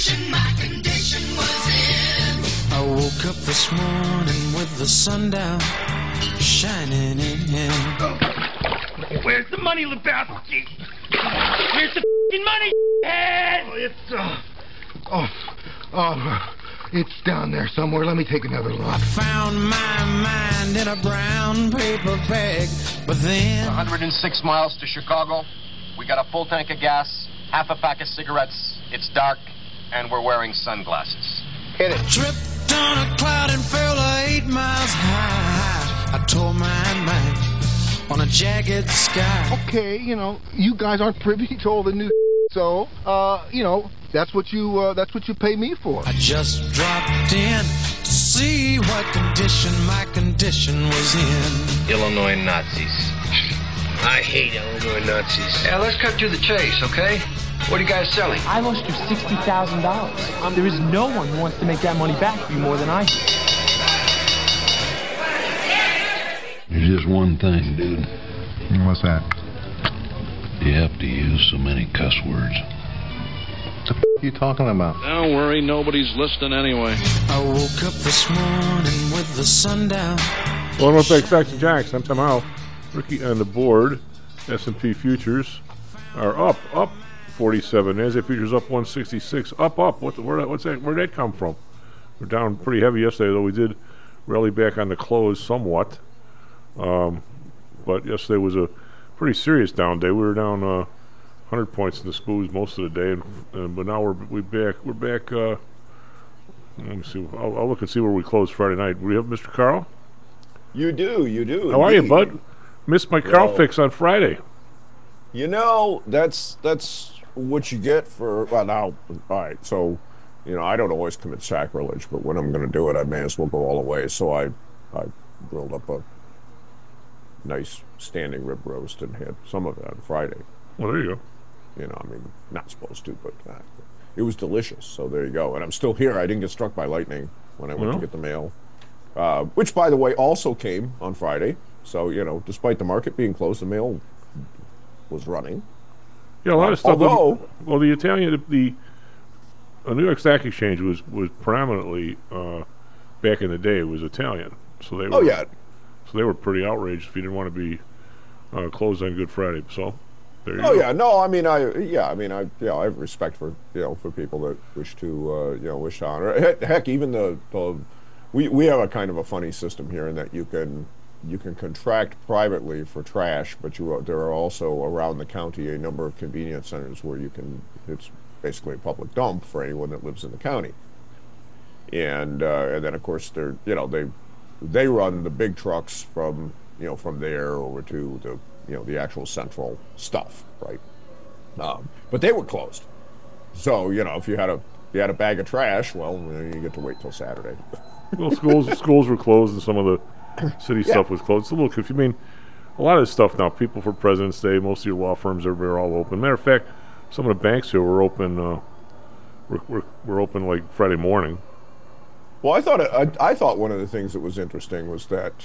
condition my condition was in. I woke up this morning with the sun down, shining in. Where's the money, Lebowski? Where's the f***ing money, head? It's down there somewhere. Let me take another look. I found my mind in a brown paper bag, but then 106 miles to Chicago. We got a full tank of gas, half a pack of cigarettes. It's dark, and we're wearing sunglasses. Hit it. tripped on a cloud and fell 8 miles high. I tore my mind on a jagged sky. Okay, you guys aren't privy to all the new so, that's what you pay me for. I just dropped in to see what condition my condition was in. Illinois Nazis. I hate Illinois Nazis. Yeah, let's cut to the chase, okay? What are you guys selling? I lost you $60,000. There is no one who wants to make that money back for you more than I do. There's just one thing, dude. What's that? You have to use so many cuss words. What the f*** are you talking about? Don't worry, nobody's listening anyway. I woke up this morning with the sun down. Well, I want to thank Stocks and Jacks. I'm Tom Howell. Ricky on the board. S&P futures are up 47. NASDAQ futures up 166. Up. What's that? Where'd that come from? We're down pretty heavy yesterday, though we did rally back on the close somewhat. But yesterday was a pretty serious down day. We were down 100 points in the SPOOs most of the day, but now we're back. Let me see. I'll look and see where we closed Friday night. We have Mr. Carl. You do. How are you, bud? Missed my Carl fix on Friday. That's what you get for. Well, now, all right. So, I don't always commit sacrilege, but when I'm going to do it, I may as well go all the way. So I grilled up a nice standing rib roast and had some of it on Friday. Well, there you go. Not supposed to, but it was delicious. So there you go. And I'm still here. I didn't get struck by lightning when I went to get the mail, which, by the way, also came on Friday. So, despite the market being closed, the mail was running. Yeah, a lot of stuff. Although, the New York Stock Exchange was predominantly back in the day was Italian. So they were. So they were pretty outraged if you didn't want to be closed on Good Friday. So there you go. Yeah, no, I have respect for for people that wish to wish to honor. Heck, even we have a kind of a funny system here in that you can contract privately for trash, but there are also around the county a number of convenience centers where it's basically a public dump for anyone that lives in the county. And then of course they run the big trucks from there over to the actual central stuff, right? But they were closed. So if you had a bag of trash, well, you get to wait till Saturday. Well, schools were closed and some of the city stuff was closed. It's a little confusing. A lot of this stuff now, people for President's Day, most of your law firms are all open. Matter of fact, some of the banks here were open. We're open like Friday morning. Well, I thought one of the things that was interesting was that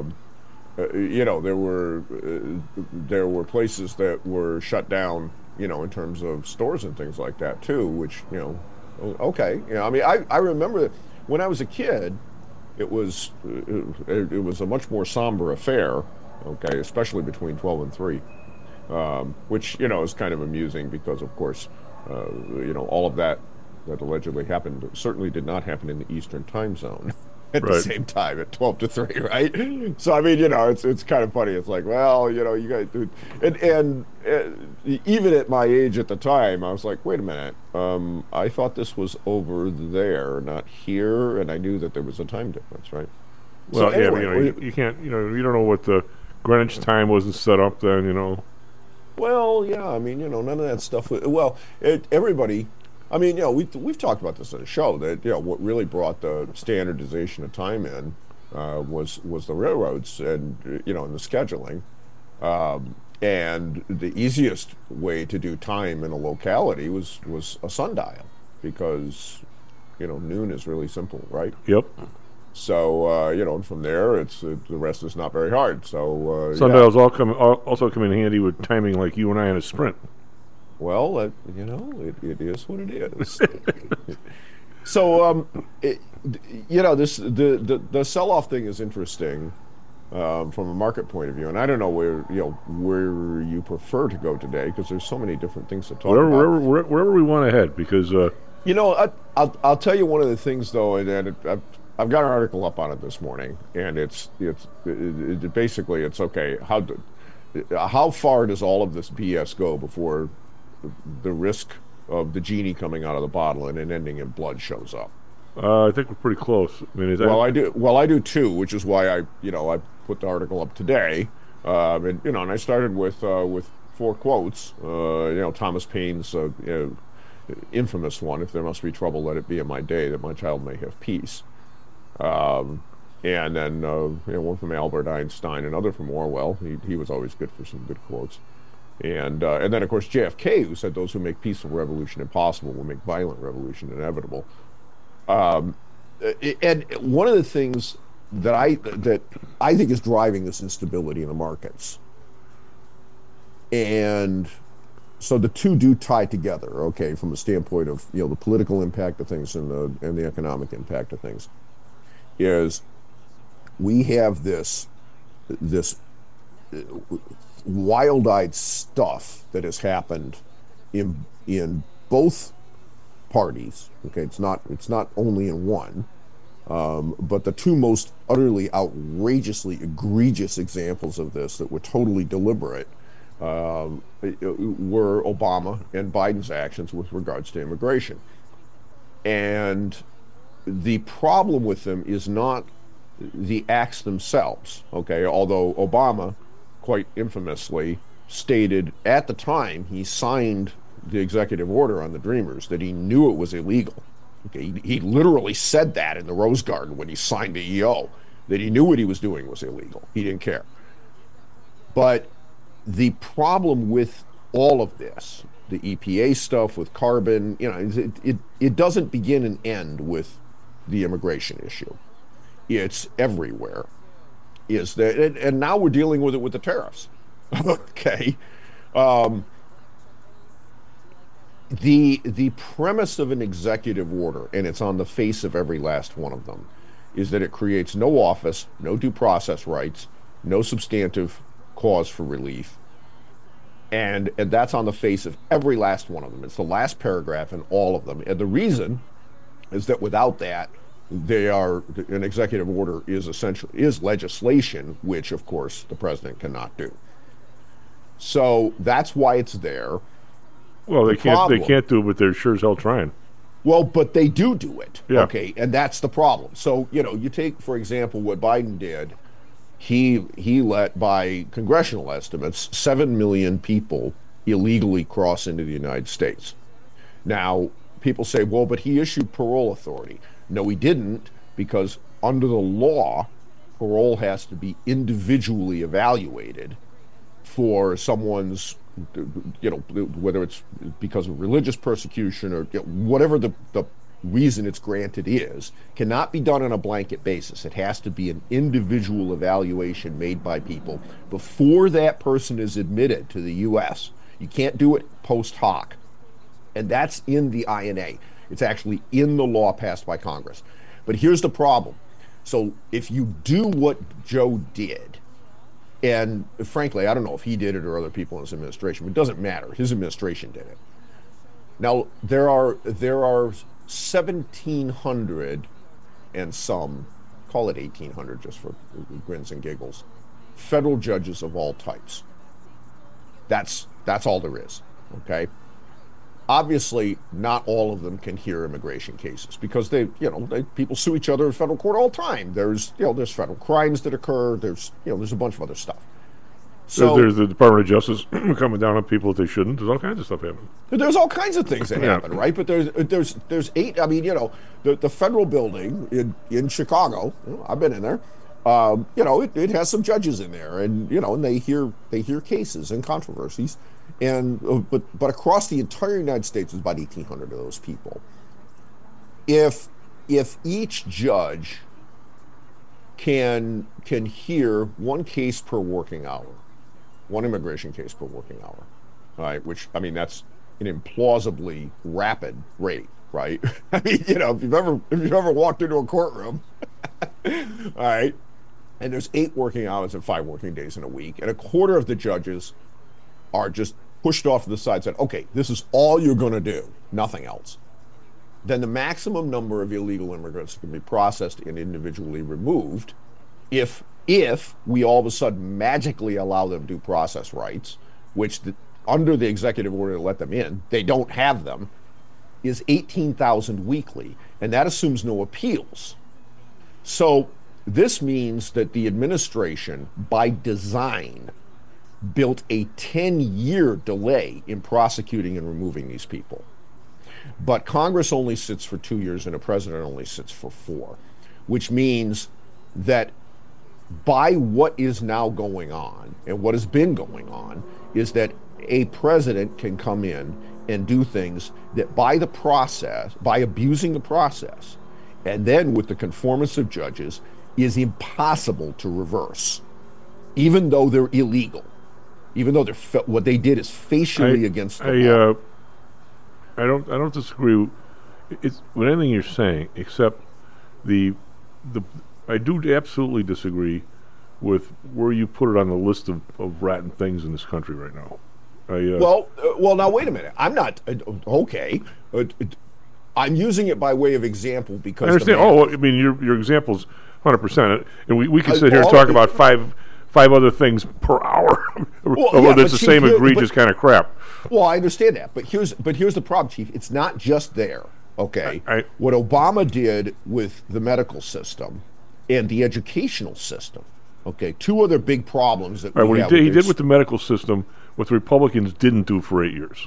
there were places that were shut down, in terms of stores and things like that too. Which okay, I remember that when I was a kid, it was a much more somber affair. Okay, especially between 12 and 3, which is kind of amusing because of course all of that allegedly happened certainly did not happen in the Eastern time zone at the same time at 12 to 3, right? So it's kind of funny. It's like, well, you guys do, and even at my age at the time, I was like, wait a minute, I thought this was over there, not here, and I knew that there was a time difference, right? Well, so anyway, you can't, you don't know what the Greenwich time wasn't set up then, Well, yeah, none of that stuff. Well, everybody. We've talked about this on the show that what really brought the standardization of time in was the railroads and and the scheduling, and the easiest way to do time in a locality was a sundial because noon is really simple, right? Yep. So from there the rest is not very hard. So sundials also come in handy with timing like you and I in a sprint. Well, it is what it is. So, the sell-off thing is interesting from a market point of view, and I don't know where you prefer to go today, because there's so many different things to talk about. Wherever we want to head, because I'll tell you one of the things though, and I've got an article up on it this morning, and it's basically it's okay. How far does all of this BS go before the risk of the genie coming out of the bottle and it ending in blood shows up? I think we're pretty close. I mean, I do too, which is why I put the article up today, and I started with 4 quotes. Thomas Paine's infamous one: "If there must be trouble, let it be in my day, that my child may have peace." And then one from Albert Einstein, another from Orwell. He was always good for some good quotes. And then, of course, JFK, who said, "Those who make peaceful revolution impossible will make violent revolution inevitable." And one of the things that I think is driving this instability in the markets, and so the two do tie together, okay, from a standpoint of the political impact of things and the economic impact of things, is we have this wild-eyed stuff that has happened in both parties. Okay, it's not only in one, but the two most utterly outrageously egregious examples of this that were totally deliberate were Obama and Biden's actions with regards to immigration. And the problem with them is not the acts themselves, okay, although Obama quite infamously stated at the time he signed the executive order on the Dreamers that he knew it was illegal. Okay, he literally said that in the Rose Garden when he signed the EO, that he knew what he was doing was illegal. He didn't care. But the problem with all of this, the EPA stuff with carbon, it doesn't begin and end with the immigration issue. It's everywhere. Is that, and now we're dealing with it with the tariffs. Okay. The premise of an executive order, and it's on the face of every last one of them, is that it creates no office, no due process rights, no substantive cause for relief. And that's on the face of every last one of them. It's the last paragraph in all of them. And the reason is that without that, an executive order is legislation, which of course the president cannot do. So that's why it's there. Well, they can't do it, but they're sure as hell trying. Well, but they do it. Yeah. Okay, and that's the problem. So, you take, for example, what Biden did. He let, by congressional estimates, 7 million people illegally cross into the United States. Now, people say, well, but he issued parole authority. No, he didn't, because under the law, parole has to be individually evaluated for someone's, whether it's because of religious persecution or whatever the reason it's granted is, cannot be done on a blanket basis. It has to be an individual evaluation made by people before that person is admitted to the U.S. You can't do it post hoc. And that's in the INA. It's actually in the law passed by Congress. But here's the problem. So if you do what Joe did, and frankly, I don't know if he did it or other people in his administration, but it doesn't matter. His administration did it. Now, there are 1,700 and some, call it 1,800 just for grins and giggles, federal judges of all types. That's all there is, okay? Obviously, not all of them can hear immigration cases because people sue each other in federal court all the time. There's federal crimes that occur. There's a bunch of other stuff. So there's the Department of Justice coming down on people that they shouldn't. There's all kinds of stuff happening. There's all kinds of things that happen, right? But there's 8. I mean, the federal building in Chicago. I've been in there. It has some judges in there, and and they hear cases and controversies. And but across the entire United States, there's about 1,800 of those people. If each judge can hear one case per working hour, one immigration case per working hour, all right? Which, I mean, that's an implausibly rapid rate, right? I mean, you know, if you've ever walked into a courtroom, all right, and there's 8 working hours and 5 working days in a week, and a quarter of the judges are just pushed off to the side, said, okay, this is all you're going to do, nothing else. Then the maximum number of illegal immigrants can be processed and individually removed if we all of a sudden magically allow them due process rights, which under the executive order to let them in, they don't have them, is 18,000 weekly, and that assumes no appeals. So this means that the administration, by design, built a 10-year delay in prosecuting and removing these people. But Congress only sits for 2 years and a president only sits for 4, which means that by what is now going on and what has been going on is that a president can come in and do things that by abusing the process, and then with the conformance of judges, is impossible to reverse, even though they're illegal, even though what they did is facially against the law. I don't disagree with anything you're saying, except I do absolutely disagree with where you put it on the list of rotten things in this country right now. Well, now wait a minute. I'm not okay. I'm using it by way of example because I understand. I mean, your example's 100%, and we can sit here and talk about five other things per hour. That's the same egregious kind of crap. Well, I understand that, but here's the problem, Chief. It's not just there. Okay, what Obama did with the medical system and the educational system. Okay, 2 other big problems that we have. What he did with the medical system, what the Republicans didn't do for 8 years.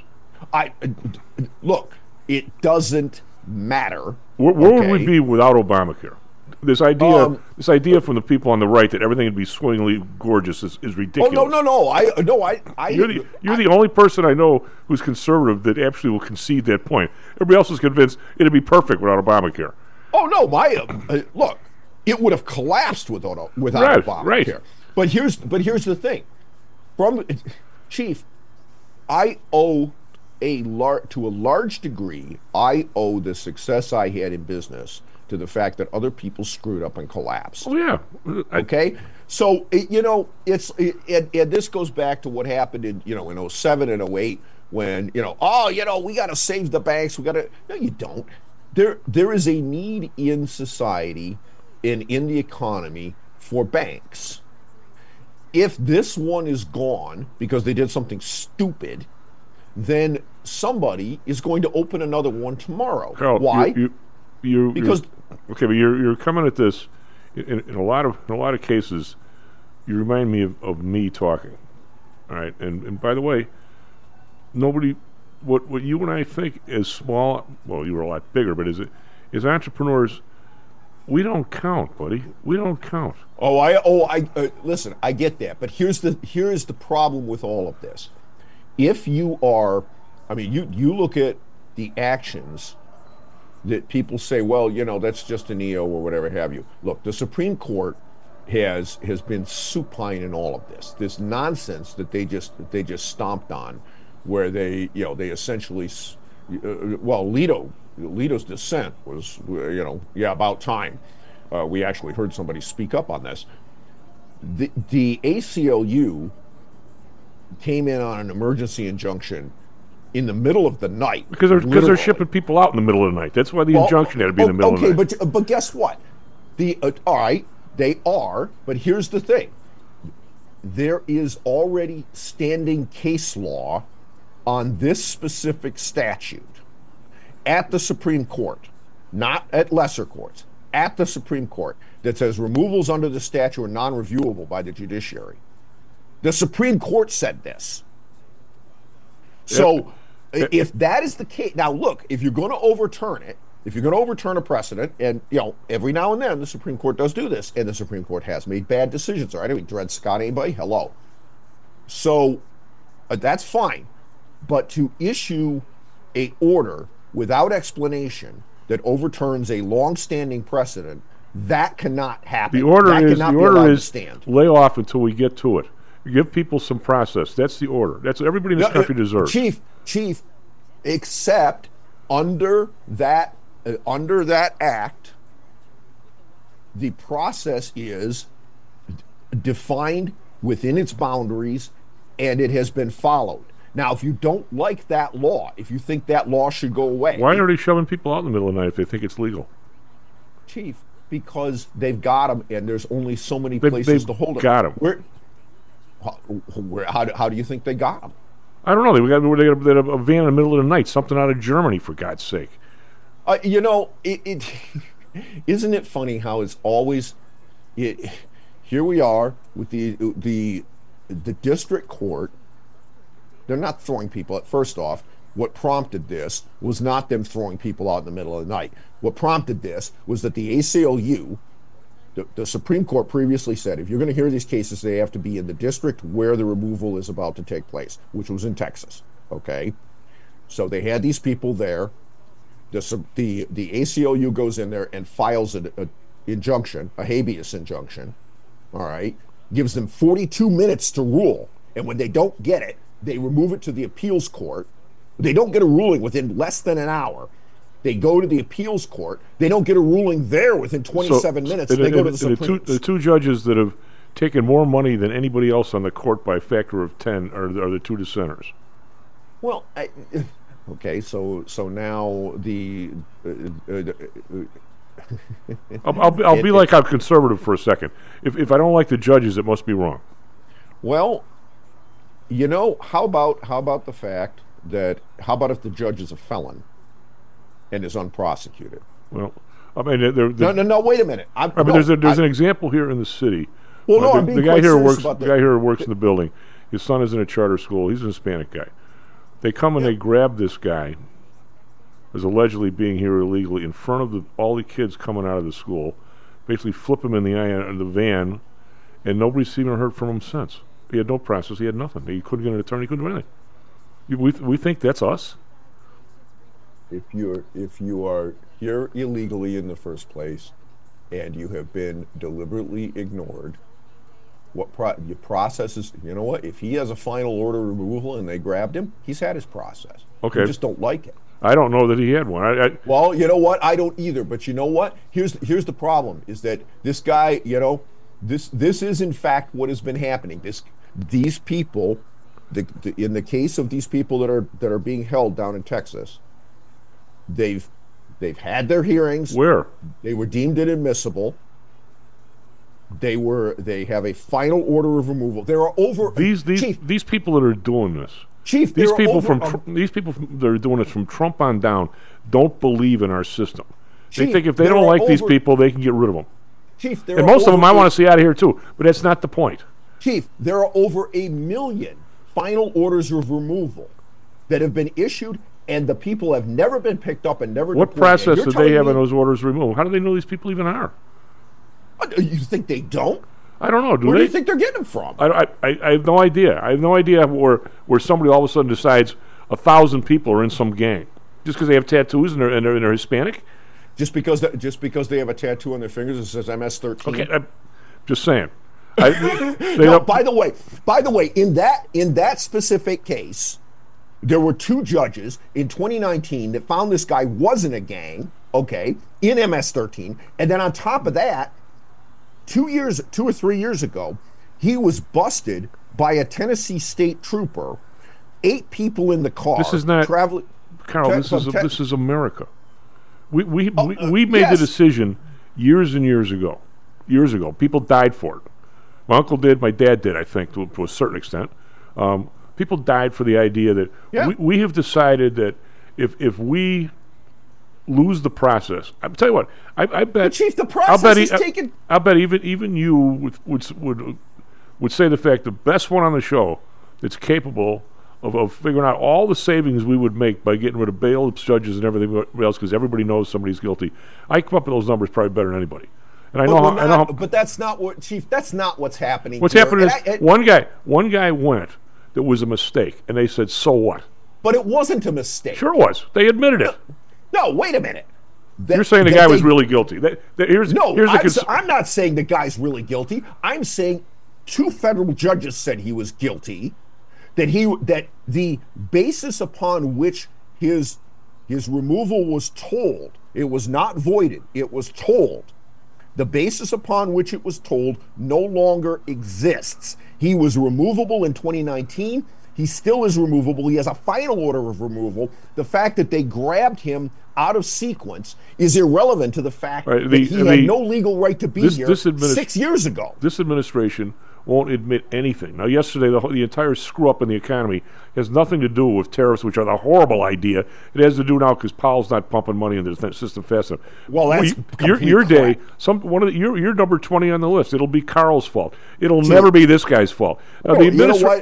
Look, it doesn't matter. Where would we be without Obamacare? This idea from the people on the right that everything would be swingingly gorgeous is ridiculous. Oh no! You're the only person I know who's conservative that actually will concede that point. Everybody else is convinced it'd be perfect without Obamacare. Oh no! Look, it would have collapsed without Obamacare. Right. But here's the thing, Chief, I owe to a large degree, I owe the success I had in business to the fact that other people screwed up and collapsed. Oh yeah. Okay. So and this goes back to what happened in 07 and 08 when we got to save the banks. No, you don't. There is a need in society and in the economy for banks. If this one is gone because they did something stupid, then somebody is going to open another one tomorrow. Carl, why? But you're coming at this in a lot of cases. You remind me of me talking. All right, and by the way, nobody. What you and I think is small. Well, you were a lot bigger, but as entrepreneurs, we don't count, buddy. We don't count. Listen, I get that, but here's the problem with all of this. If you are, you look at the actions that people say, well, that's just an EO or whatever have you. Look, the Supreme Court has been supine in all of this. This nonsense that they just stomped on, where they essentially, Alito's dissent was, about time. We actually heard somebody speak up on this. The ACLU came in on an emergency injunction in the middle of the night. Because they're shipping people out in the middle of the night. That's why the injunction had to be in the middle of the night. Okay, but guess what? All right, they are, but here's the thing. There is already standing case law on this specific statute at the Supreme Court, not at lesser courts, at the Supreme Court, that says removals under the statute are non-reviewable by the judiciary. The Supreme Court said this. So if that is the case, now look, if you're going to overturn it, if you're going to overturn a precedent, and every now and then the Supreme Court does do this, and the Supreme Court has made bad decisions. All right, anyway, Dred Scott, anybody? Hello. So that's fine, but to issue a order without explanation that overturns a long-standing precedent, that cannot happen. The order is lay off until we get to it. Give people some process. That's the order. That's what everybody in this country deserves. Chief, except under that act, the process is defined within its boundaries, and it has been followed. Now, if you don't like that law, if you think that law should go away... Why are they shoving people out in the middle of the night if they think it's legal? Chief, because they've got them, and there's only so many places to hold them. Got them. How do you think they got them? I don't know. They got a van in the middle of the night, something out of Germany, for God's sake. You know, it isn't it funny how it's always... Here we are with the district court. They're not throwing people out. First off, what prompted this was not them throwing people out in the middle of the night. What prompted this was that the ACLU, the Supreme Court previously said, if you're going to hear these cases, they have to be in the district where the removal is about to take place, which was in Texas. Okay? So they had these people there. The ACLU goes in there and files an injunction, a habeas injunction, all right? Gives them 42 minutes to rule. And when they don't get it, they remove it to the appeals court. They don't get a ruling within less than an hour. They go to the appeals court. They don't get a ruling there within 27 minutes. They go to the Supreme Court. The two judges that have taken more money than anybody else on the court by a factor of 10 are the two dissenters. Well, okay, so now the... I'll be like I'm conservative for a second. If I don't like the judges, it must be wrong. Well, you know, how about the fact that, how about if the judge is a felon and is unprosecuted? Well, I mean, no. Wait a minute. There's an example here in the city. Well, no, I'm being quite serious about that. The guy here who works in the building, his son is in a charter school. He's a Hispanic guy. They come and they grab this guy as allegedly being here illegally in front of all the kids coming out of the school, basically flip him in the eye in the van, and nobody's even heard from him since. He had no process. He had nothing. He couldn't get an attorney. He couldn't do anything. We think that's us. If you are here illegally in the first place, and you have been deliberately ignored, your process is, you know what? If he has a final order of removal and they grabbed him, he's had his process. Okay. You just don't like it. I don't know that he had one. Well, you know what? I don't either. But you know what? Here's the problem: is that this guy, you know, this is in fact what has been happening. These people, in the case of these people that are being held down in Texas, they've had their hearings. Where? They were deemed inadmissible. They have a final order of removal. There are over these people that are doing this. Chief, these people that are doing it from Trump on down don't believe in our system. Chief, they think if they don't like these people, they can get rid of them. Chief, and most of them I want to see out of here too, but that's not the point. Chief, there are over 1 million final orders of removal that have been issued, and the people have never been picked up and never What deported. Process do they have in those orders removed? How do they know these people even are? You think they don't? I don't know. Where do you think they're getting them from? I have no idea. I have no idea where somebody all of a sudden decides 1,000 people are in some gang just because they have tattoos and they're Hispanic. Just because they have a tattoo on their fingers that says MS-13. Okay, I'm just saying. By the way, in that specific case, there were 2 judges in 2019 that found this guy wasn't a gang. Okay, in MS-13, and then on top of that, 2 or 3 years ago, he was busted by a Tennessee state trooper. 8 people in the car. This is not traveling. Carl. This is America. We made the decision years and years ago. Years ago, people died for it. My uncle did. My dad did. I think to a certain extent. People died for the idea that we have decided that if we lose the process. I'll tell you what. I bet. But Chief, the process is taken. I'll bet even you would say the fact the best one on the show that's capable of figuring out all the savings we would make by getting rid of bail judges and everything else because everybody knows somebody's guilty. I come up with those numbers probably better than anybody. And I know how. But that's not what, Chief. That's not what's happening. What's happening is one guy went. That was a mistake, and they said, "So what?" But it wasn't a mistake. Sure was. They admitted it. No, wait a minute. You're saying the guy was really guilty. I'm not saying the guy's really guilty. I'm saying 2 federal judges said he was guilty. That the basis upon which his removal was told. It was not voided. It was told. The basis upon which it was told no longer exists. He was removable in 2019. He still is removable. He has a final order of removal. The fact that they grabbed him out of sequence is irrelevant to the fact that he had no legal right to be here 6 years ago. This administration won't admit anything. Now, yesterday, the entire screw-up in the economy has nothing to do with tariffs, which are the horrible idea. It has to do now because Powell's not pumping money into the system fast enough. Well, that's your day. You're number 20 on the list. It'll be Carl's fault. It'll never be this guy's fault. Now, you're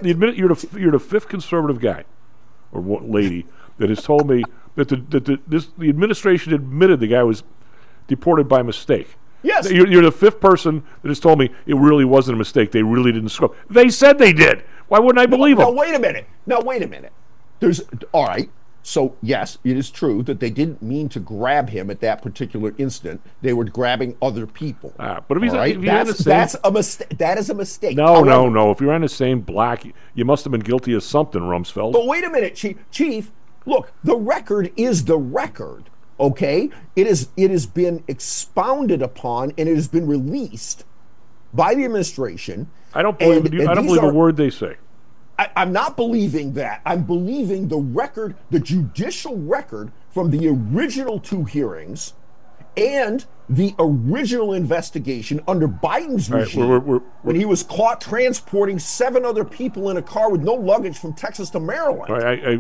the fifth conservative guy or lady that has told me that the administration admitted the guy was deported by mistake. Yes. You're the fifth person that has told me it really wasn't a mistake. They really didn't screw up. They said they did. Why wouldn't I believe them? Now, wait a minute. All right. So, yes, it is true that they didn't mean to grab him at that particular instant. They were grabbing other people. But if he's that's a mistake. That is a mistake. No. If you're on the same block, you must have been guilty of something, Rumsfeld. But wait a minute, Chief. Look, the record is the record. Okay, it has been expounded upon and it has been released by the administration. I don't believe a word they say. I'm not believing that. I'm believing the record, the judicial record from the original two hearings and the original investigation under Biden's regime when he was caught transporting 7 other people in a car with no luggage from Texas to Maryland.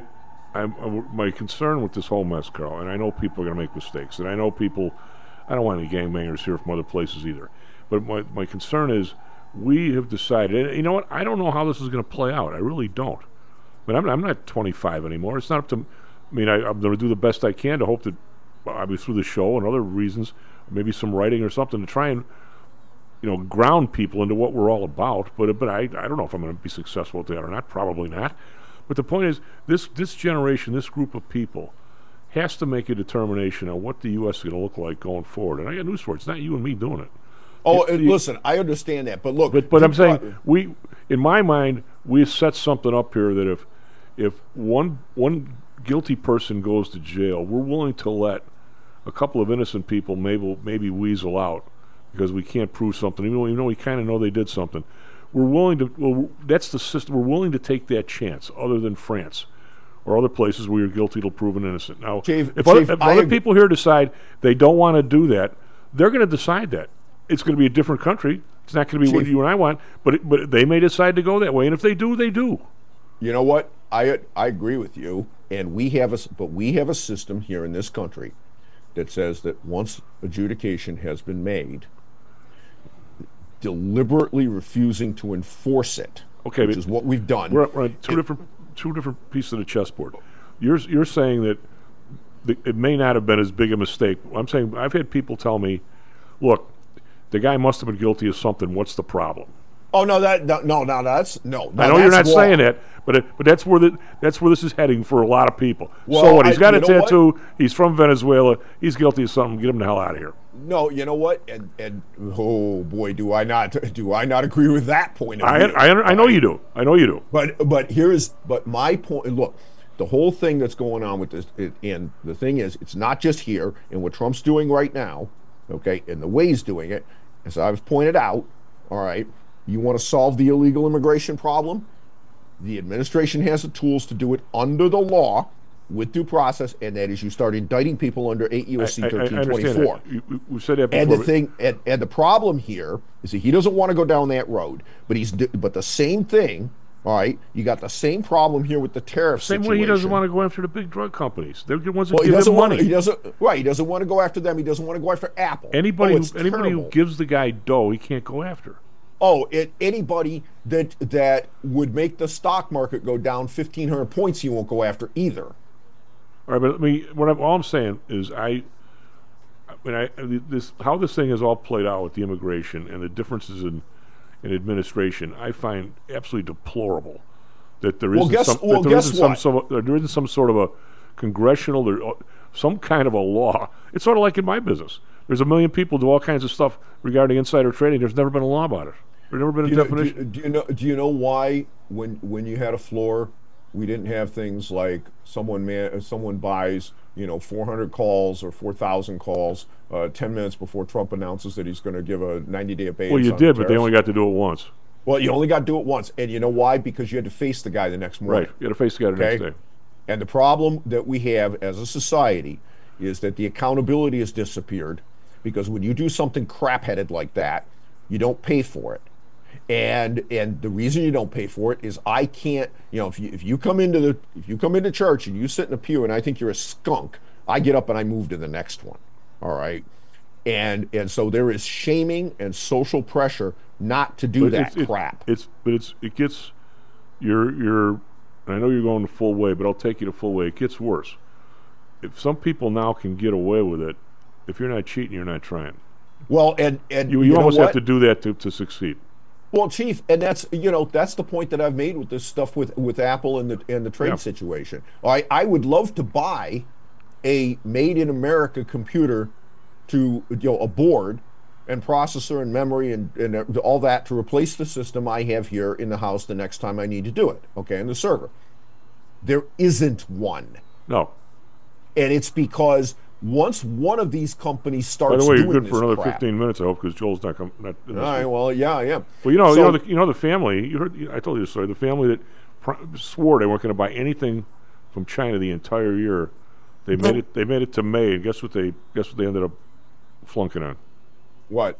My concern with this whole mess, Carl, and I know people are going to make mistakes, and I know I don't want any gangbangers here from other places either, but my concern is we have decided, and you know what, I don't know how this is going to play out. I really don't. But I'm not 25 anymore. It's not up to, I'm going to do the best I can to hope that I'll be through the show and other reasons, maybe some writing or something to try and, ground people into what we're all about. But I don't know if I'm going to be successful at that or not. Probably not. But the point is, this generation, this group of people, has to make a determination on what the U.S. is going to look like going forward. And I got news for it. It's not you and me doing it. Listen, I understand that, but look. But I'm saying, in my mind, we set something up here that if one guilty person goes to jail, we're willing to let a couple of innocent people maybe weasel out because we can't prove something, even though we kind of know they did something. We're willing to. Well, that's the system. We're willing to take that chance, other than France or other places where you're guilty till proven innocent. Now, if other people here decide they don't want to do that, they're going to decide that. It's going to be a different country. It's not going to be what you and I want. But they may decide to go that way, and if they do, they do. You know what? I agree with you, and we have a system here in this country that says that once adjudication has been made, deliberately refusing to enforce it, which is what we've done. We're on two different pieces of the chessboard. You're saying that it may not have been as big a mistake. I'm saying I've had people tell me, "Look, the guy must have been guilty of something. What's the problem?" Oh no, that's no. I know you're not saying that, but that's where this is heading for a lot of people. Well, so what? He's got a tattoo. He's from Venezuela. He's guilty of something. Get him the hell out of here. No, you know what? And oh boy, do I not agree with that point of view. I know you do. I know you do. But my point. Look, the whole thing that's going on with this, and the thing is, it's not just here and what Trump's doing right now, okay, and the way he's doing it. As I've pointed out, all right, you want to solve the illegal immigration problem? The administration has the tools to do it under the law with due process, and that is you start indicting people under 8 U.S.C. 1324. We said that before. And the problem here is that he doesn't want to go down that road, but the same thing, all right, you got the same problem here with the tariff situation. Same way he doesn't want to go after the big drug companies. They're the ones that give him money. He doesn't want to go after them. He doesn't want to go after Apple. Anybody who gives the guy dough, he can't go after. Anybody that would make the stock market go down 1,500 points, he won't go after either. All right, but all I'm saying is how this thing has all played out with the immigration and the differences in administration, I find absolutely deplorable. That there isn't some sort of a congressional, some kind of a law. It's sort of like in my business. There's a million people do all kinds of stuff regarding insider trading. There's never been a law about it. There's never been a definition. Do you know why when you had a floor We didn't have things like someone buys 400 calls or 4,000 calls 10 minutes before Trump announces that he's going to give a 90-day abeyance. Well, you on did, but tariffs. they only got to do it once. Well, you only got to do it once, and you know why? Because you had to face the guy the next morning. Right, you had to face the guy the next day. And the problem that we have as a society is that the accountability has disappeared, because when you do something crap-headed like that, you don't pay for it. And the reason you don't pay for it is I can't, if you come into church and you sit in a pew and I think you're a skunk, I get up and I move to the next one. All right. And so there is shaming and social pressure not to do crap. It gets your I know you're going the full way, but I'll take you the full way. It gets worse. If some people now can get away with it, if you're not cheating, you're not trying. Well, and you almost have to do that to succeed. Well, Chief, and that's the point that I've made with this stuff with Apple and the trade situation. I would love to buy a made in America computer to a board and processor and memory and all that to replace the system I have here in the house the next time I need to do it. Okay, and the server. There isn't one. No. And it's because once one of these companies starts doing this crap. By the way, you're good for another 15 minutes, I hope, because Joel's not coming. All right. Well, yeah, I am. Well, the family. You heard? I told you the story. The family that swore they weren't going to buy anything from China the entire year. They made it. They made it to May, and guess what they ended up flunking on? What?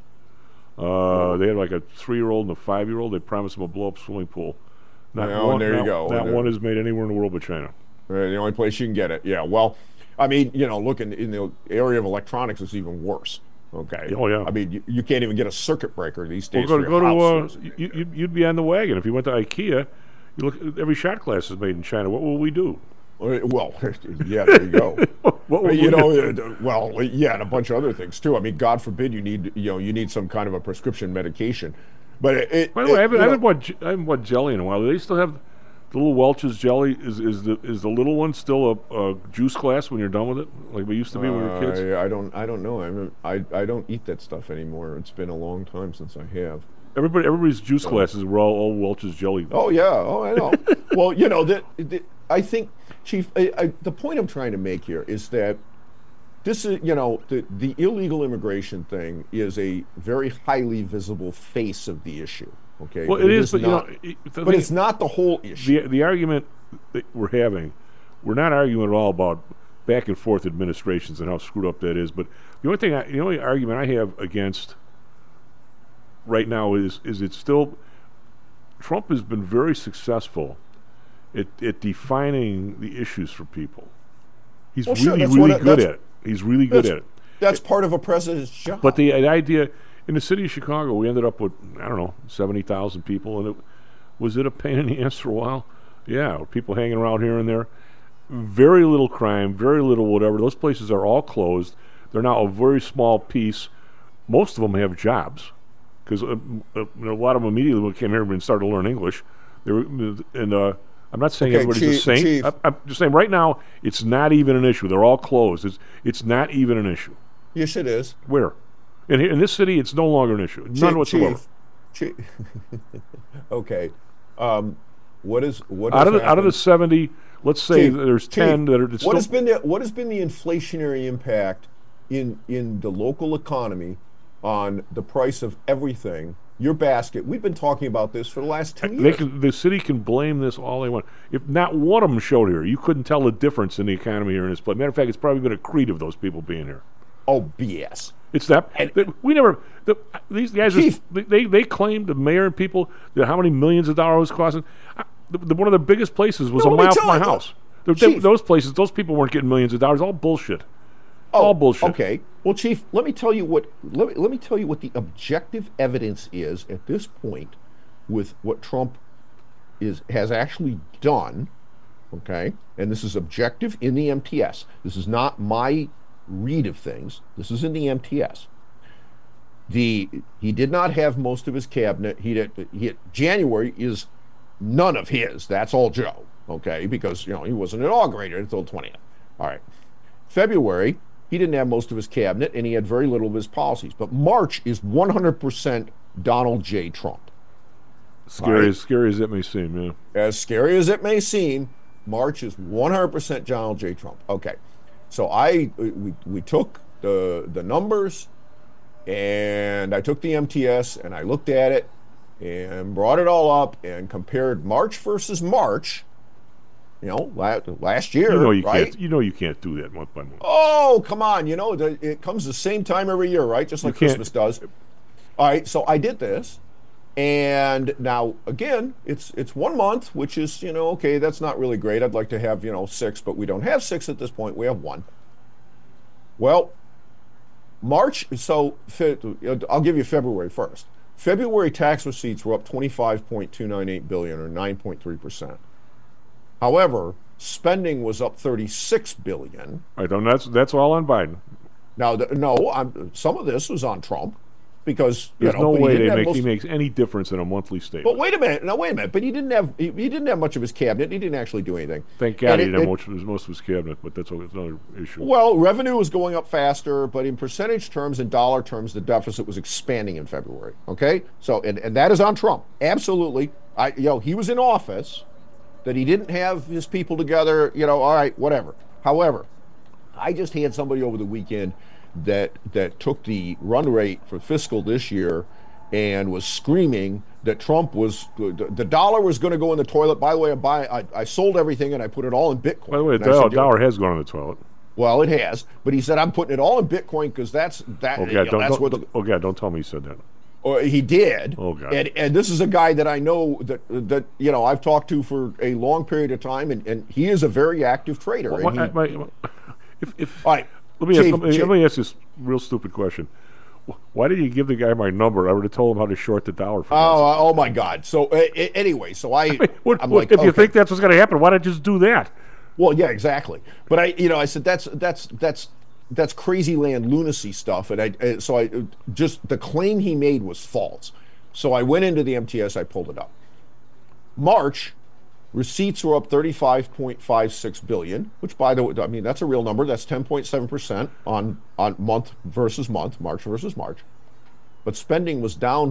They had like a 3-year-old and a 5-year-old. They promised them a blow-up swimming pool. There you go. Not one is made anywhere in the world but China. The only place you can get it. Yeah. Well, I mean, look, in the area of electronics, it's even worse. Okay. Oh yeah. I mean, you can't even get a circuit breaker these days. Well, you'd be on the wagon if you went to IKEA. You look, every shot glass is made in China. What will we do? Well, yeah, there you go. And a bunch of other things too. I mean, God forbid you need some kind of a prescription medication. But by the way, I haven't bought jelly in a while. Do they still have the little Welch's jelly? Is the little one still a juice glass when you're done with it, like we used to be when we were kids? I don't know. I don't eat that stuff anymore. It's been a long time since I have. Everybody's juice glasses were all Welch's jelly. Oh yeah. Oh, I know. Well, I think, Chief, the point I'm trying to make here is that this is, the illegal immigration thing is a very highly visible face of the issue. Okay. Well, it is, but it's not the whole issue. The argument that we're having, we're not arguing at all about back and forth administrations and how screwed up that is. But the only argument I have against right now is it's still, Trump has been very successful at defining the issues for people. He's really good at it. He's really good at it. That's part of a president's job. But the idea, in the city of Chicago, we ended up with, 70,000 people, and was it a pain in the ass for a while? Yeah, people hanging around here and there. Very little crime, very little whatever. Those places are all closed. They're now a very small piece. Most of them have jobs, because a lot of them immediately when they came here and started to learn English. I'm not saying everybody's a saint. I'm just saying right now it's not even an issue. They're all closed. It's not even an issue. Yes, it is. Where? In this city, it's no longer an issue. None whatsoever. Okay. What is out of the 70? Let's say there's 10 that are. What has been the inflationary impact in the local economy on the price of everything? Your basket. We've been talking about this for the last 2 years. The city can blame this all they want. If not one of them showed here, you couldn't tell the difference in the economy here in this place. Matter of fact, it's probably been accretive, those people being here. Oh, BS. It's that. These guys, they claimed, the mayor and people, that how many millions of dollars it was costing. One of the biggest places was a mile from my house. Those places, those people weren't getting millions of dollars. All bullshit. All bullshit. Okay. Well, Chief, let me tell you what the objective evidence is at this point with what Trump has actually done. Okay, and this is objective in the MTS. This is not my read of things. This is in the MTS. He did not have most of his cabinet. January is none of his. That's all Joe. Okay, because he wasn't inaugurated until the 20th. All right. February, he didn't have most of his cabinet, and he had very little of his policies. But March is 100% Donald J. Trump. Scary as it may seem, yeah. As scary as it may seem, March is 100% Donald J. Trump. Okay, so we took the numbers, and I took the MTS, and I looked at it, and brought it all up, and compared March versus March. You know, last year, right? You can't do that month by month. Oh, come on! It comes the same time every year, right? Just like Christmas does. All right, so I did this. And now, again, it's 1 month, which is, okay, that's not really great. I'd like to have, 6, but we don't have 6 at this point. We have 1. Well, March, so I'll give you February first. February tax receipts were up $25.298 billion, or 9.3%. However, spending was up $36 billion. Right, and that's all on Biden. Now, some of this was on Trump. Because there's no way he makes any difference in a monthly statement. But wait a minute. But he didn't have much of his cabinet. He didn't actually do anything. Thank God he didn't have most of his cabinet. But that's another issue. Well, revenue was going up faster, but in percentage terms, in dollar terms, the deficit was expanding in February. Okay, so and that is on Trump. Absolutely. He was in office, that he didn't have his people together. All right, whatever. However, I just had somebody over the weekend that took the run rate for fiscal this year and was screaming that Trump was the dollar was going to go in the toilet. By the way, I sold everything and I put it all in Bitcoin. By the way, the dollar has gone in the toilet. Well, it has, but he said I'm putting it all in Bitcoin because that's. Oh God! Don't tell me he said that. Or he did. Oh God! And this is a guy that I know that I've talked to for a long period of time, and he is a very active trader. All right. Let me ask this real stupid question. Why did you give the guy my number? I would have told him how to short the dollar. Oh my God! So anyway, I'm like, if you think that's what's going to happen, why not just do that? Well, yeah, exactly. But I said that's crazy land lunacy stuff, and so just the claim he made was false. So I went into the MTS, I pulled it up. March. Receipts were up $35.56 billion, which, by the way, that's a real number. That's 10.7% on month versus month, March versus March. But spending was down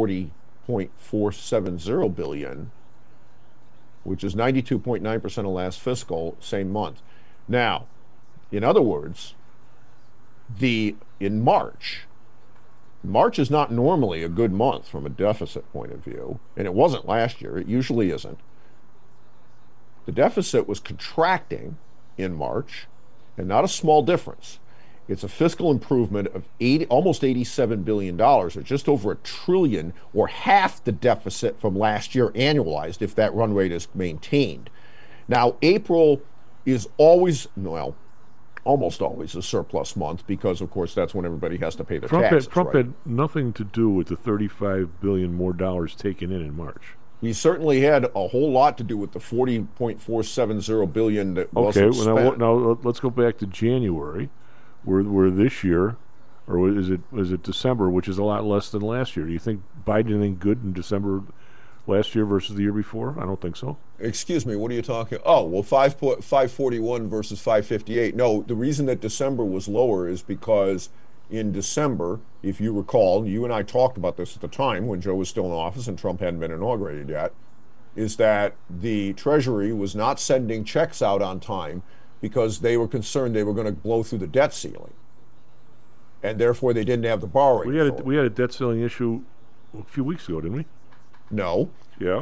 $40.470 billion, which is 92.9% of last fiscal, same month. Now, in other words, in March is not normally a good month from a deficit point of view, and it wasn't last year. It usually isn't. The deficit was contracting in March, and not a small difference. It's a fiscal improvement of almost $87 billion, or just over $1 trillion, or half the deficit from last year annualized if that run rate is maintained. Now, April is almost always a surplus month because, of course, that's when everybody has to pay their taxes. Trump had nothing to do with the $35 billion more dollars taken in March. He certainly had a whole lot to do with the $40.470 billion that wasn't spent. Now let's go back to January, where this year, or is it December, which is a lot less than last year? Do you think Biden did anything good in December last year versus the year before? I don't think so. Excuse me, what are you talking? Oh, well, 541 versus 558. No, the reason that December was lower is because in December, if you recall, you and I talked about this at the time when Joe was still in office and Trump hadn't been inaugurated yet, is that the Treasury was not sending checks out on time because they were concerned they were going to blow through the debt ceiling. And therefore they didn't have the borrowing. We had a debt ceiling issue a few weeks ago, didn't we? No. Yeah.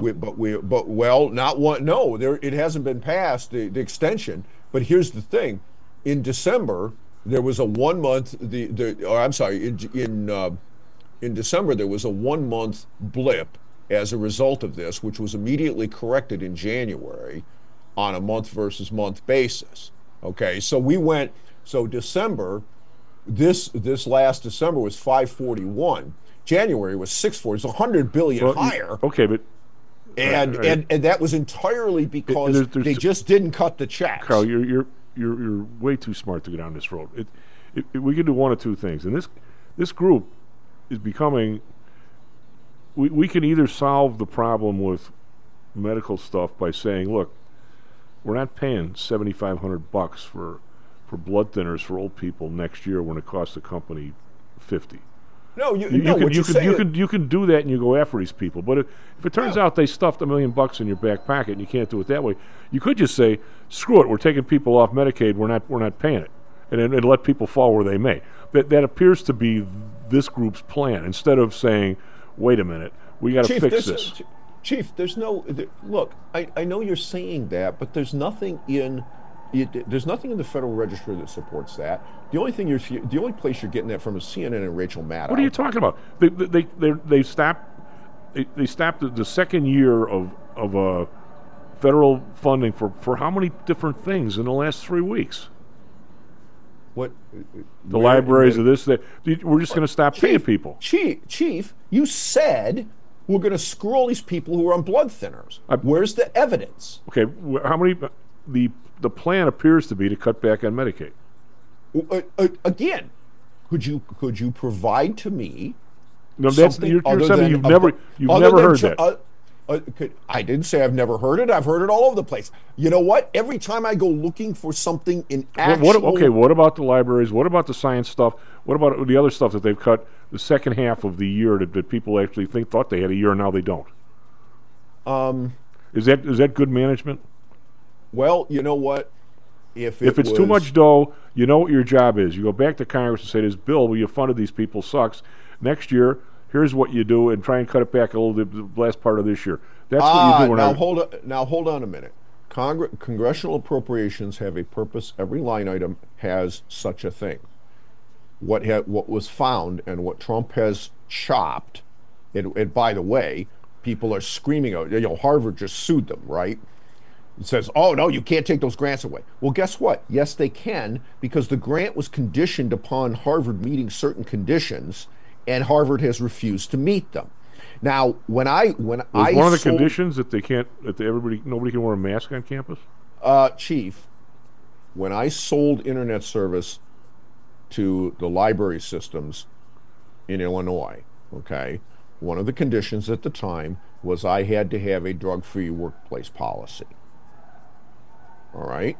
It hasn't been passed, the extension. But here's the thing. In December, there was a 1 month. In December there was a 1 month blip as a result of this, which was immediately corrected in January on a month versus month basis. Okay, so December, this last December was 541. January was 640. It's $100 billion higher. Okay, but and that was entirely because they just didn't cut the checks. Carl, you're way too smart to get on this road. We can do one of two things, and this group is becoming. We can either solve the problem with medical stuff by saying, look, we're not paying $7,500 for blood thinners for old people next year when it costs the company $50. No, you can do that and you go after these people. But if it turns out they stuffed $1 million in your back pocket and you can't do it that way, you could just say, screw it, we're taking people off Medicaid, we're not paying it, and let people fall where they may. That appears to be this group's plan. Instead of saying, wait a minute, we got to fix this. Chief, there's no look. I know you're saying that, but there's nothing in the Federal Register that supports that. The only place you're getting that from is CNN and Rachel Maddow. What are you talking about? They stopped the second year of federal funding for how many different things in the last 3 weeks? What? The libraries of this. We're just going to stop paying people. Chief, you said we're going to screw all these people who are on blood thinners. Where's the evidence? Okay, how many? The plan appears to be to cut back on Medicaid. Again, could you provide to me? No, you're saying you've never heard that. I didn't say I've never heard it. I've heard it all over the place. You know what? Every time I go looking for something in actual... What about the libraries? What about the science stuff? What about the other stuff that they've cut the second half of the year that people actually thought they had a year and now they don't? Is that good management? Well, you know what? If it's too much dough, you know what your job is. You go back to Congress and say, this bill where you funded these people sucks. Next year, here's what you do, and try and cut it back a little bit the last part of this year. That's what you do. Now hold on a minute. Congressional appropriations have a purpose. Every line item has such a thing. What was found and what Trump has chopped, and by the way, people are screaming out. Harvard just sued them, right? It says, oh, no, you can't take those grants away. Well, guess what? Yes, they can, because the grant was conditioned upon Harvard meeting certain conditions, and Harvard has refused to meet them. Now, one of the conditions that nobody can wear a mask on campus? Chief, when I sold internet service to the library systems in Illinois, okay, one of the conditions at the time was I had to have a drug-free workplace policy. All right?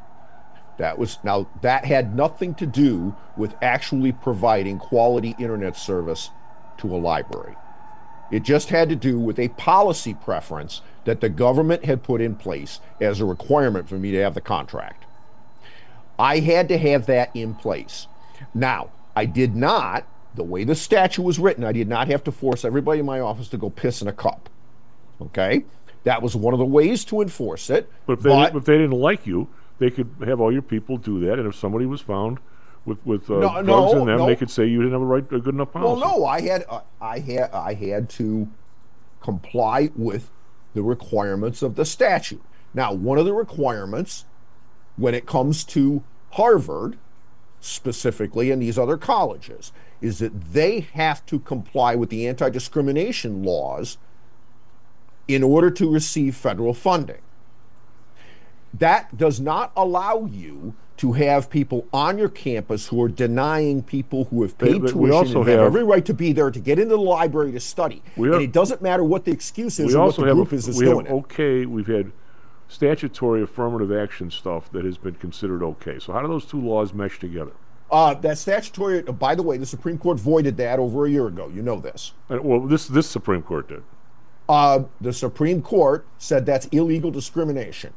That had nothing to do with actually providing quality internet service to a library. It just had to do with a policy preference that the government had put in place as a requirement for me to have the contract. I had to have that in place. Now, I did not, the way the statute was written, I did not have to force everybody in my office to go piss in a cup. Okay? That was one of the ways to enforce it. But if they didn't like you, they could have all your people do that, and if somebody was found with drugs in them, they could say you didn't have a good enough policy. Well, no, I had to comply with the requirements of the statute. Now, one of the requirements, when it comes to Harvard specifically and these other colleges, is that they have to comply with the anti-discrimination laws in order to receive federal funding. That does not allow you to have people on your campus who are denying people who have paid tuition and have every right to be there to get into the library to study. And it doesn't matter what the excuse is or what the group is doing it. We've had statutory affirmative action stuff that has been considered okay. So how do those two laws mesh together? That statutory, by the way, the Supreme Court voided that over a year ago. You know this. Well, this Supreme Court did. The Supreme Court said that's illegal discrimination.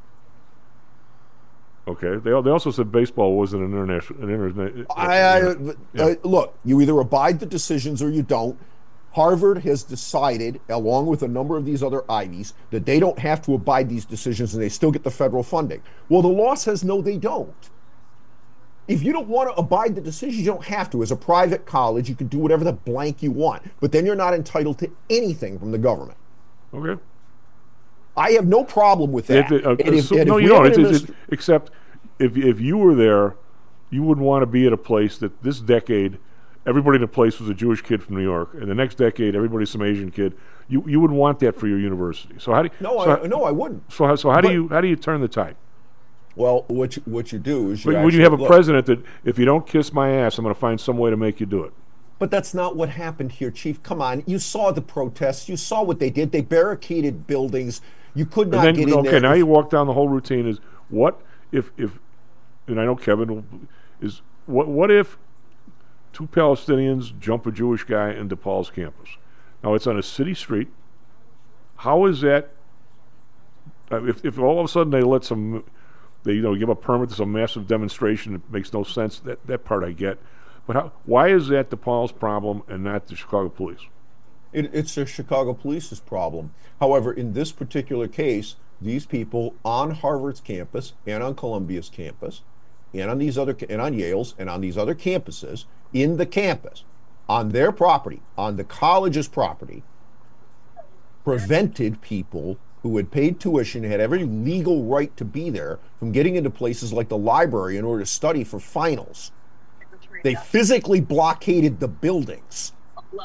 Okay. They also said baseball wasn't an international. Look, you either abide the decisions or you don't. Harvard has decided, along with a number of these other Ivies, that they don't have to abide these decisions and they still get the federal funding. Well, the law says no, they don't. If you don't want to abide the decisions, you don't have to. As a private college, you can do whatever the blank you want, but then you're not entitled to anything from the government. Okay. I have no problem with that. You don't. Except if you were there, you wouldn't want to be at a place that this decade, everybody in the place was a Jewish kid from New York, and the next decade, everybody's some Asian kid. You wouldn't want that for your university. So how do you, I wouldn't. So how do you turn the tide? Well, what you do is when you have a president that if you don't kiss my ass, I'm going to find some way to make you do it. But that's not what happened here, Chief. Come on, you saw the protests. You saw what they did. They barricaded buildings. You could not get in there. Okay, now you walk down the whole routine. Is what if and I know Kevin is what if 2 Palestinians jump a Jewish guy in DePaul's campus. Now, it's on a city street. How is that? If all of a sudden they give a permit to some massive demonstration, it makes no sense. That part I get. But why is that DePaul's problem and not the Chicago police? It's the Chicago police's problem. However, in this particular case, these people on Harvard's campus and on Columbia's campus and on Yale's and on these other campuses, in the campus, on their property, on the college's property, prevented people who had paid tuition, had every legal right to be there, from getting into places like the library in order to study for finals. They physically blockaded the buildings.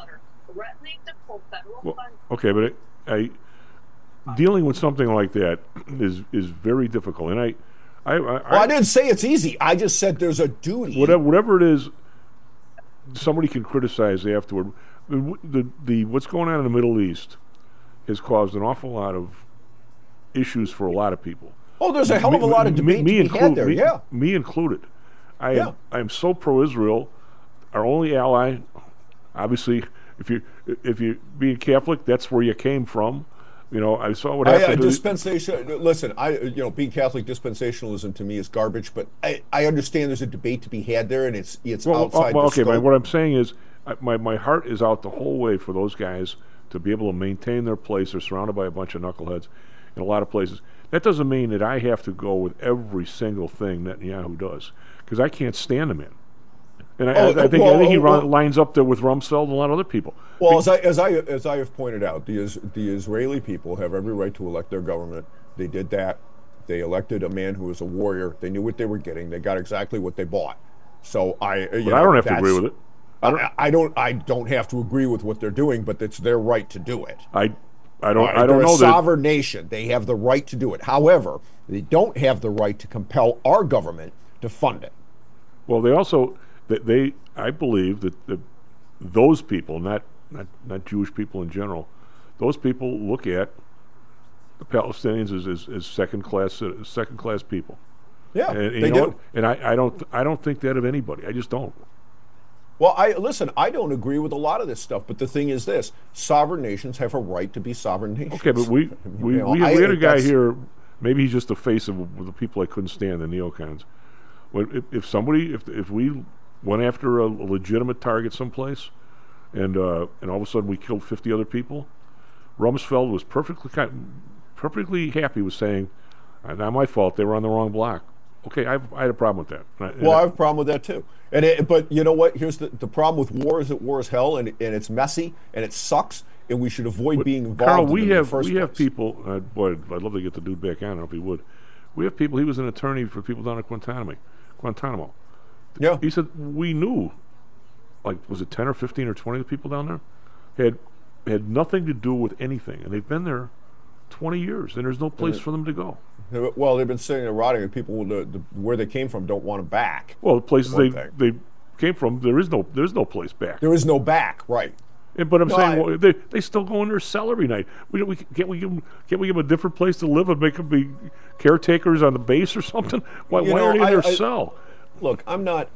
Well, okay, but dealing with something like that is very difficult, and I didn't say it's easy. I just said there's a duty. Whatever it is, somebody can criticize afterward. The what's going on in the Middle East has caused an awful lot of issues for a lot of people. Oh, there's a hell of a lot of debate to be had there. Yeah, me included. I am so pro-Israel. Our only ally, obviously, if you being Catholic, that's where you came from. I saw what happened. Dispensation. Listen, being Catholic, dispensationalism to me is garbage. But I understand there's a debate to be had there, and it's outside the scope. Okay, what I'm saying is, my heart is out the whole way for those guys to be able to maintain their place. They're surrounded by a bunch of knuckleheads in a lot of places. That doesn't mean that I have to go with every single thing Netanyahu does, because I can't stand the man. And I think he lines up there with Rumsfeld and a lot of other people. Well, as I have pointed out, the Israeli people have every right to elect their government. They did that. They elected a man who was a warrior. They knew what they were getting. They got exactly what they bought. So I don't have to agree with it. I don't have to agree with what they're doing, but it's their right to do it. I don't They're know a sovereign nation. They have the right to do it. However, they don't have the right to compel our government to fund it. Well, they also I believe that those people, not Jewish people in general, those people look at the Palestinians as second class people. Yeah, and they do. And I don't think that of anybody. I just don't. Well, I don't agree with a lot of this stuff, but the thing is this: sovereign nations have a right to be sovereign nations. Okay, but we had a guy here. Maybe he's just the face of the people I couldn't stand, the neocons. If we went after a legitimate target someplace, and all of a sudden we killed 50 other people, Rumsfeld was perfectly happy with saying, "Not my fault. They were on the wrong block." Okay, I had a problem with that. I have a problem with that too. But you know what? Here's the problem with war: is that war is hell, and it's messy, and it sucks, and we should avoid being involved. Carl, in the first we have people. Boy, I'd love to get the dude back on. I don't know if he would. We have people. He was an attorney for people down at Guantanamo. Yeah. He said we knew, was it 10 or 15 or 20 of the people down there had nothing to do with anything, and they've been there 20 years, and there's no place for them to go. Well, they've been sitting there rotting, and people where they came from don't want them back. Well, the places they came from, there's no place back. There is no back, right? But I'm saying they still go in their cell every night. Can't we give them a different place to live and make them be caretakers on the base or something? Why are they in their cell? Look, I'm not.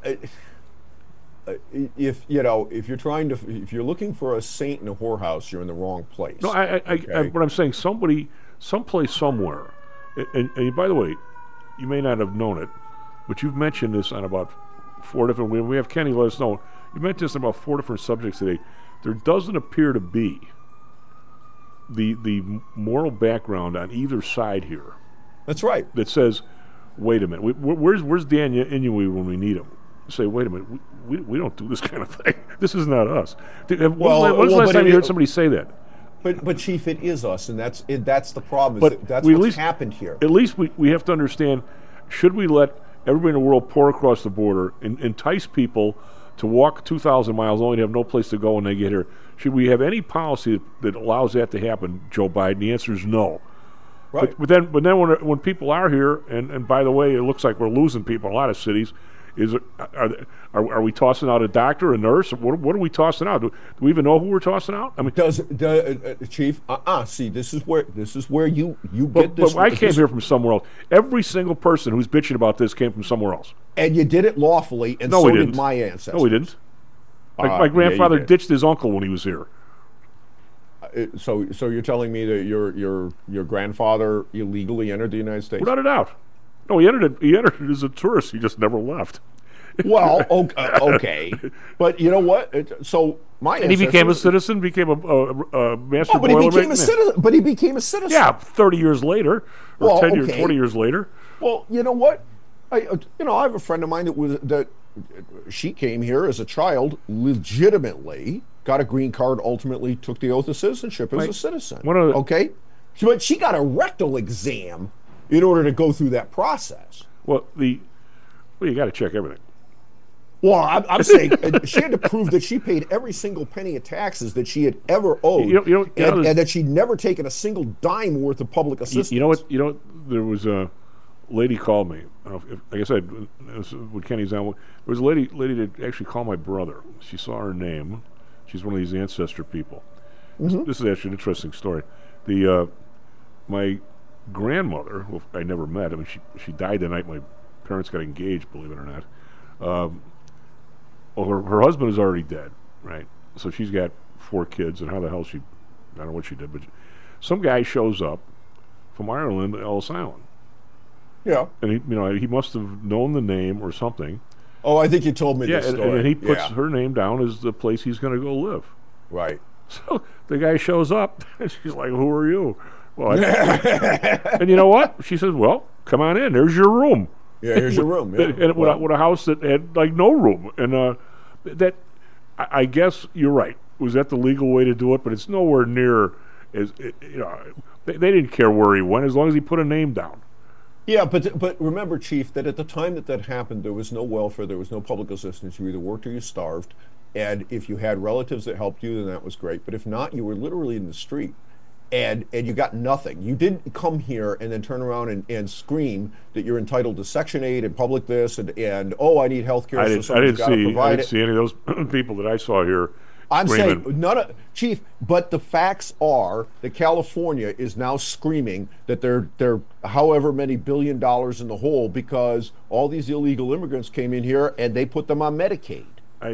If you're looking for a saint in a whorehouse, you're in the wrong place. No, what I'm saying, someplace, somewhere. And by the way, you may not have known it, but you've mentioned this on about 4 different. When we have Kenny, let us know. You mentioned this on about 4 different subjects today. There doesn't appear to be the moral background on either side here. That's right. That says, wait a minute, where's Dan Inouye when we need him? Say, wait a minute, we don't do this kind of thing. This is not us. When's the last time you heard somebody say that? But Chief, it is us, and that's the problem. That's what's happened here. At least we have to understand, should we let everybody in the world pour across the border and entice people to walk 2,000 miles only to have no place to go when they get here? Should we have any policy that allows that to happen, Joe Biden? The answer is no. Right. But then when people are here, and by the way, it looks like we're losing people in a lot of cities. Are we tossing out a doctor, a nurse? What are we tossing out? Do we even know who we're tossing out? I mean, Chief? See, this is where you get this. But I came here from somewhere else. Every single person who's bitching about this came from somewhere else. And you did it lawfully, and so did my ancestors. No, we didn't. My grandfather ditched his uncle when he was here. So you're telling me that your grandfather illegally entered the United States? Without a doubt. No, he entered it as a tourist. He just never left. Well, okay, but you know what? And he became a citizen, became a master but boilermaker. He became a citizen. But he became a citizen. Yeah, 30 years later, or 10 years, 20 years later. Well, you know what? I have a friend of mine that she came here as a child, legitimately got a green card, ultimately took the oath of citizenship as a citizen. Okay, but she got a rectal exam in order to go through that process. Well, you got to check everything. Well, I'm saying she had to prove that she paid every single penny of taxes that she had ever owed, and that she'd never taken a single dime worth of public assistance. You know what? There was a lady called me. I don't know like I said, with Kenny's on. There was a lady that actually called my brother. She saw her name. She's one of these ancestor people. Mm-hmm. This is actually an interesting story. My grandmother, who I never met. I mean, she died the night my parents got engaged. Believe it or not. Well, her husband is already dead, right? So she's got 4 kids, and how the hell I don't know what she did, but some guy shows up from Ireland, Ellis Island. Yeah. And he must have known the name or something. Oh, I think you told me this story. And he puts her name down as the place he's going to go live. Right. So the guy shows up, and she's like, "Who are you?" Well, and you know what? She says, "Well, come on in. There's your room." Yeah, here's your room. Yeah. And with a house that had like no room, and that I guess you're right. Was that the legal way to do it? But it's nowhere near as they didn't care where he went as long as he put a name down. Yeah, but remember, Chief, that at the time that happened, there was no welfare, there was no public assistance. You either worked or you starved, and if you had relatives that helped you, then that was great. But if not, you were literally in the street. And you got nothing. You didn't come here and then turn around and scream that you're entitled to Section 8 and public this and oh, I need health care. I didn't see any of those people that I saw here. I'm saying Chief, but the facts are that California is now screaming that they're however many $1 billion in the hole because all these illegal immigrants came in here and they put them on Medicaid,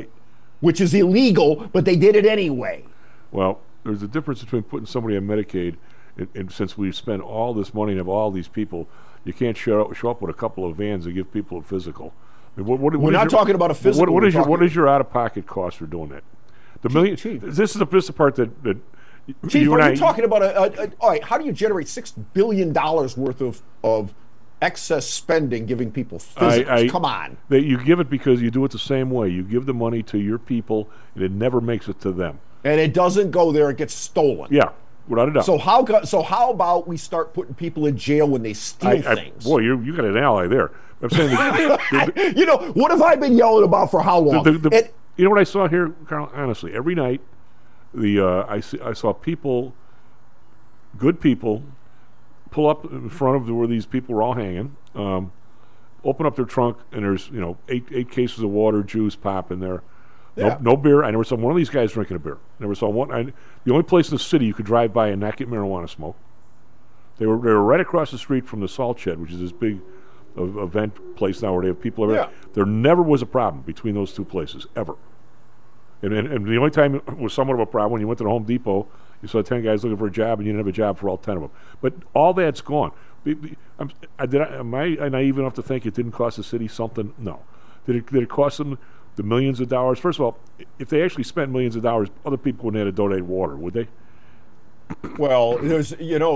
which is illegal, but they did it anyway. Well, there's a difference between putting somebody on Medicaid, and since we spend all this money and have all these people, you can't show up with a couple of vans and give people a physical. I mean, we're not talking about a physical. What is your out-of-pocket cost for doing that? Chief. This is the part that Chief, you talking about all right, how do you generate $6 billion worth of excess spending giving people physicals? Come on. You give it because you do it the same way. You give the money to your people, and it never makes it to them. And it doesn't go there; it gets stolen. Yeah, without a doubt. So how about we start putting people in jail when they steal things? Boy, you got an ally there. I'm saying, what have I been yelling about for how long? You know what I saw here, Carl? Honestly, every night, I saw people, good people, pull up in front of where these people were all hanging, open up their trunk, and there's eight cases of water, juice, pop in there. No beer. I never saw one of these guys drinking a beer. Never saw one. The only place in the city you could drive by and not get marijuana smoke. They were right across the street from the Salt Shed, which is this big event place now where they have people everywhere. Yeah. There never was a problem between those two places, ever. And the only time it was somewhat of a problem when you went to the Home Depot, you saw 10 guys looking for a job and you didn't have a job for all 10 of them. But all that's gone. Am I naive enough to think it didn't cost the city something? No. Did it cost them the millions of dollars? First of all, if they actually spent millions of dollars, other people wouldn't have to donate water, would they? Well, there's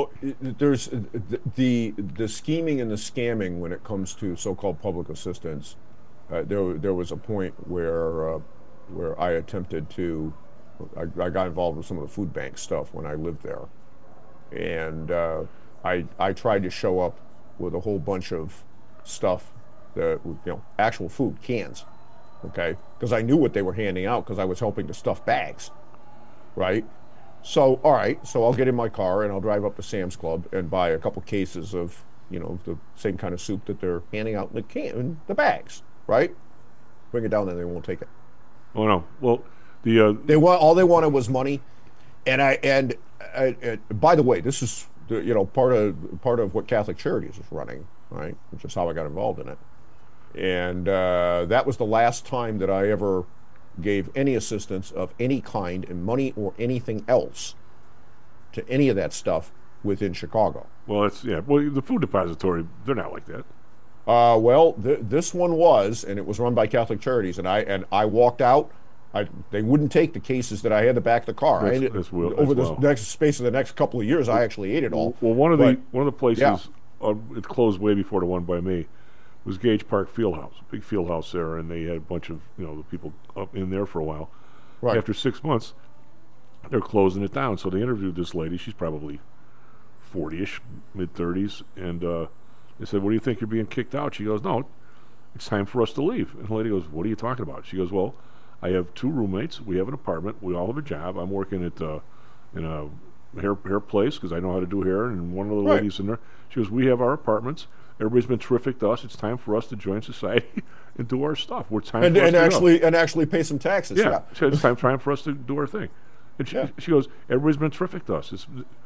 the scheming and the scamming when it comes to so-called public assistance. There was a point where I attempted to, I got involved with some of the food bank stuff when I lived there, and I tried to show up with a whole bunch of stuff that actual food cans. Okay, because I knew what they were handing out because I was helping to stuff bags, right? So, all right, so I'll get in my car and I'll drive up to Sam's Club and buy a couple cases of, the same kind of soup that they're handing out in the bags, right? Bring it down there, they won't take it. Oh no, well, all they wanted was money, and by the way, this is part of what Catholic Charities is running, right? Which is how I got involved in it. And that was the last time that I ever gave any assistance of any kind in money or anything else to any of that stuff within Chicago. Well, the food depository, they're not like that. This one was, and it was run by Catholic Charities, and I walked out. They wouldn't take the cases that I had in the back of the car. Over the next space of the next couple of years, I actually ate it all. Well, one of the places it closed way before the one by me was Gage Park Fieldhouse, big field house there, and they had a bunch of the people up in there for a while. Right. After 6 months, they're closing it down. So they interviewed this lady. She's probably 40-ish, mid-30s, and they said, "What do you think? You're being kicked out?" She goes, "No, it's time for us to leave." And the lady goes, "What are you talking about?" She goes, "Well, I have 2 roommates. We have an apartment. We all have a job. I'm working at in a hair place because I know how to do hair, and one of the ladies in there." She goes, "We have our apartments. Everybody's been terrific to us. It's time for us to join society and do our stuff. We're time and for us and actually pay some taxes." Yeah. It's time for us to do our thing. And she goes, "Everybody's been terrific to us."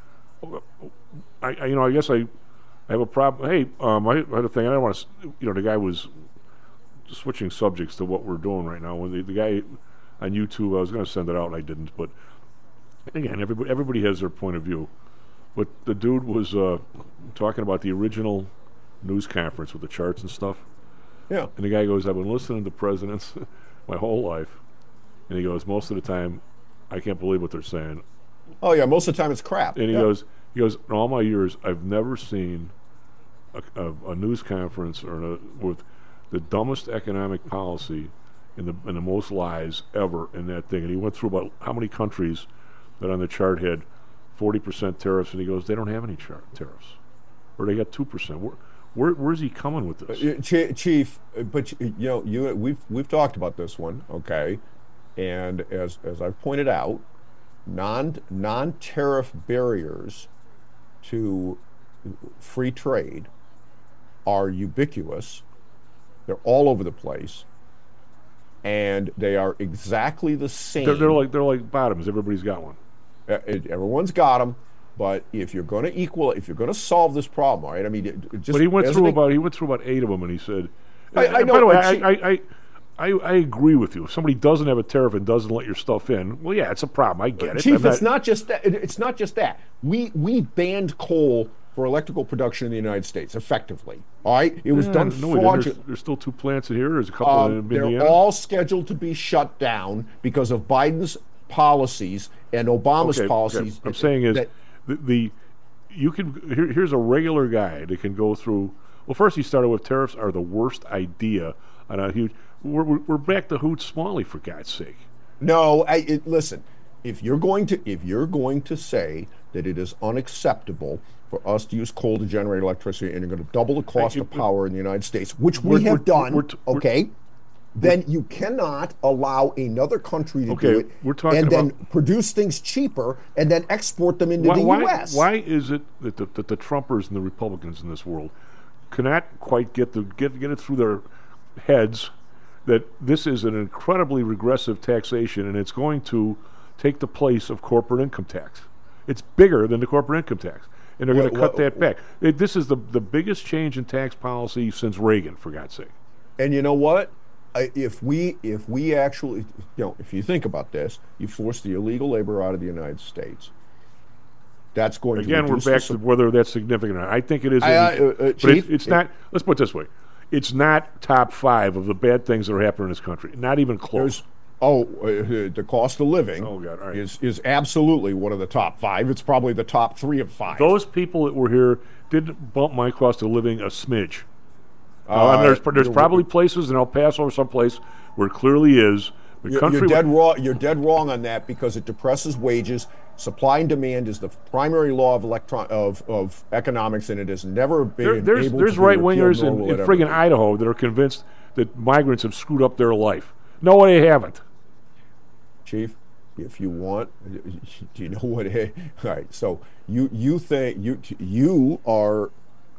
I guess I have a problem. Hey, I had a thing. I don't want to. The guy was switching subjects to what we're doing right now. When the guy on YouTube, I was going to send it out and I didn't. But again, everybody has their point of view. But the dude was talking about the original news conference with the charts and stuff. Yeah. And the guy goes, "I've been listening to presidents my whole life," and he goes, "Most of the time, I can't believe what they're saying." Oh yeah, most of the time it's crap. And he goes, "In all my years, I've never seen a news conference with the dumbest economic policy and the most lies ever in that thing." And he went through about how many countries that on the chart had 40% tariffs, and he goes, "They don't have any tariffs, or they got 2%. Where's he coming with this?" Chief, but we've talked about this one, okay? And as I've pointed out, non-tariff barriers to free trade are ubiquitous. They're all over the place, and they are exactly the same. They're like bottoms. Everybody's got one. Everyone's got them. But if you're going to solve this problem, right? I mean, but he went through about 8 of them, and he said, I know. By the way, I agree with you. If somebody doesn't have a tariff and doesn't let your stuff in, well, yeah, it's a problem. I get it. Chief, it's not just that. It's not just that. We banned coal for electrical production in the United States, effectively. All right? It was done fraudulently. There's still 2 plants in here. There's a couple in Indiana. They're all scheduled to be shut down because of Biden's policies and Obama's policies. Okay. I'm saying is here's a regular guy that can go through. Well, first he started with tariffs are the worst idea on a huge. We're back to Hoot Smalley, for God's sake. No, listen. If you're going to say that it is unacceptable for us to use coal to generate electricity, and you're going to double the cost of power in the United States, which we have done, then you cannot allow another country to do it and then produce things cheaper and then export them into the U.S. Why is it that the Trumpers and the Republicans in this world cannot quite get it through their heads that this is an incredibly regressive taxation and it's going to take the place of corporate income tax? It's bigger than the corporate income tax, and they're going to cut that back. This is the biggest change in tax policy since Reagan, for God's sake. And you know what? If we actually, if you think about this, you force the illegal labor out of the United States. That's going to we're back to whether that's significant or not. I think it is. Chief, it's not. Let's put it this way: it's not top 5 of the bad things that are happening in this country. Not even close. The cost of living is absolutely one of the top 5. It's probably the top 3 of 5. Those people that were here didn't bump my cost of living a smidge. There's probably places in El Paso or someplace where it clearly is. You're dead wrong. You're dead wrong on that because it depresses wages. Supply and demand is the primary law of economics, and it has never been There's right wingers in friggin' Idaho that are convinced that migrants have screwed up their life. No, they haven't. Chief, if you want, do you know what? All right. So you think you are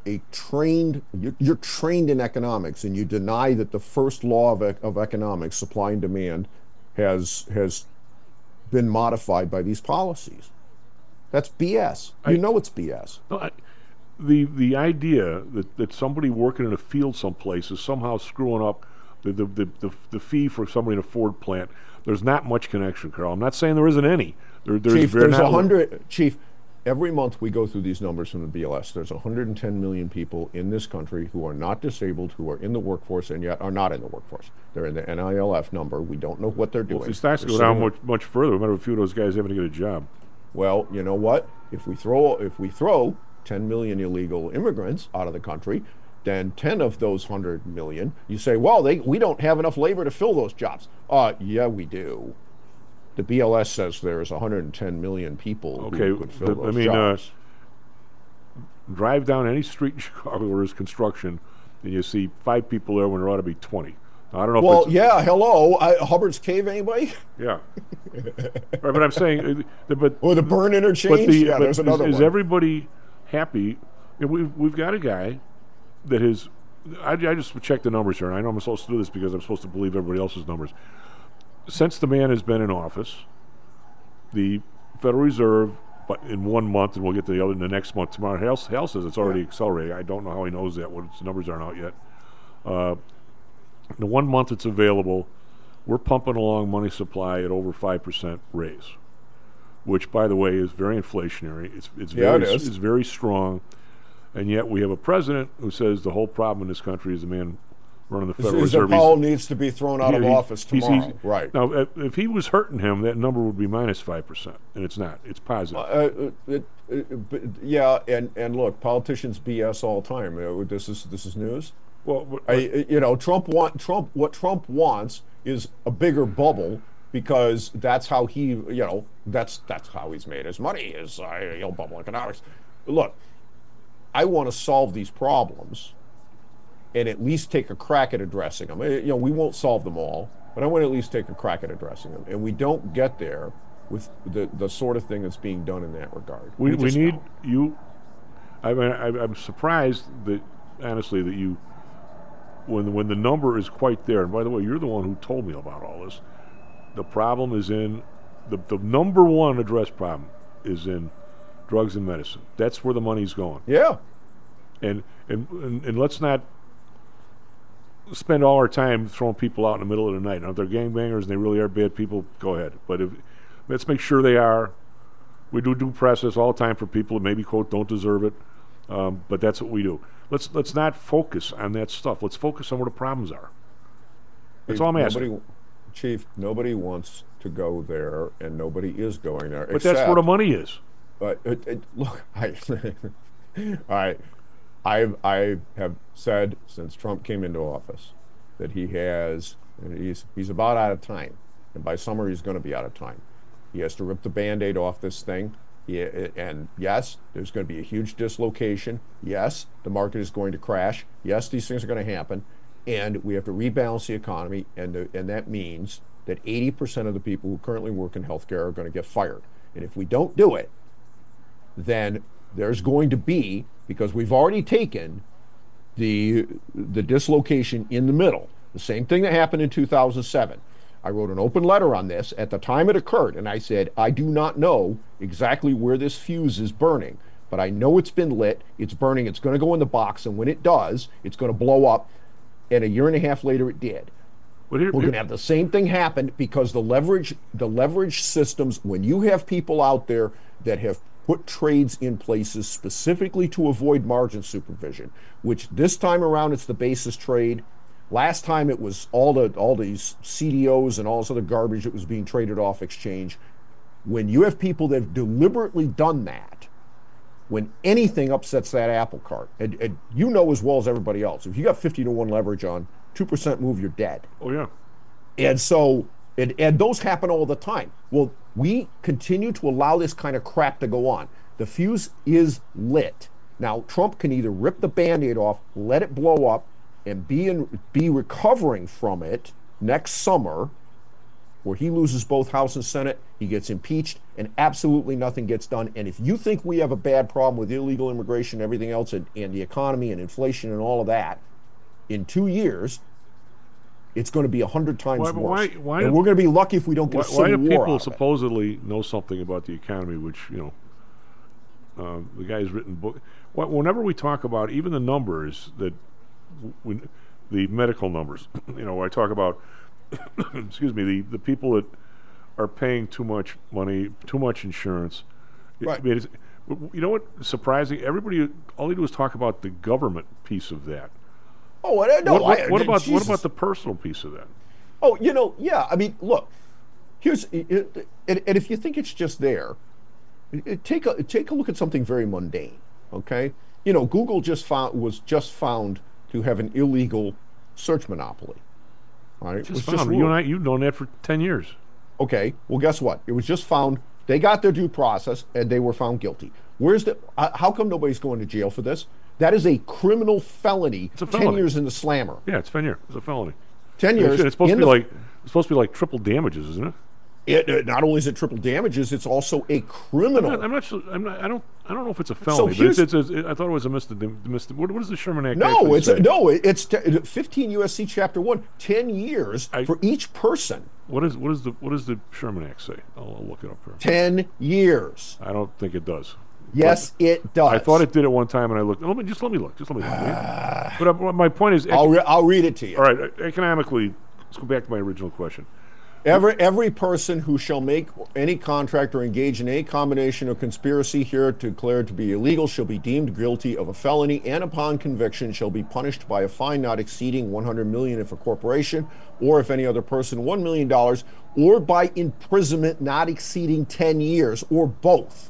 you're trained in economics, and you deny that the first law of economics, supply and demand, has been modified by these policies. That's BS. You know it's BS. No, the idea that somebody working in a field someplace is somehow screwing up the fee for somebody in a Ford plant. There's not much connection, Carl. I'm not saying there isn't any. There's Chief, there's 100. Chief, every month we go through these numbers from the BLS. There's 110 million people in this country who are not disabled, who are in the workforce, and yet are not in the workforce. They're in the NILF number. We don't know what they're doing. Well, if it starts to go down much further, we might have a few of those guys having to get a job. Well, you know what? If we throw 10 million illegal immigrants out of the country, then 10 of those 100 million, you say, well, we don't have enough labor to fill those jobs. Yeah, we do. The BLS says there's 110 million people who could fill those jobs. Drive down any street in Chicago where there's construction, and you see 5 people there when there ought to be 20. Now, I don't know. Well, hello, Hubbard's Cave, anybody? Yeah. Right, but I'm saying, or the Burn Interchange. There's another one. Is everybody happy? We've got a guy that is. I just checked the numbers here, and I know I'm supposed to do this because I'm supposed to believe everybody else's numbers. Since the man has been in office, the Federal Reserve, but in 1 month, and we'll get to the other in the next month tomorrow. Hal says it's already accelerating. I don't know how he knows that. What the numbers aren't out yet. The 1 month it's available, we're pumping along money supply at over 5% raise, which, by the way, is very inflationary. It's very strong, and yet we have a president who says the whole problem in this country is the man running the Federal Reserve. Powell needs to be thrown out of office tomorrow. Right. Now, if he was hurting him, that number would be minus 5%, and it's not. It's positive. And look, politicians BS all the time. This is news. Well, Trump wants is a bigger bubble because that's how he, that's how he's made his money is bubble economics. Look, I want to solve these problems and at least take a crack at addressing them. We won't solve them all, but I want to at least take a crack at addressing them. And we don't get there with the sort of thing that's being done in that regard. We need you. I mean, I'm surprised that, honestly, that you, when the number is quite there, and by the way, you're the one who told me about all this, the problem is in, the number one addressed problem is in drugs and medicine. That's where the money's going. Yeah. And let's not spend all our time throwing people out in the middle of the night. Now, if they're gangbangers and they really are bad people, go ahead. But let's make sure they are. We do due process all the time for people that maybe, quote, don't deserve it. But that's what we do. Let's not focus on that stuff. Let's focus on where the problems are. That's all I'm asking. Chief, nobody wants to go there, and nobody is going there. But that's where the money is. But look, I have said since Trump came into office that he's about out of time, and by summer he's going to be out of time. He has to rip the Band-Aid off this thing. And yes, there's going to be a huge dislocation. Yes, the market is going to crash. Yes, these things are going to happen, and we have to rebalance the economy, and that means that 80% of the people who currently work in healthcare are going to get fired. And if we don't do it, then there's going to be, because we've already taken the dislocation in the middle, the same thing that happened in 2007. I wrote an open letter on this at the time it occurred, and I said, I do not know exactly where this fuse is burning, but I know it's been lit, it's burning, it's going to go in the box, and when it does, it's going to blow up, and a year and a half later it did. We're going to have the same thing happen because the leverage systems, when you have people out there that have put trades in places specifically to avoid margin supervision, which this time around it's the basis trade. Last time it was all these CDOs and all this other garbage that was being traded off exchange. When you have people that have deliberately done that, when anything upsets that apple cart, and you know as well as everybody else, if you got 50-to-1 leverage on 2% move, you're dead. Oh yeah. And so, and those happen all the time. Well, we continue to allow this kind of crap to go on. The fuse is lit. Now, Trump can either rip the Band-Aid off, let it blow up, and be recovering from it next summer, where he loses both House and Senate, he gets impeached, and absolutely nothing gets done. And if you think we have a bad problem with illegal immigration and everything else, and the economy and inflation and all of that, in 2 years, it's going to be 100 times worse. Why and we're going to be lucky if we don't get a civil war. Why do people supposedly know something about the economy, which, the guy's written book. Whenever we talk about even the numbers that the medical numbers. I talk about, excuse me, the people that are paying too much money, too much insurance. Right. I mean, you know what? Surprising. Everybody, all they do is talk about the government piece of that. Oh, no. What about the personal piece of that? Oh, yeah. I mean, look. Here's and if you think it's just there, take a look at something very mundane. Okay, Google was just found to have an illegal search monopoly. All right, You've known that for 10 years. Okay, well, guess what? It was just found. They got their due process and they were found guilty. How come nobody's going to jail for this? That is a criminal felony. It's a felony. 10 years in the slammer. Yeah, it's 10 years. It's a felony. 10 years. It's supposed to be like triple damages, isn't it? Not only is it triple damages, it's also a criminal. I don't know if it's a felony. I thought it was a misdemeanor. What is the Sherman Act? It's 15 U.S.C. Chapter 1. 10 years for each person. What does the Sherman Act say? I'll look it up here. 10 years. I don't think it does. Yes, it does. I thought it did at one time, and I looked. Let me look. But my point is, I'll read it to you. All right, economically, let's go back to my original question. Every person who shall make any contract or engage in any combination or conspiracy here declared to be illegal shall be deemed guilty of a felony, and upon conviction shall be punished by a fine not exceeding $100 million if a corporation, or if any other person $1 million, or by imprisonment not exceeding 10 years, or both.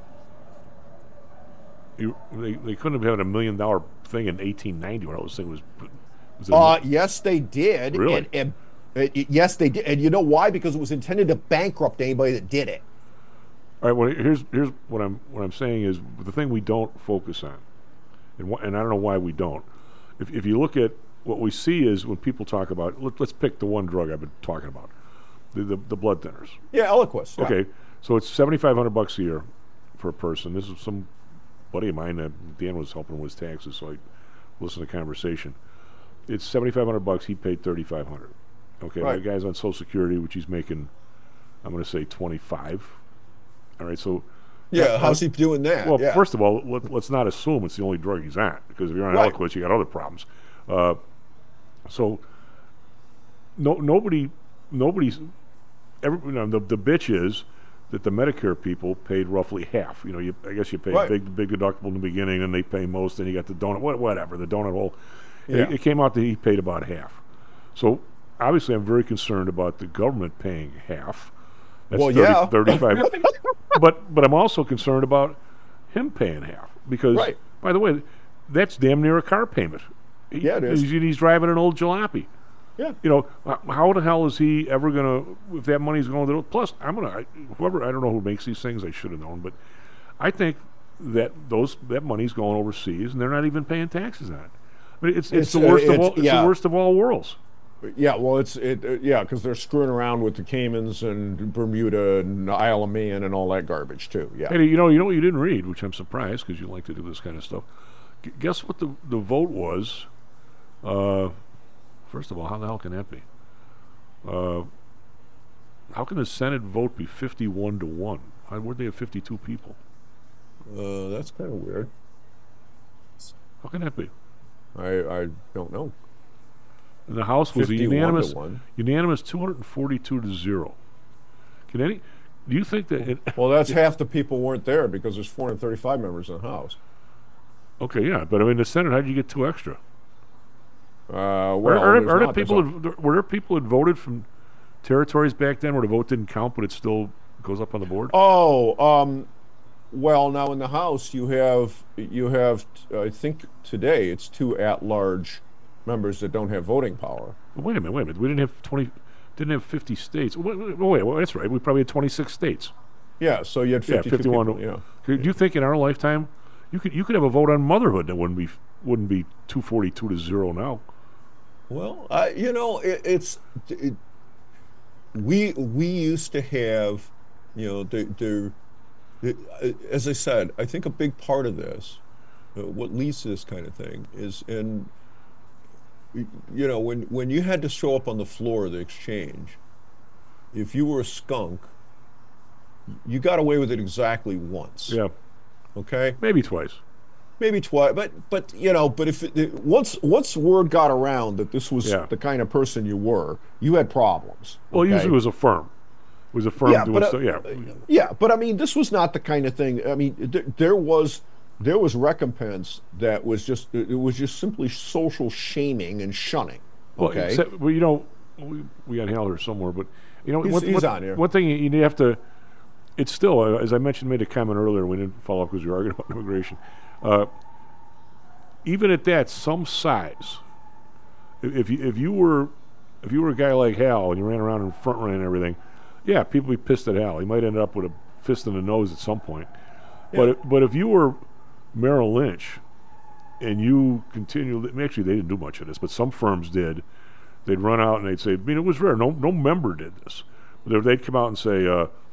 They couldn't have had $1 million thing in 1890 when I was saying was yes, they did. Really? Yes, they did. And you know why? Because it was intended to bankrupt anybody that did it. All right. Well, here's what I'm saying is the thing we don't focus on, and I don't know why we don't. If you look at what we see is when people talk about, let's pick the one drug I've been talking about, the blood thinners. Yeah, Eliquis. Yeah. Okay, so it's $7,500 a year for a person. This is some buddy of mine that Dan was helping with his taxes, so I listened to the conversation. It's $7,500. He paid $3,500. Okay, right. The guy's on Social Security, which he's making, I'm going to say 25. All right, so yeah, how's he doing that? Well, first of all, let's not assume it's the only drug he's on, because if you're on Eliquis, you got other problems. So nobody's the bitch is that the Medicare people paid roughly half. I guess you pay a big deductible in the beginning, and they pay most, and you got the donut, whatever, the donut hole. Yeah. It came out that he paid about half. So obviously, I'm very concerned about the government paying half. That's 35. but I'm also concerned about him paying half because, by the way, that's damn near a car payment. It is. He's driving an old jalopy. Yeah. How the hell is he ever going to, if that money's going to, plus I don't know who makes these things, I should have known, but I think that that money's going overseas and they're not even paying taxes on it. I mean, it's the worst of all. It's the worst of all worlds. Yeah, well, because they're screwing around with the Caymans and Bermuda and Isle of Man and all that garbage too. Yeah. Hey, you know what you didn't read, which I'm surprised because you like to do this kind of stuff. Guess what the vote was? First of all, how the hell can that be? How can the Senate vote be 51-1? Where'd they have 52 people? That's kind of weird. How can that be? I don't know. And the House was a unanimous 242-0. Do you think that? Well, that's half the people weren't there because there's 435 members in the House. Okay, yeah, but I mean the Senate. How did you get 2 extra? Were there people who voted from territories back then where the vote didn't count, but it still goes up on the board? Well, now in the House you have I think today it's 2 at-large members that don't have voting power. Well, wait a minute. We didn't have 50 states. Wait, that's right. We probably had 26 states. Yeah, so you had 51. People, Do you think in our lifetime you could have a vote on motherhood that wouldn't be 242-0 now? Well, we used to have, as I said, I think a big part of this, what leads to this kind of thing is when you had to show up on the floor of the exchange, if you were a skunk, you got away with it exactly once. Yeah. Okay? Maybe twice. maybe twice. But if once word got around that this was the kind of person you were, you had problems. Well, usually it was a firm. It was a firm doing stuff. Yeah, but I mean, this was not the kind of thing. I mean, there was recompense that was just simply social shaming and shunning. Okay. Well, we got Hal here somewhere, but he's on here. One thing you have to. It's still, as I mentioned, made a comment earlier. We didn't follow up because we were arguing about immigration. Even at that, some size. If you were a guy like Hal and you ran around and front ran and everything, yeah, people would be pissed at Hal. He might end up with a fist in the nose at some point. Yeah. But if you were Merrill Lynch and you continually, actually they didn't do much of this, but some firms did. They'd run out and they'd say, it was rare. No member did this. But they'd come out and say,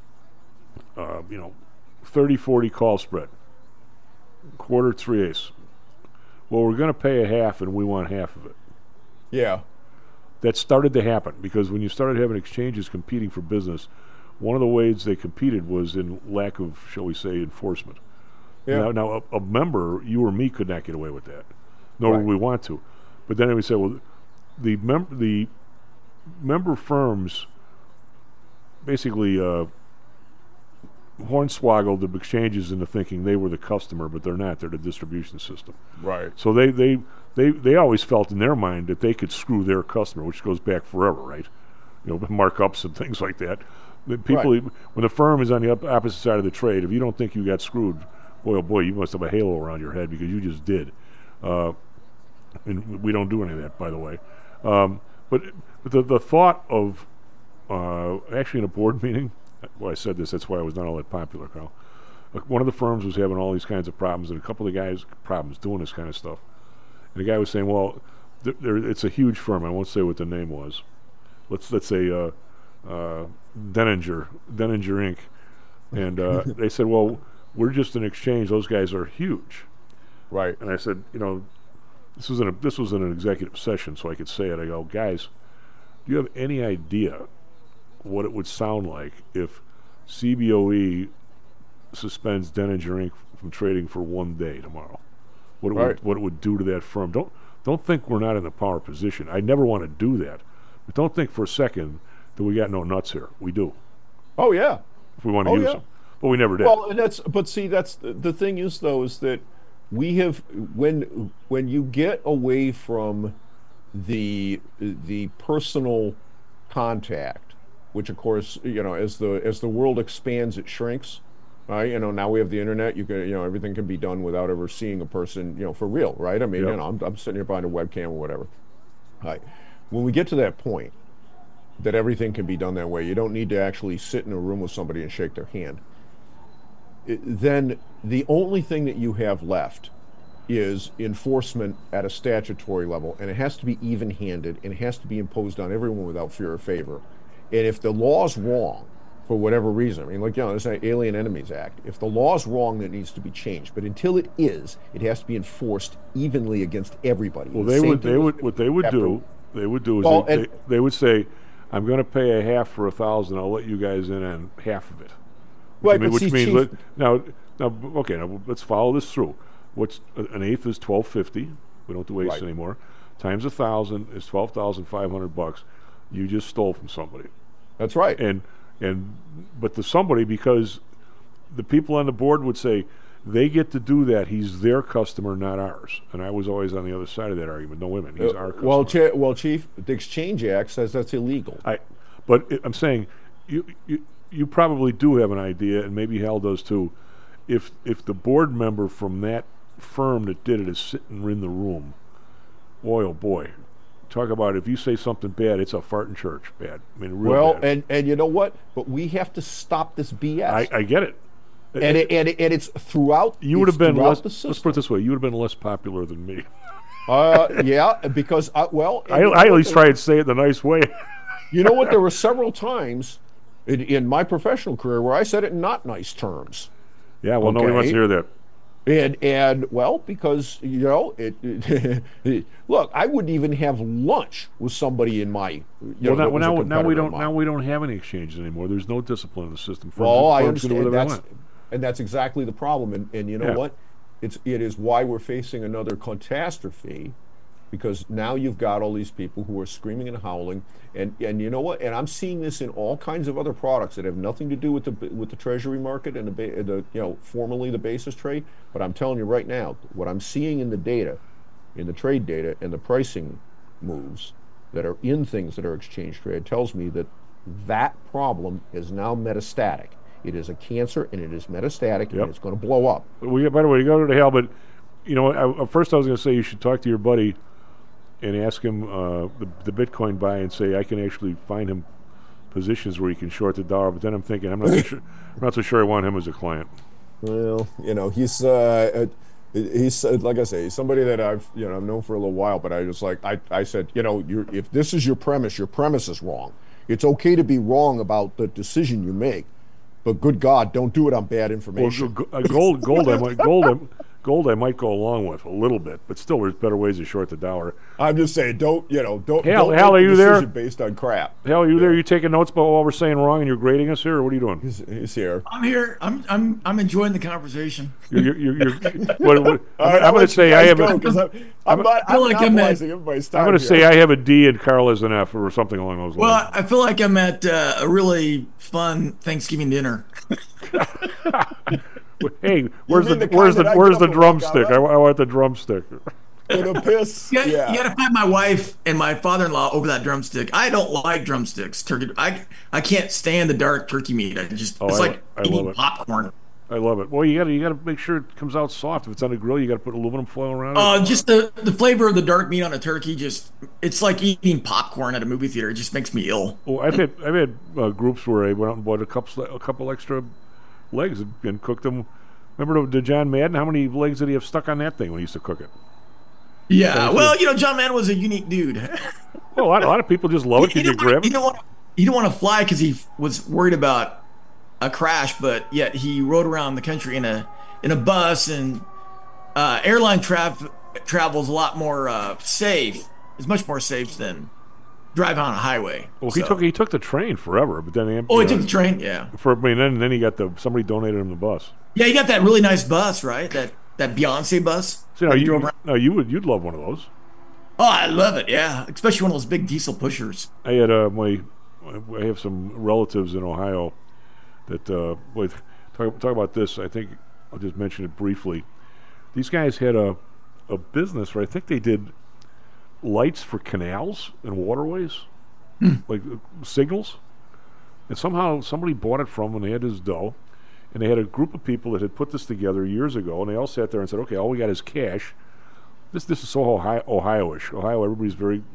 30-40 call spread, quarter 3/8. Well, we're going to pay a half and we want half of it. Yeah. That started to happen because when you started having exchanges competing for business, one of the ways they competed was in lack of, shall we say, enforcement. Yeah. Now a member, you or me, could not get away with that, nor would we want to. But then we say, well, the member firms basically hornswoggled the exchanges into thinking they were the customer, but they're not. They're the distribution system. Right. So they always felt in their mind that they could screw their customer, which goes back forever, right? Markups and things like that. When the firm is on the opposite side of the trade, if you don't think you got screwed, boy, oh boy, you must have a halo around your head because you just did. And we don't do any of that, by the way. But the thought of actually in a board meeting, well, I said this, that's why I was not all that popular, Carl. One of the firms was having all these kinds of problems, and a couple of the guys problems doing this kind of stuff. And the guy was saying, well, it's a huge firm. I won't say what the name was. Let's say Denninger Inc. And they said, well, we're just an exchange. Those guys are huge. Right. And I said, this was in an executive session, so I could say it. I go, guys, do you have any idea what it would sound like if CBOE suspends Denninger Inc. from trading for 1 day tomorrow? What it would do to that firm? Don't think we're not in the power position. I never want to do that, but don't think for a second that we got no nuts here. We do. Oh yeah. If we want to use them, but we never did. Well, and that's the thing is though is that we have when you get away from the personal contact, which of course as the world expands, it shrinks. Right? Now we have the internet. You can, everything can be done without ever seeing a person, for real, right? I mean, I'm sitting here behind a webcam or whatever. Right. When we get to that point, that everything can be done that way, you don't need to actually sit in a room with somebody and shake their hand. Then the only thing that you have left is enforcement at a statutory level, and it has to be even-handed, and it has to be imposed on everyone without fear or favor. And if the law's wrong, for whatever reason, I mean, there's an Alien Enemies Act. If the law's wrong, that needs to be changed. But until it is, it has to be enforced evenly against everybody. Well, they would say, I'm going to pay a half for 1,000. I'll let you guys in on half of it. Right, which means now, let's follow this through. What's an eighth is $1,250. We don't have to waste anymore. Times 1,000 is $12,500. You just stole from somebody. That's right. But the somebody, because the people on the board would say they get to do that. He's their customer, not ours. And I was always on the other side of that argument. No, women. He's our customer. Well, Chief, the Exchange Act says that's illegal. But I'm saying you probably do have an idea, and maybe Hal does too. If the board member from that firm that did it is sitting in the room, boy, oh boy. Talk about if you say something bad, it's a fart in church. Bad. I mean, real bad. And you know what? But we have to stop this BS. I get it. And it's throughout. You would have been less. Let's put it this way: you would have been less popular than me. Yeah, because I at least try and say it the nice way. You know what? There were several times in my professional career where I said it in not nice terms. Yeah, well, nobody wants to hear that. And because look, I wouldn't even have lunch with somebody in my. Now we don't have any exchanges anymore. There's no discipline in the system. I understand. And that's exactly the problem. And you know what? it is why we're facing another catastrophe, because now you've got all these people who are screaming and howling, and you know what? And I'm seeing this in all kinds of other products that have nothing to do with the Treasury market and the formerly the basis trade. But I'm telling you right now, what I'm seeing in the data, in the trade data and the pricing moves that are in things that are exchange traded, tells me that problem is now metastatic. It is a cancer, and it is metastatic, and it's going to blow up. By the way, you go to hell, but first I was going to say you should talk to your buddy and ask him the Bitcoin buy and say I can actually find him positions where he can short the dollar. But then I'm thinking I'm not so sure I want him as a client. Well, he's like I say, he's somebody that I've known for a little while. But I said, if this is your premise is wrong. It's okay to be wrong about the decision you make, but good God, don't do it on bad information. Well, gold I might go along with a little bit, but still there's better ways to short the dollar. I'm just saying, don't Hal, make are you there? Based on crap. Hal, are you there? You taking notes about what we're saying wrong and you're grading us here, or what are you doing? He's here. I'm here. I'm enjoying the conversation. I'm going to say I have I'm monopolizing everybody's time. I'm going to say I have a D and Carl has an F or something along those lines. Well, I feel like I'm at a really fun Thanksgiving dinner. Hey, where's the drumstick? I want the drumstick. You got to fight my wife and my father-in-law over that drumstick. I don't like drumsticks. Turkey. I can't stand the dark turkey meat. It's like eating popcorn. I love it. Well, you gotta make sure it comes out soft. If it's on a grill, you got to put aluminum foil around it. Just the flavor of the dark meat on a turkey, it's like eating popcorn at a movie theater. It just makes me ill. Well, I've had groups where I went out and bought a couple extra legs and cooked them. Remember the John Madden? How many legs did he have stuck on that thing when he used to cook it? Yeah, well, John Madden was a unique dude. Well, a lot of people just love it because you grab him. He didn't want to fly because he was worried about a crash, but yet he rode around the country in a bus, and airline travel is a lot more safe. It's much more safe than driving on a highway. Well, he took the train forever, but then he took the train, yeah. Then he got somebody donated him the bus. Yeah, he got that really nice bus, right? That Beyonce bus. So you'd love one of those. Oh, I love it. Yeah, especially one of those big diesel pushers. I had I have some relatives in Ohio that talk about this. I think I'll just mention it briefly. These guys had a business where I think they did lights for canals and waterways, like signals. And somehow somebody bought it from them, and they had this dough. And they had a group of people that had put this together years ago, and they all sat there and said, okay, all we got is cash. This is so Ohio-ish. Ohio, everybody's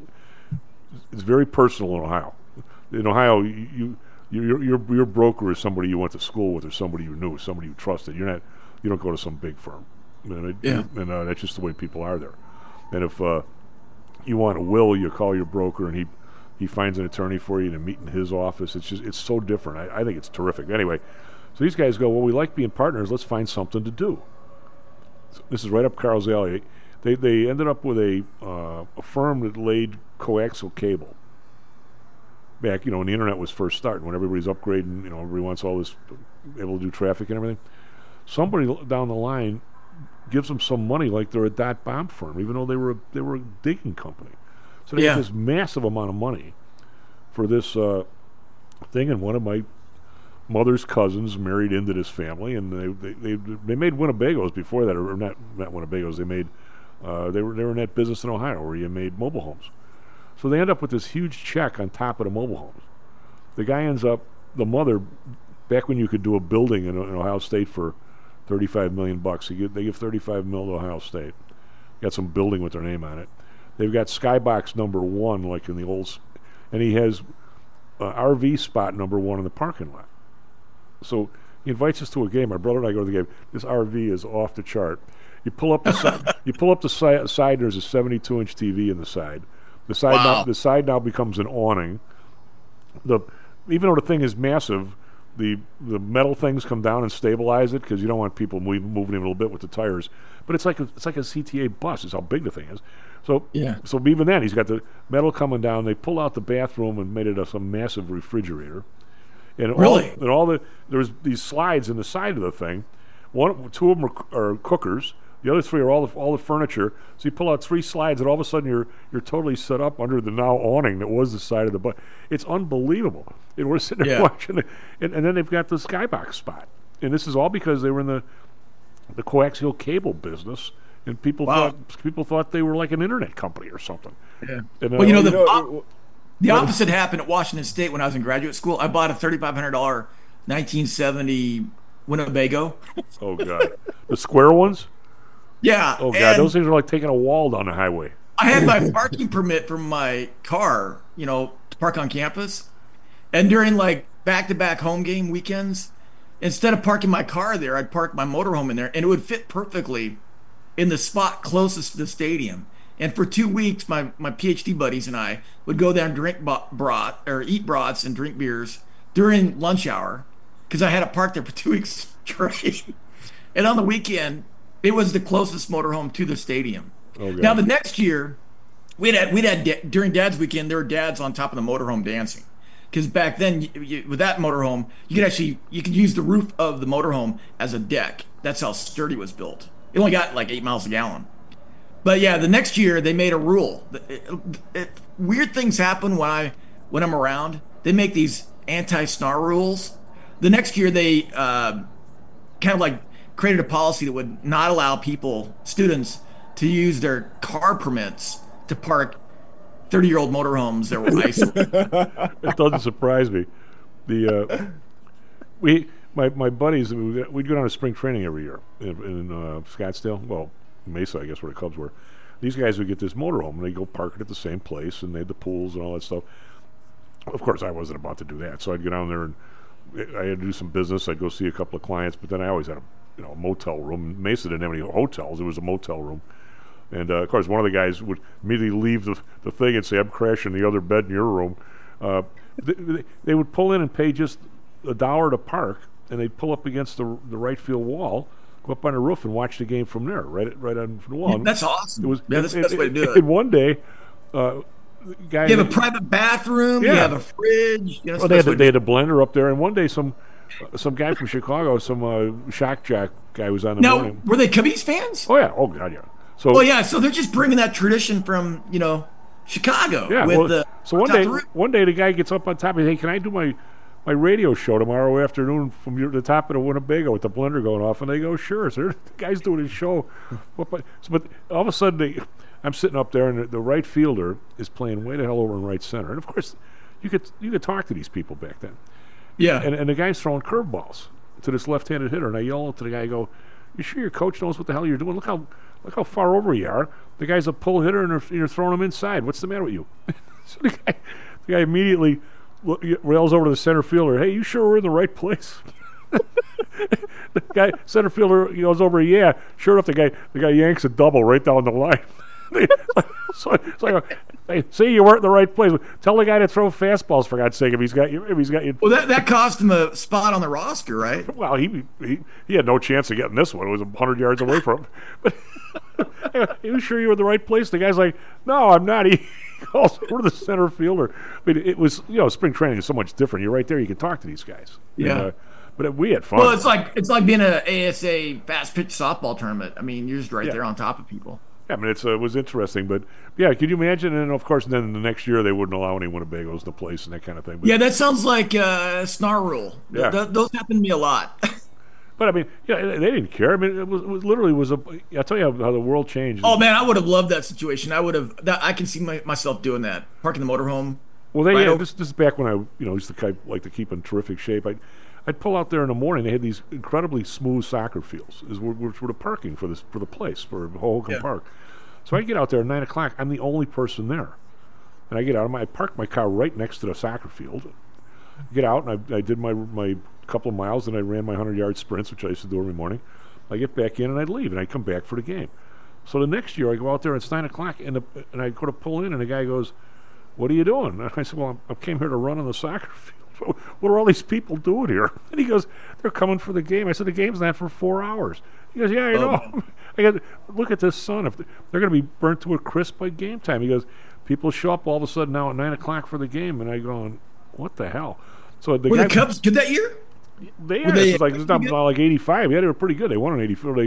it's very personal in Ohio. In Ohio, your broker is somebody you went to school with, or somebody you knew, somebody you trusted. You don't go to some big firm. And that's just the way people are there. And if you want a will, you call your broker, and he finds an attorney for you to meet in his office. It's so different. I think it's terrific. Anyway, so these guys go, well, we like being partners. Let's find something to do. So this is right up Carl's alley. They ended up with a firm that laid coaxial cable. Back, when the internet was first starting, when everybody's upgrading, everybody wants all this, able to do traffic and everything. Somebody down the line gives them some money, like they're a dot-bomb firm, even though they were a digging company. So they get this massive amount of money for this thing, and one of my mother's cousins married into this family, and they made Winnebagos before that, or not Winnebagos. They made they were in that business in Ohio where you made mobile homes. So they end up with this huge check on top of the mobile homes. The guy ends up, the mother, back when you could do a building in Ohio State for $35 million, they give $35 million to Ohio State. Got some building with their name on it. They've got Skybox number 1, like in the old, and he has RV spot number 1 in the parking lot. So he invites us to a game. My brother and I go to the game. This RV is off the chart. You pull up the side. There's a 72-inch TV in the side. The side now becomes an awning. Even though the thing is massive, the metal things come down and stabilize it because you don't want people moving it a little bit with the tires. But it's like a CTA bus. Is how big the thing is. So even then, he's got the metal coming down. They pull out the bathroom and made it some massive refrigerator. And there was these slides in the side of the thing. Two of them are cookers. The other 3 are all the furniture. So you pull out 3 slides, and all of a sudden you're totally set up under the now awning that was the side of the bus. It's unbelievable. And we're sitting there watching it, and then they've got the skybox spot, and this is all because they were in the coaxial cable business, and people thought they were like an internet company or something. Yeah. And, the opposite happened at Washington State when I was in graduate school. I bought a $3,500 1970 Winnebago. Oh God, the square ones. Yeah. Oh God, those things are like taking a wall down the highway. I had my parking permit from my car, to park on campus, and during like back-to-back home game weekends, instead of parking my car there, I'd park my motorhome in there, and it would fit perfectly in the spot closest to the stadium. And for 2 weeks, my PhD buddies and I would go there and drink broth or eat broths and drink beers during lunch hour because I had to park there for 2 weeks straight. And on the weekend, it was the closest motorhome to the stadium. Oh, now, the next year, we'd had during Dad's weekend, there were dads on top of the motorhome dancing. Because back then, with that motorhome, you could use the roof of the motorhome as a deck. That's how sturdy it was built. It only got like 8 miles a gallon. But yeah, the next year they made a rule. Weird things happen when I'm around. They make these anti-snar rules. The next year they kind of like created a policy that would not allow students, to use their car permits to park 30-year-old motorhomes that were isolated. It doesn't surprise me. My buddies, we'd go down to spring training every year in Scottsdale. Well, Mesa, I guess, where the Cubs were. These guys would get this motorhome, and they'd go park it at the same place, and they had the pools and all that stuff. Of course, I wasn't about to do that, so I'd go down there, and I had to do some business. I'd go see a couple of clients, but then I always had a motel room. Mesa didn't have any hotels. It was a motel room. And, of course, one of the guys would immediately leave the thing and say, I'm crashing the other bed in your room. They would pull in and pay just $1 to park, and they'd pull up against the right field wall, go up on the roof and watch the game from there, right on the wall. Yeah, that's awesome. That's the best way to do it. And one day, guys, you have a private bathroom. Yeah. You have a fridge. Well, they had a blender up there, and one day some guy from Chicago, some shock jock guy was on the morning. Were they Cubbies fans? Oh yeah, oh God, yeah. So they're just bringing that tradition from Chicago. Yeah. So one day the guy gets up on top and hey, can I do my radio show tomorrow afternoon from the top of the Winnebago with the blender going off? And they go, sure. So the guy's doing his show. But all of a sudden, I'm sitting up there, and the right fielder is playing way the hell over in right center. And, of course, you could talk to these people back then. Yeah. And the guy's throwing curveballs to this left-handed hitter. And I yell to the guy, I go, you sure your coach knows what the hell you're doing? Look how far over you are. The guy's a pull hitter, and you're throwing him inside. What's the matter with you? So the guy immediately rails over to the center fielder. Hey, you sure we're in the right place? The guy, center fielder, goes over. Yeah, sure enough, the guy yanks a double right down the line. So it's like, hey, see, you weren't in the right place. Tell the guy to throw fastballs, for God's sake, if he's got you. Well, that cost him a spot on the roster, right? Well, he had no chance of getting this one. It was 100 yards away from him. But are you sure you were in the right place? The guy's like, no, I'm not. He calls over to the center fielder. I mean, it was, spring training is so much different. You're right there. You can talk to these guys. Yeah. And, but we had fun. Well, it's like being an ASA fast pitch softball tournament. I mean, you're just right there on top of people. Yeah, I mean, it was interesting, but yeah, could you imagine? And of course, then the next year they wouldn't allow any Winnebagos to place and that kind of thing. But, yeah, that sounds like a SNAR rule. Yeah. Those happen to me a lot. But I mean, yeah, they didn't care. I mean, it was literally I'll tell you how the world changed. Oh man, I would have loved that situation. I can see myself doing that, parking the motorhome. Well, this is back when I used to like to keep in terrific shape. I'd pull out there in the morning. They had these incredibly smooth soccer fields, which were the parking for the place for Hohokam Park. So I get out there at 9 o'clock. I'm the only person there, and I get out. I park my car right next to the soccer field. Get out, and I did my couple of miles, and I ran my 100-yard sprints, which I used to do every morning. I get back in, and I'd leave, and I'd come back for the game. So the next year, I go out there, and it's 9 o'clock, and I go to pull in, and the guy goes, "What are you doing?" And I said, "Well, I came here to run on the soccer field. What are all these people doing here?" And he goes, "They're coming for the game." I said, "The game's not for 4 hours." He goes, "Yeah, I know." I go, "Look at this sun. If they're going to be burnt to a crisp by game time." He goes, "People show up all of a sudden now at 9 o'clock for the game." And I go, "What the hell?" So were the Cubs good that year? It's like 85. Yeah, they were pretty good. They won in 84. They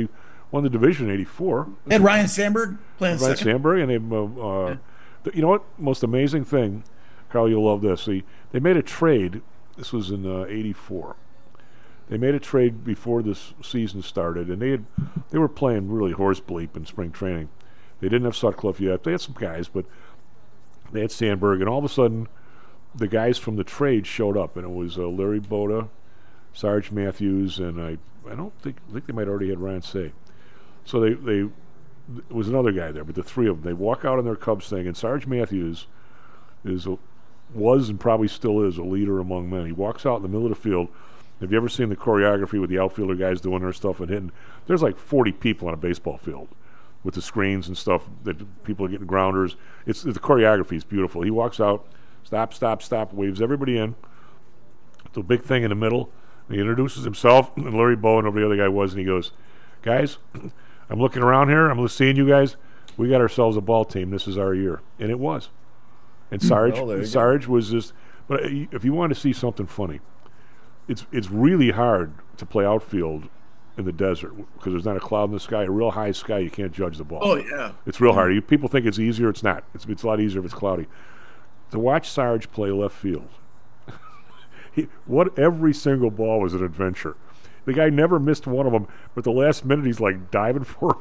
won the division in '84. And Ryan Sandberg playing Ryan second. Sandberg, and you know what? Most amazing thing, Carl, you'll love this. They made a trade. This was in '84. They made a trade before this season started, and they were playing really horse bleep in spring training. They didn't have Sutcliffe yet. They had some guys, but they had Sandberg, and all of a sudden, the guys from the trade showed up, and it was Larry Boda, Sarge Matthews, and I think they might already had Ryan Say. So it was another guy there, but the three of them, they walk out on their Cubs thing, and Sarge Matthews was and probably still is a leader among men. He walks out in the middle of the field. Have you ever seen the choreography with the outfielder guys doing their stuff and hitting? There's like 40 people on a baseball field with the screens and stuff that people are getting grounders. The choreography is beautiful. He walks out, stop, waves everybody in. The big thing in the middle. He introduces himself and Larry Bow and whoever the other guy was, and he goes, "Guys, I'm looking around here. I'm seeing you guys. We got ourselves a ball team. This is our year." And it was. And Sarge was just. But if you want to see something funny, it's really hard to play outfield in the desert because there's not a cloud in the sky. A real high sky, you can't judge the ball. Oh yeah, it's real hard. People think it's easier. It's not. It's a lot easier if it's cloudy. To watch Sarge play left field, every single ball was an adventure. The guy never missed one of them, but the last minute he's like diving for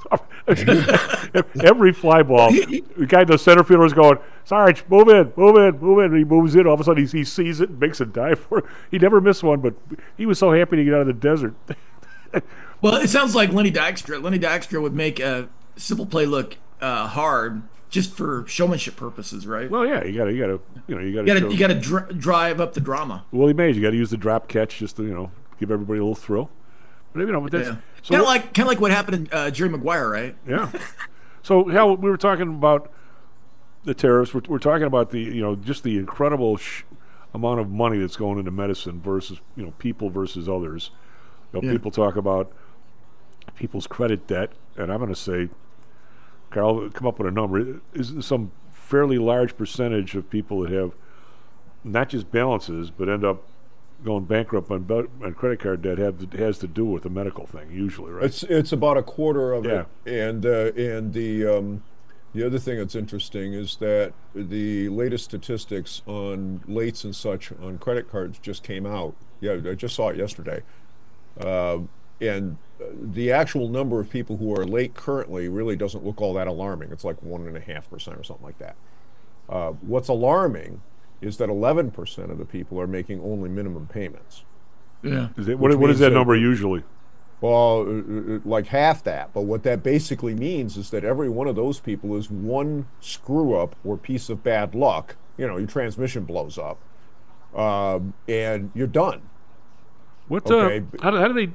it. Every fly ball, the guy, the center fielder is going, "Sarge, move in. And he moves in. All of a sudden he sees it and makes a dive for it. He never missed one, but he was so happy to get out of the desert. Well, it sounds like Lenny Dykstra. Lenny Dykstra would make a simple play look hard just for showmanship purposes, right? Well, yeah, you got to drive up the drama. Well, he made. You got to use the drop catch just to give everybody a little thrill. But but that's kind of like what happened in Jerry Maguire, right? Yeah. So Hal, we were talking about the tariffs. We're talking about the just the incredible amount of money that's going into medicine versus people versus others. People talk about people's credit debt, and I'm going to say, Carl, come up with a number. Is some fairly large percentage of people that have not just balances but end up going bankrupt on credit card debt has to do with the medical thing usually, right? It's about a quarter of it, and the other thing that's interesting is that the latest statistics on lates and such on credit cards just came out. Yeah, I just saw it yesterday. And the actual number of people who are late currently really doesn't look all that alarming. It's like 1.5% or something like that. What's alarming is that 11% of the people are making only minimum payments. Yeah. What is that number usually? Well, like half that. But what that basically means is that every one of those people is one screw up or piece of bad luck. Your transmission blows up, and you're done. What? Okay. How do they?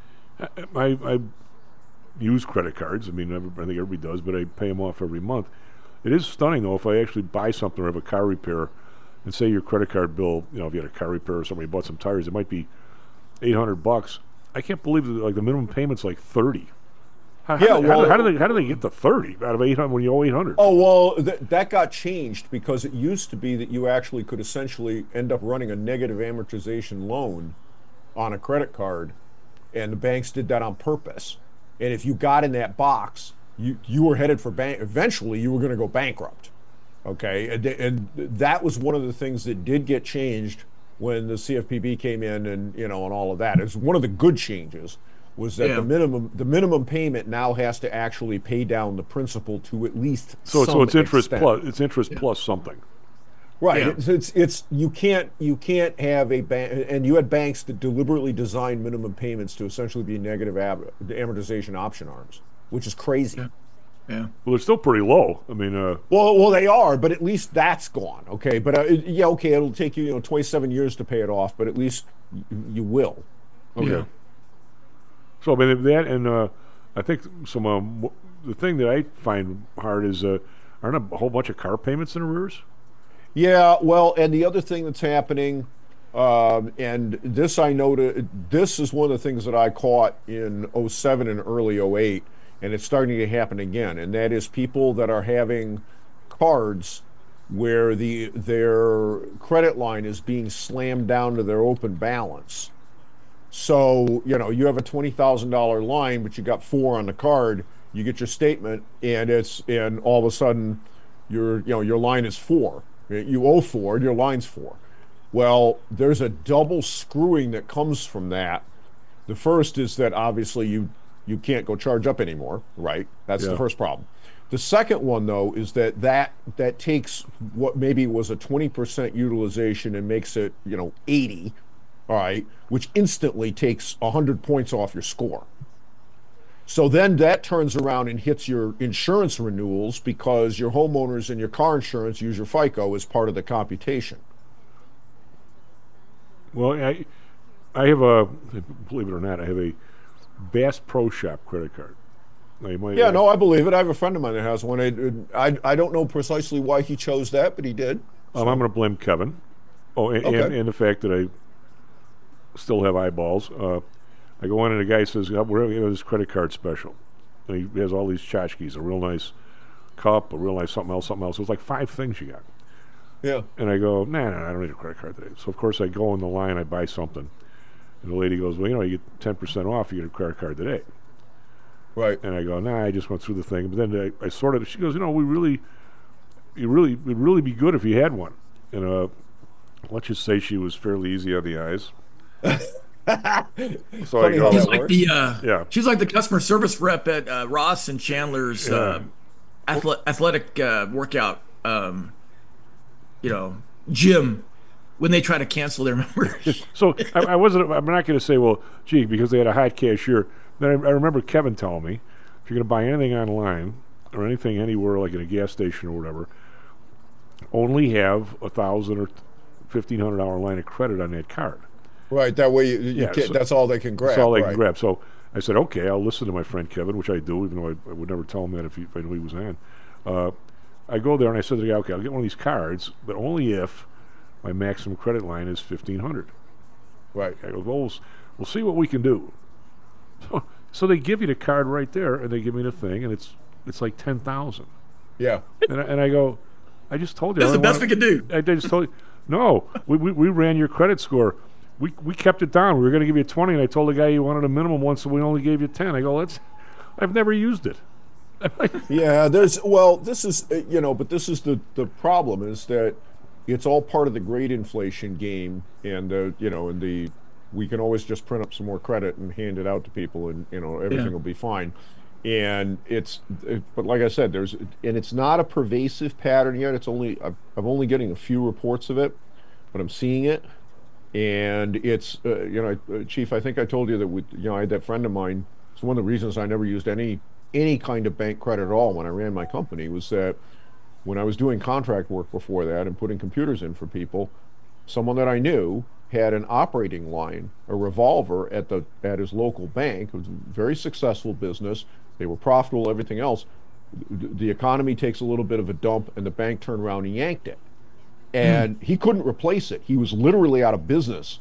I use credit cards. I mean, I think everybody does, but I pay them off every month. It is stunning, though, if I actually buy something or have a car repair, and say your credit card bill, if you had a car repair or somebody bought some tires, it might be $800. I can't believe that the minimum payment's like $30. How do they get to $30 out of $800 when you owe $800? Oh well, that got changed because it used to be that you actually could essentially end up running a negative amortization loan on a credit card, and the banks did that on purpose. And if you got in that box, you were headed for eventually you were going to go bankrupt. Okay, and that was one of the things that did get changed when the CFPB came in and and all of that. It's one of the good changes was that the minimum payment now has to actually pay down the principal to at least so it's interest extent. plus plus something. Right. Yeah. It's you can't have a bank, and you had banks that deliberately designed minimum payments to essentially be negative amortization option arms, which is crazy. Yeah. Well, they're still pretty low. I mean, well, they are, but at least that's gone. Okay, but okay, it'll take you 27 years to pay it off, but at least you will. Okay. Yeah. So I mean that, and I think some the thing that I find hard is aren't a whole bunch of car payments in arrears. Yeah, well, and the other thing that's happening, and this I noted, this is one of the things that I caught in 07 and early 08, and it's starting to happen again, and that is people that are having cards where their credit line is being slammed down to their open balance, So, you have a $20,000 line, but you got 4 on the card. You get your statement, and all of a sudden, your line is 4. You owe 4, and your line's 4. Well, there's a double screwing that comes from that. The first is that obviously you can't go charge up anymore, right? That's the first problem. The second one, though, is that takes what maybe was a 20% utilization and makes it, 80, all right, which instantly takes 100 points off your score. So then that turns around and hits your insurance renewals because your homeowners and your car insurance use your FICO as part of the computation. Well, I have a, believe it or not, I have a Bass Pro Shop credit card. I believe it. I have a friend of mine that has one. I don't know precisely why he chose that, but he did. I'm going to blame Kevin. And the fact that I still have eyeballs. I go in and the guy says, we're going to have this credit card special. And he has all these tchotchkes, a real nice cup, a real nice something else. It was like 5 things you got. Yeah. And I go, no, I don't need a credit card today. So, of course, I go in the line, I buy something. And the lady goes, well, you get 10% off, you get a credit card today. Right. And I go, I just went through the thing. But then I sort of, she goes, it'd really be good if you had one. And let's just say she was fairly easy on the eyes. So I go, she's like the customer service rep at Ross and Chandler's athletic workout, gym when they try to cancel their members. So I'm not going to say, well, gee, because they had a hot cashier. Then I remember Kevin telling me, if you're going to buy anything online or anything anywhere, like in a gas station or whatever, only have $1,000 or $1,500 line of credit on that card. Right. That way, you can't, so that's all they can grab. That's all they can grab. So I said, okay, I'll listen to my friend Kevin, which I do, even though I would never tell him that if I knew he was on. I go there and I said to the guy, okay, I'll get one of these cards, but only if my maximum credit line is $1,500. Right. I go, well, we'll see what we can do. So they give you the card right there, and they give me the thing, and it's like $10,000. Yeah. And I go, I just told you. That's the best we can do. I just told you. No, we ran your credit score. We kept it down. We were going to give you 20, and I told the guy you wanted a minimum one, so we only gave you 10. I go, I've never used it. Yeah, this is, but this is the problem is that it's all part of the grade inflation game, and we can always just print up some more credit and hand it out to people, and everything will be fine. And but like I said, it's not a pervasive pattern yet. It's only I'm only getting a few reports of it, but I'm seeing it, and it's Chief, I think I told you that I had that friend of mine. It's one of the reasons I never used any kind of bank credit at all when I ran my company, was that when I was doing contract work before that and putting computers in for people, someone that I knew had an operating line, a revolver at his local bank. It was a very successful business. They were profitable, everything else. The economy takes a little bit of a dump, and the bank turned around and yanked it. And he couldn't replace it. He was literally out of business.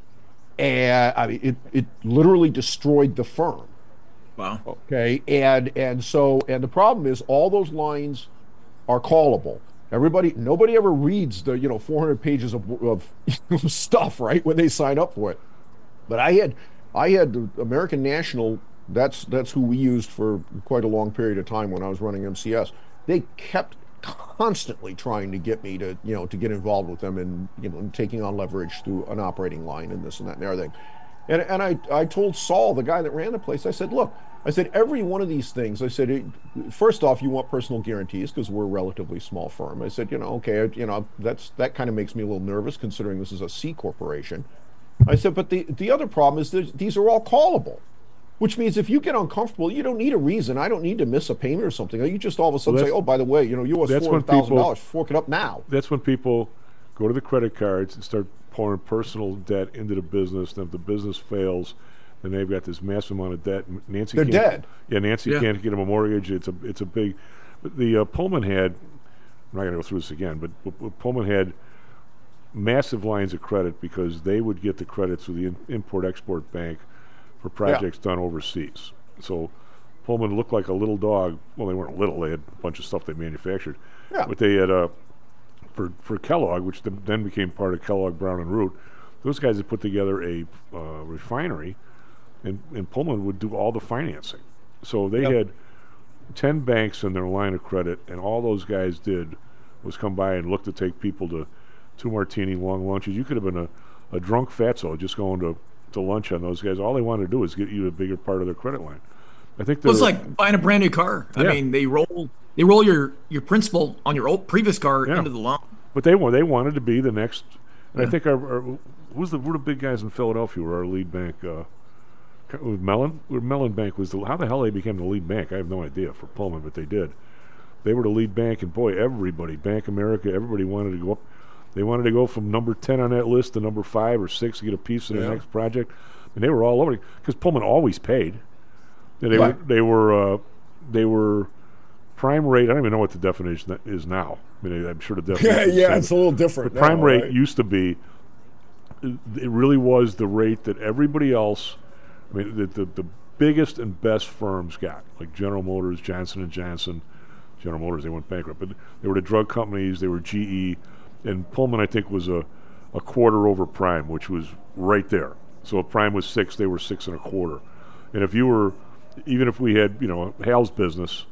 And I mean, it literally destroyed the firm. Wow. Okay. And the problem is all those lines are callable. Nobody ever reads the 400 pages of stuff, right, when they sign up for it. But I had the American National. That's who we used for quite a long period of time when I was running MCS. They kept constantly trying to get me to get involved with them and taking on leverage through an operating line and this and that and everything. And I told Saul, the guy that ran the place, I said, look, every one of these things, I said, first off, you want personal guarantees because we're a relatively small firm. I said, that kind of makes me a little nervous considering this is a C corporation. I said, but the other problem is that these are all callable, which means if you get uncomfortable, you don't need a reason. I don't need to miss a payment or something. You just all of a sudden say, oh, by the way, you owe us $400,000. Fork it up now. That's when people go to the credit cards and start pouring personal debt into the business. Then if the business fails, then they've got this massive amount of debt. They're dead. Yeah, Nancy can't get them a mortgage. It's a big. The Pullman had. I'm not going to go through this again, but Pullman had massive lines of credit because they would get the credit through the Import-Export Bank for projects done overseas. So Pullman looked like a little dog. Well, they weren't little. They had a bunch of stuff they manufactured. Yeah. But they had for Kellogg, which then became part of Kellogg Brown and Root, Those guys had put together a refinery, and Pullman would do all the financing. So they had 10 banks in their line of credit, and all those guys did was come by and look to take people to 2 martini long lunches. You could have been a drunk fatso just going to lunch on those guys. All they wanted to do is get you a bigger part of their credit line. I think it's like buying a brand new car. I mean, they roll your principal on your previous car into the loan. But they wanted to be the next. And I think who were the big guys in Philadelphia were our lead bank. Mellon Bank was how the hell they became the lead bank? I have no idea for Pullman, but they did. They were the lead bank, and boy, everybody, Bank America, everybody wanted to go up. They wanted to go from number 10 on that list to number 5 or 6 to get a piece of the next project, and they were all over because Pullman always paid. And they were prime rate. I don't even know what the definition is now. I mean, I'm sure the definition. It's a little different. The prime rate used to be. It really was the rate that everybody else. I mean, the biggest and best firms got, like General Motors, Johnson & Johnson. General Motors, they went bankrupt, but they were the drug companies, they were GE, and Pullman, I think, was a quarter over prime, which was right there. So if prime was 6, they were 6 1/4. And if you were, even if we had, Carl's business,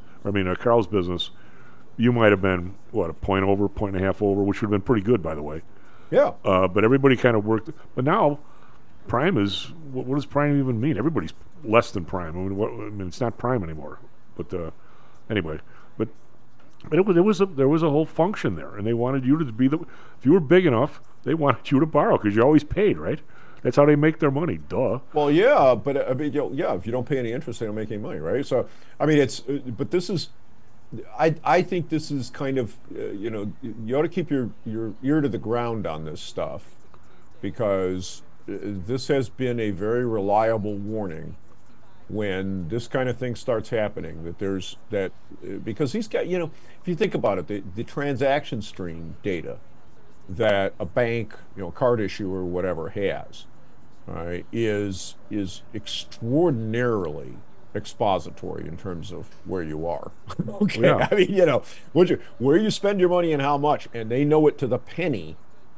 you might have been, a point over, 1.5 over, which would have been pretty good, by the way. Yeah. But everybody kind of worked. But now, prime is, what does prime even mean? Everybody's less than prime. I mean, it's not prime anymore. But anyway, but there was a whole function there, and they wanted you to be if you were big enough, they wanted you to borrow because you always paid, right? That's how they make their money. Duh. Well, yeah, but I mean, if you don't pay any interest, they don't make any money, right? So, I mean, but this is, I think this is kind of, you ought to keep your ear to the ground on this stuff, because this has been a very reliable warning when this kind of thing starts happening, because he's got, if you think about it, the transaction stream data that a bank, card issuer or whatever has, right, is extraordinarily expository in terms of where you are. Okay, yeah. I mean, where you spend your money and how much, and they know it to the penny.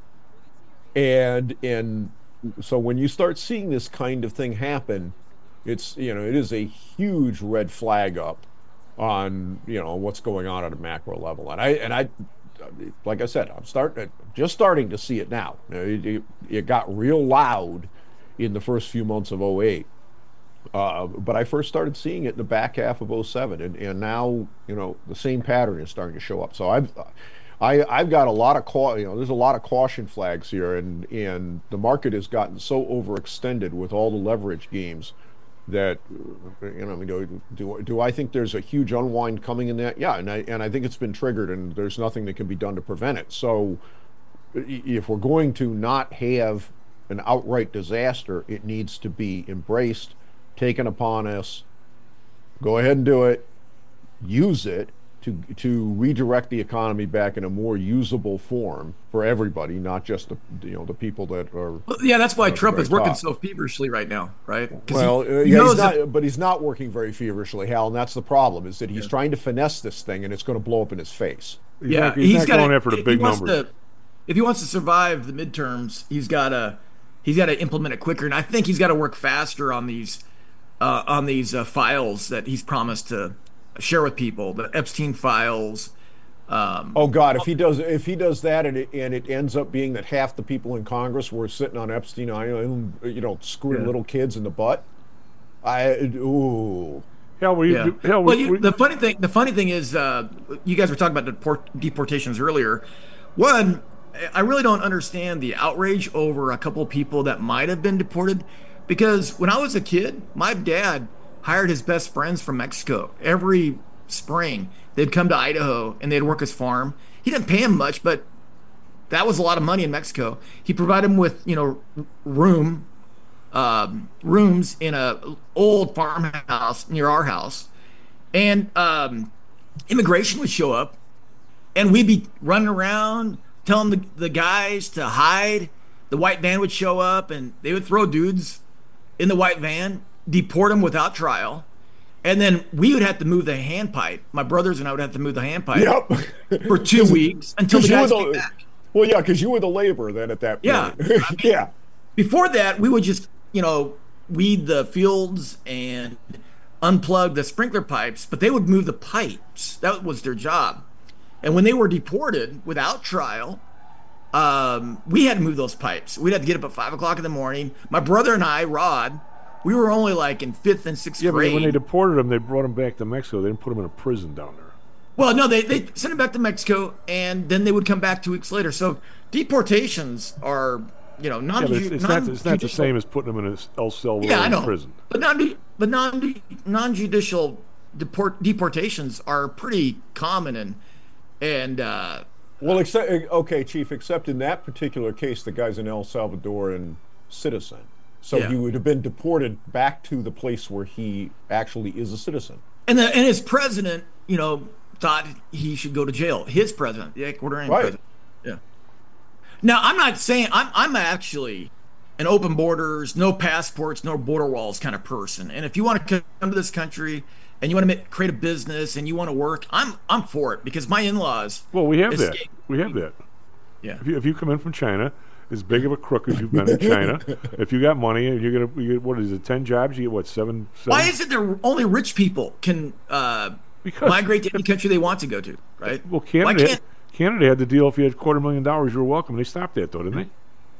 And so when you start seeing this kind of thing happen, it is a huge red flag up on what's going on at a macro level. And I like I said, I'm just starting to see it now. It got real loud in the first few months of 2008, but I first started seeing it in the back half of 2007, and now the same pattern is starting to show up. So I've got a lot of there's a lot of caution flags here, and the market has gotten so overextended with all the leverage games that do I think there's a huge unwind coming in that? Yeah, and I think it's been triggered, and there's nothing that can be done to prevent it. So if we're going to not have an outright disaster, it needs to be embraced, taken upon us. Go ahead and do it. Use it to redirect the economy back in a more usable form for everybody, not just the people that are. Yeah, that's why Trump is working so feverishly right now, right? Well, he's not working very feverishly, Hal, and that's the problem. Is that he's trying to finesse this thing, and it's going to blow up in his face. He's not going after the big numbers. If he wants to survive the midterms, he's got to implement it quicker, and I think he's got to work faster on these files that he's promised to share with people, the Epstein files. Oh God! If he does that, and it ends up being that half the people in Congress were sitting on Epstein Island, screwing little kids in the butt. The funny thing is, you guys were talking about deportations earlier. One, I really don't understand the outrage over a couple of people that might have been deported, because when I was a kid, my dad hired his best friends from Mexico. Every spring, they'd come to Idaho and they'd work his farm. He didn't pay him much, but that was a lot of money in Mexico. He provided him with, rooms in a old farmhouse near our house. And immigration would show up, and we'd be running around telling the guys to hide. The white van would show up, and they would throw dudes in the white van, deport them without trial, and then we would have to move the handpipe. My brothers and I would have to move the handpipe for 2 weeks until the guys came back. Well, yeah, because you were the laborer then at that point. Yeah. Before that, we would just, weed the fields and unplug the sprinkler pipes, but they would move the pipes. That was their job. And when they were deported without trial, we had to move those pipes. We'd have to get up at 5 o'clock in the morning. My brother and I, Rod, we were only like in 5th and 6th grade. Yeah, but when they deported them, they brought them back to Mexico. They didn't put them in a prison down there. Well, no, they sent them back to Mexico, and then they would come back 2 weeks later. So deportations are, non-judicial. It's not the same as putting them in El Salvador prison. But non-judicial deportations are pretty common, and well, except in that particular case, the guy's an El Salvadoran citizen, so he would have been deported back to the place where he actually is a citizen. And his president, thought he should go to jail. His president, the Ecuadorian president. Yeah. Now, I'm not saying I'm actually an open borders, no passports, no border walls kind of person. And if you want to come to this country and you want to create a business and you want to work, I'm for it, because my in-laws. Well, we have that. We have that. Yeah. If you come in from China, as big of a crook as you've been in China, if you got money and you get what is it, 10 jobs, you get what, seven? Why is it there only rich people can migrate to any country they want to go to, right? Well, Canada had the deal. If you had $250,000, you were welcome. They stopped that, though, didn't they?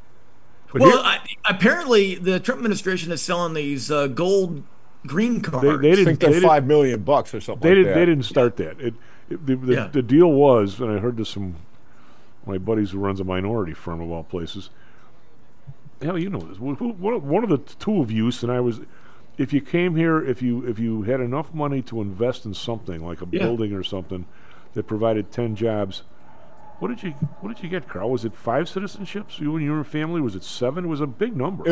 But apparently the Trump administration is selling these gold green cards. They think they're $5 million or something like that. They didn't start that. The deal was, and I heard this from my buddies who runs a minority firm of all places. Hell, you know this. One of the two of you, and I was, if you came here, if you had enough money to invest in something like a building or something that provided 10 jobs. What did you get, Carl? Was it 5 citizenships? You and your family? Was it 7? It was a big number.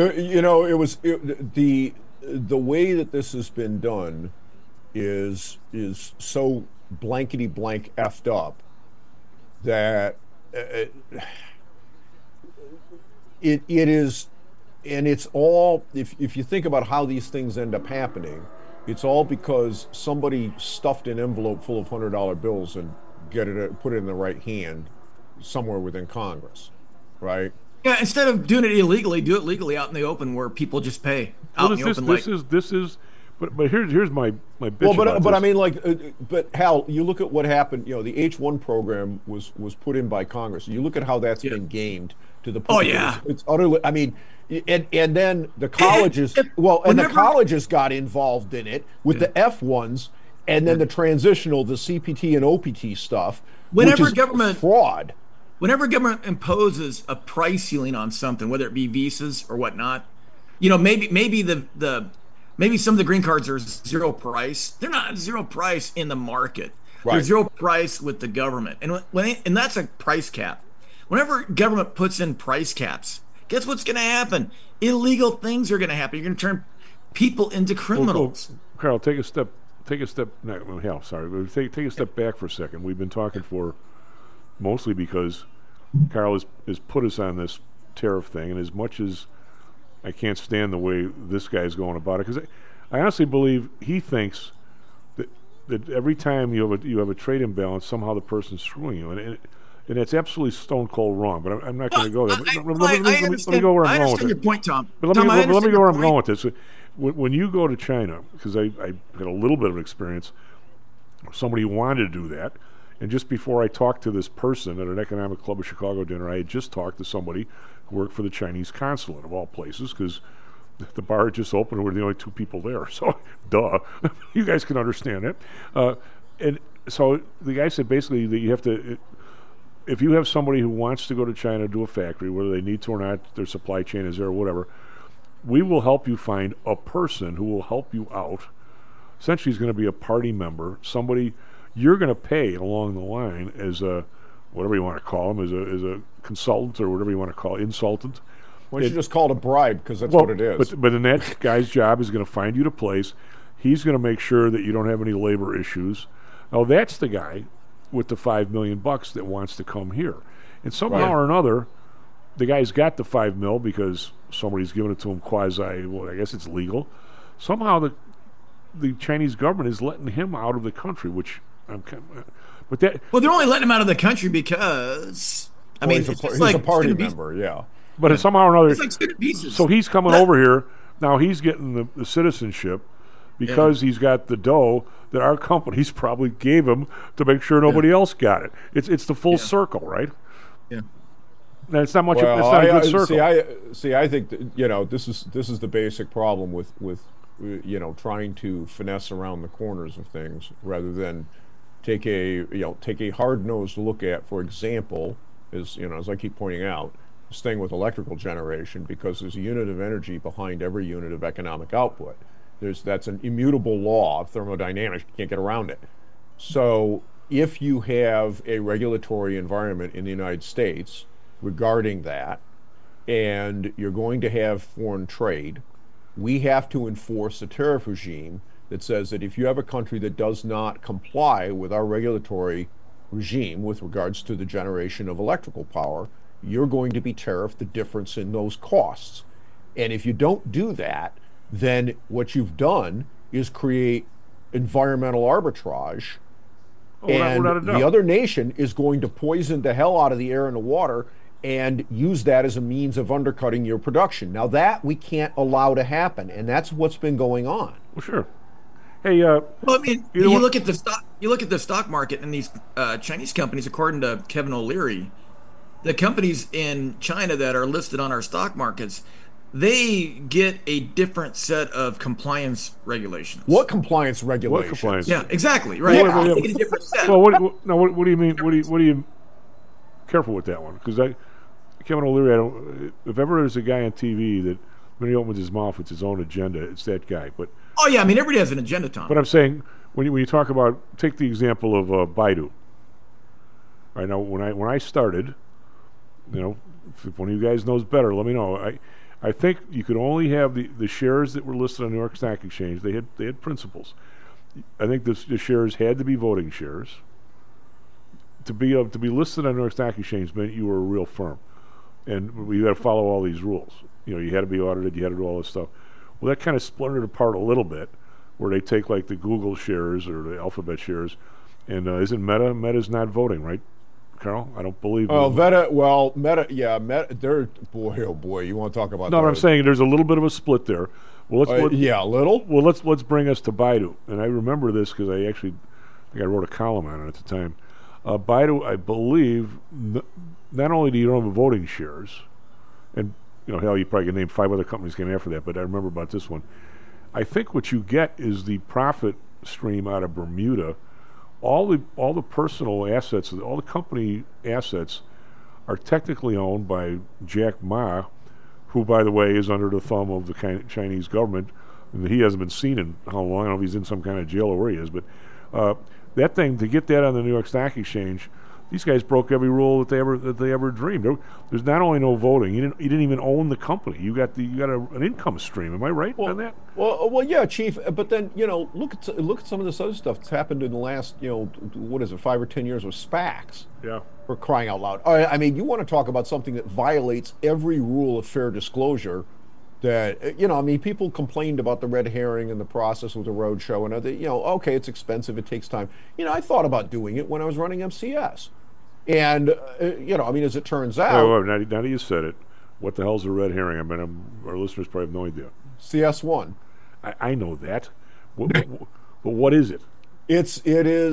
The way that this has been done is so blankety blank effed up that it is, and it's all, if you think about how these things end up happening, it's all because somebody stuffed an envelope full of $100 bills and put it in the right hand somewhere within Congress, right? Yeah, instead of doing it illegally, do it legally out in the open where people just pay out in the open. This is. But here's my bitch. Well, but about I mean, but Hal, you look at what happened. The H-1 program was put in by Congress. You look at how that's been gamed to the point. Oh yeah, it's utterly. I mean, and then the colleges. The colleges got involved in it with the F-1s, and then the transitional, the CPT and OPT stuff. Whenever which is government fraud. Whenever government imposes a price ceiling on something, whether it be visas or whatnot, maybe some of the green cards are zero price. They're not zero price in the market. Right. They're zero price with the government, and that's a price cap. Whenever government puts in price caps, guess what's going to happen? Illegal things are going to happen. You're going to turn people into criminals. Carl, take a step. Take a step back for a second. We've been talking for mostly because Carl has put us on this tariff thing, and as much as I can't stand the way this guy's going about it, because I honestly believe he thinks that every time you have a trade imbalance, somehow the person's screwing you, and it's absolutely stone cold wrong. But I'm not going to go there. Let me go where I'm going with it. I understand your point, Tom. But let me go where I'm going with this. When you go to China, because I had a little bit of experience, somebody wanted to do that, and just before I talked to this person at an Economic Club of Chicago dinner, I had just talked to somebody who worked for the Chinese consulate, of all places, because the bar had just opened and we're the only 2 people there. So, duh. You guys can understand it. And so the guy said basically that you have to, if you have somebody who wants to go to China to do a factory, whether they need to or not, their supply chain is there or whatever, we will help you find a person who will help you out. Essentially, he's going to be a party member, somebody you're going to pay along the line as a, whatever you want to call him, as a consultant or whatever you want to call it, insultant. Why don't you just call it a bribe, because that's what it is. But then that guy's job is going to find you a place. He's going to make sure that you don't have any labor issues. Now, that's the guy with the $5 million that wants to come here. And somehow or another, the guy's got the $5 million because somebody's given it to him quasi, well, I guess it's legal. Somehow the Chinese government is letting him out of the country, which I'm kind of, but they're only letting him out of the country because he's a party member, yeah. But somehow or another, it's like spinning pieces. So he's coming over here now. He's getting the citizenship because he's got the dough that our companies probably gave him to make sure nobody else got it. It's the full circle, right? Yeah. And it's not much. Well, it's not a good circle. I think that, this is the basic problem with trying to finesse around the corners of things rather than take a hard-nosed look at, for example, as I keep pointing out, this thing with electrical generation, because there's a unit of energy behind every unit of economic output. That's an immutable law of thermodynamics. You can't get around it. So if you have a regulatory environment in the United States regarding that, and you're going to have foreign trade, we have to enforce a tariff regime that says that if you have a country that does not comply with our regulatory regime with regards to the generation of electrical power, you're going to be tariffed the difference in those costs. And if you don't do that, then what you've done is create environmental arbitrage, and the other nation is going to poison the hell out of the air and the water and use that as a means of undercutting your production. Now that we can't allow to happen, and that's what's been going on. Well, sure. Hey, well, I mean, you look at the stock market and these Chinese companies. According to Kevin O'Leary, the companies in China that are listed on our stock markets, they get a different set of compliance regulations. What compliance regulations? What compliance? Yeah, exactly. Right. Yeah. They get a different set. Well, what do you mean? What do you? Careful with that one, because Kevin O'Leary, if ever there's a guy on TV that when he opens his mouth, it's his own agenda. It's that guy. But oh yeah, I mean everybody has an agenda, Tom. But I'm saying when you talk about, take the example of Baidu. Right now, when I started, if one of you guys knows better, let me know. I think you could only have the shares that were listed on New York Stock Exchange. They had principles. I think the shares had to be voting shares. To be listed on New York Stock Exchange meant you were a real firm, and we had to follow all these rules. You had to be audited. You had to do all this stuff. Well, that kind of splintered apart a little bit, where they take like the Google shares or the Alphabet shares, and isn't Meta's not voting, right, Carl? I don't believe. Meta. Yeah, Meta. They're oh boy, you want to talk about? No, but I'm saying there's a little bit of a split there. Well, a little. Well, let's bring us to Baidu, and I remember this because I wrote a column on it at the time. Baidu, I believe, not only do you don't have voting shares, and hell, you probably can name 5 other companies came after that, but I remember about this one. I think what you get is the profit stream out of Bermuda. All the personal assets, all the company assets, are technically owned by Jack Ma, who, by the way, is under the thumb of the Chinese government. And he hasn't been seen in how long. I don't know if he's in some kind of jail or where he is, but that thing, to get that on the New York Stock Exchange, these guys broke every rule that they ever dreamed. There's not only no voting, you didn't even own the company. You got an income stream. Am I right on that? Well, yeah, Chief. But then look at some of this other stuff that's happened in the last 5 or 10 years with SPACs. Yeah. For crying out loud. I mean, you want to talk about something that violates every rule of fair disclosure. That people complained about the red herring and the process with the roadshow and okay, it's expensive, it takes time. I thought about doing it when I was running MCS, and as it turns out. Wait, now that you said it, what the hell's a red herring? I mean, our listeners probably have no idea. CS1. I know that, but what is it? It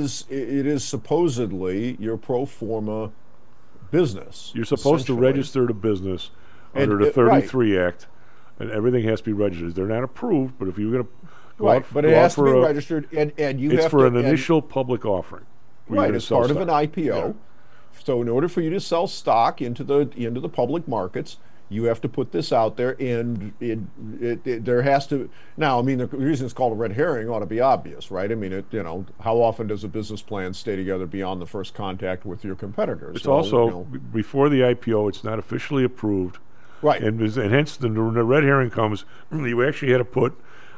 is supposedly your pro forma business. You're supposed to register the business under the 33 Act. And everything has to be registered. They're not approved, but if you're going to go out, but it has to be registered, and you have to. It's for an initial public offering. Right, it's part of an IPO. Yeah. So in order for you to sell stock into the public markets, you have to put this out there, and there has to. Now, I mean, the reason it's called a red herring ought to be obvious, right? I mean, how often does a business plan stay together beyond the first contact with your competitors? It's also before the IPO. It's not officially approved. Right. And hence the red herring comes, you actually had to put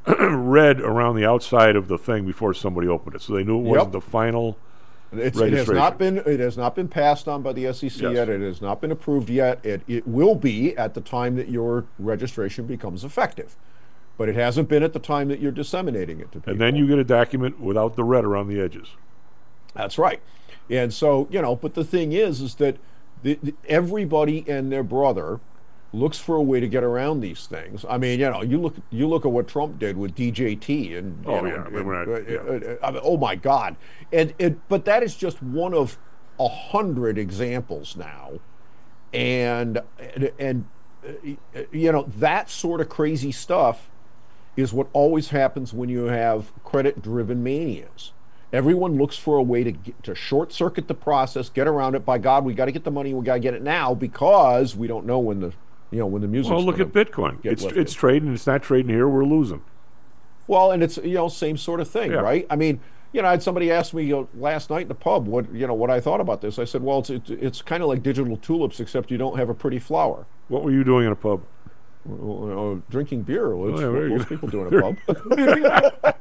red around the outside of the thing before somebody opened it. So they knew it wasn't the final registration. It has not been passed on by the SEC yet. It has not been approved yet. It will be at the time that your registration becomes effective. But it hasn't been at the time that you're disseminating it to people. And then you get a document without the red around the edges. That's right. And so, but the thing is that everybody and their brother looks for a way to get around these things. I mean, you look at what Trump did with DJT, and I mean, oh my God, but that is just one of 100 examples now, and that sort of crazy stuff is what always happens when you have credit-driven manias. Everyone looks for a way to short-circuit the process, get around it. By God, we got to get the money. We got to get it now because we don't know when the music. Well, look at Bitcoin. It's trading. It's not trading here. We're losing. Well, and it's same sort of thing, right? I mean, I had somebody ask me last night in the pub what I thought about this. I said, well, it's kind of like digital tulips, except you don't have a pretty flower. What were you doing in a pub? Drinking beer. What most people do in a pub.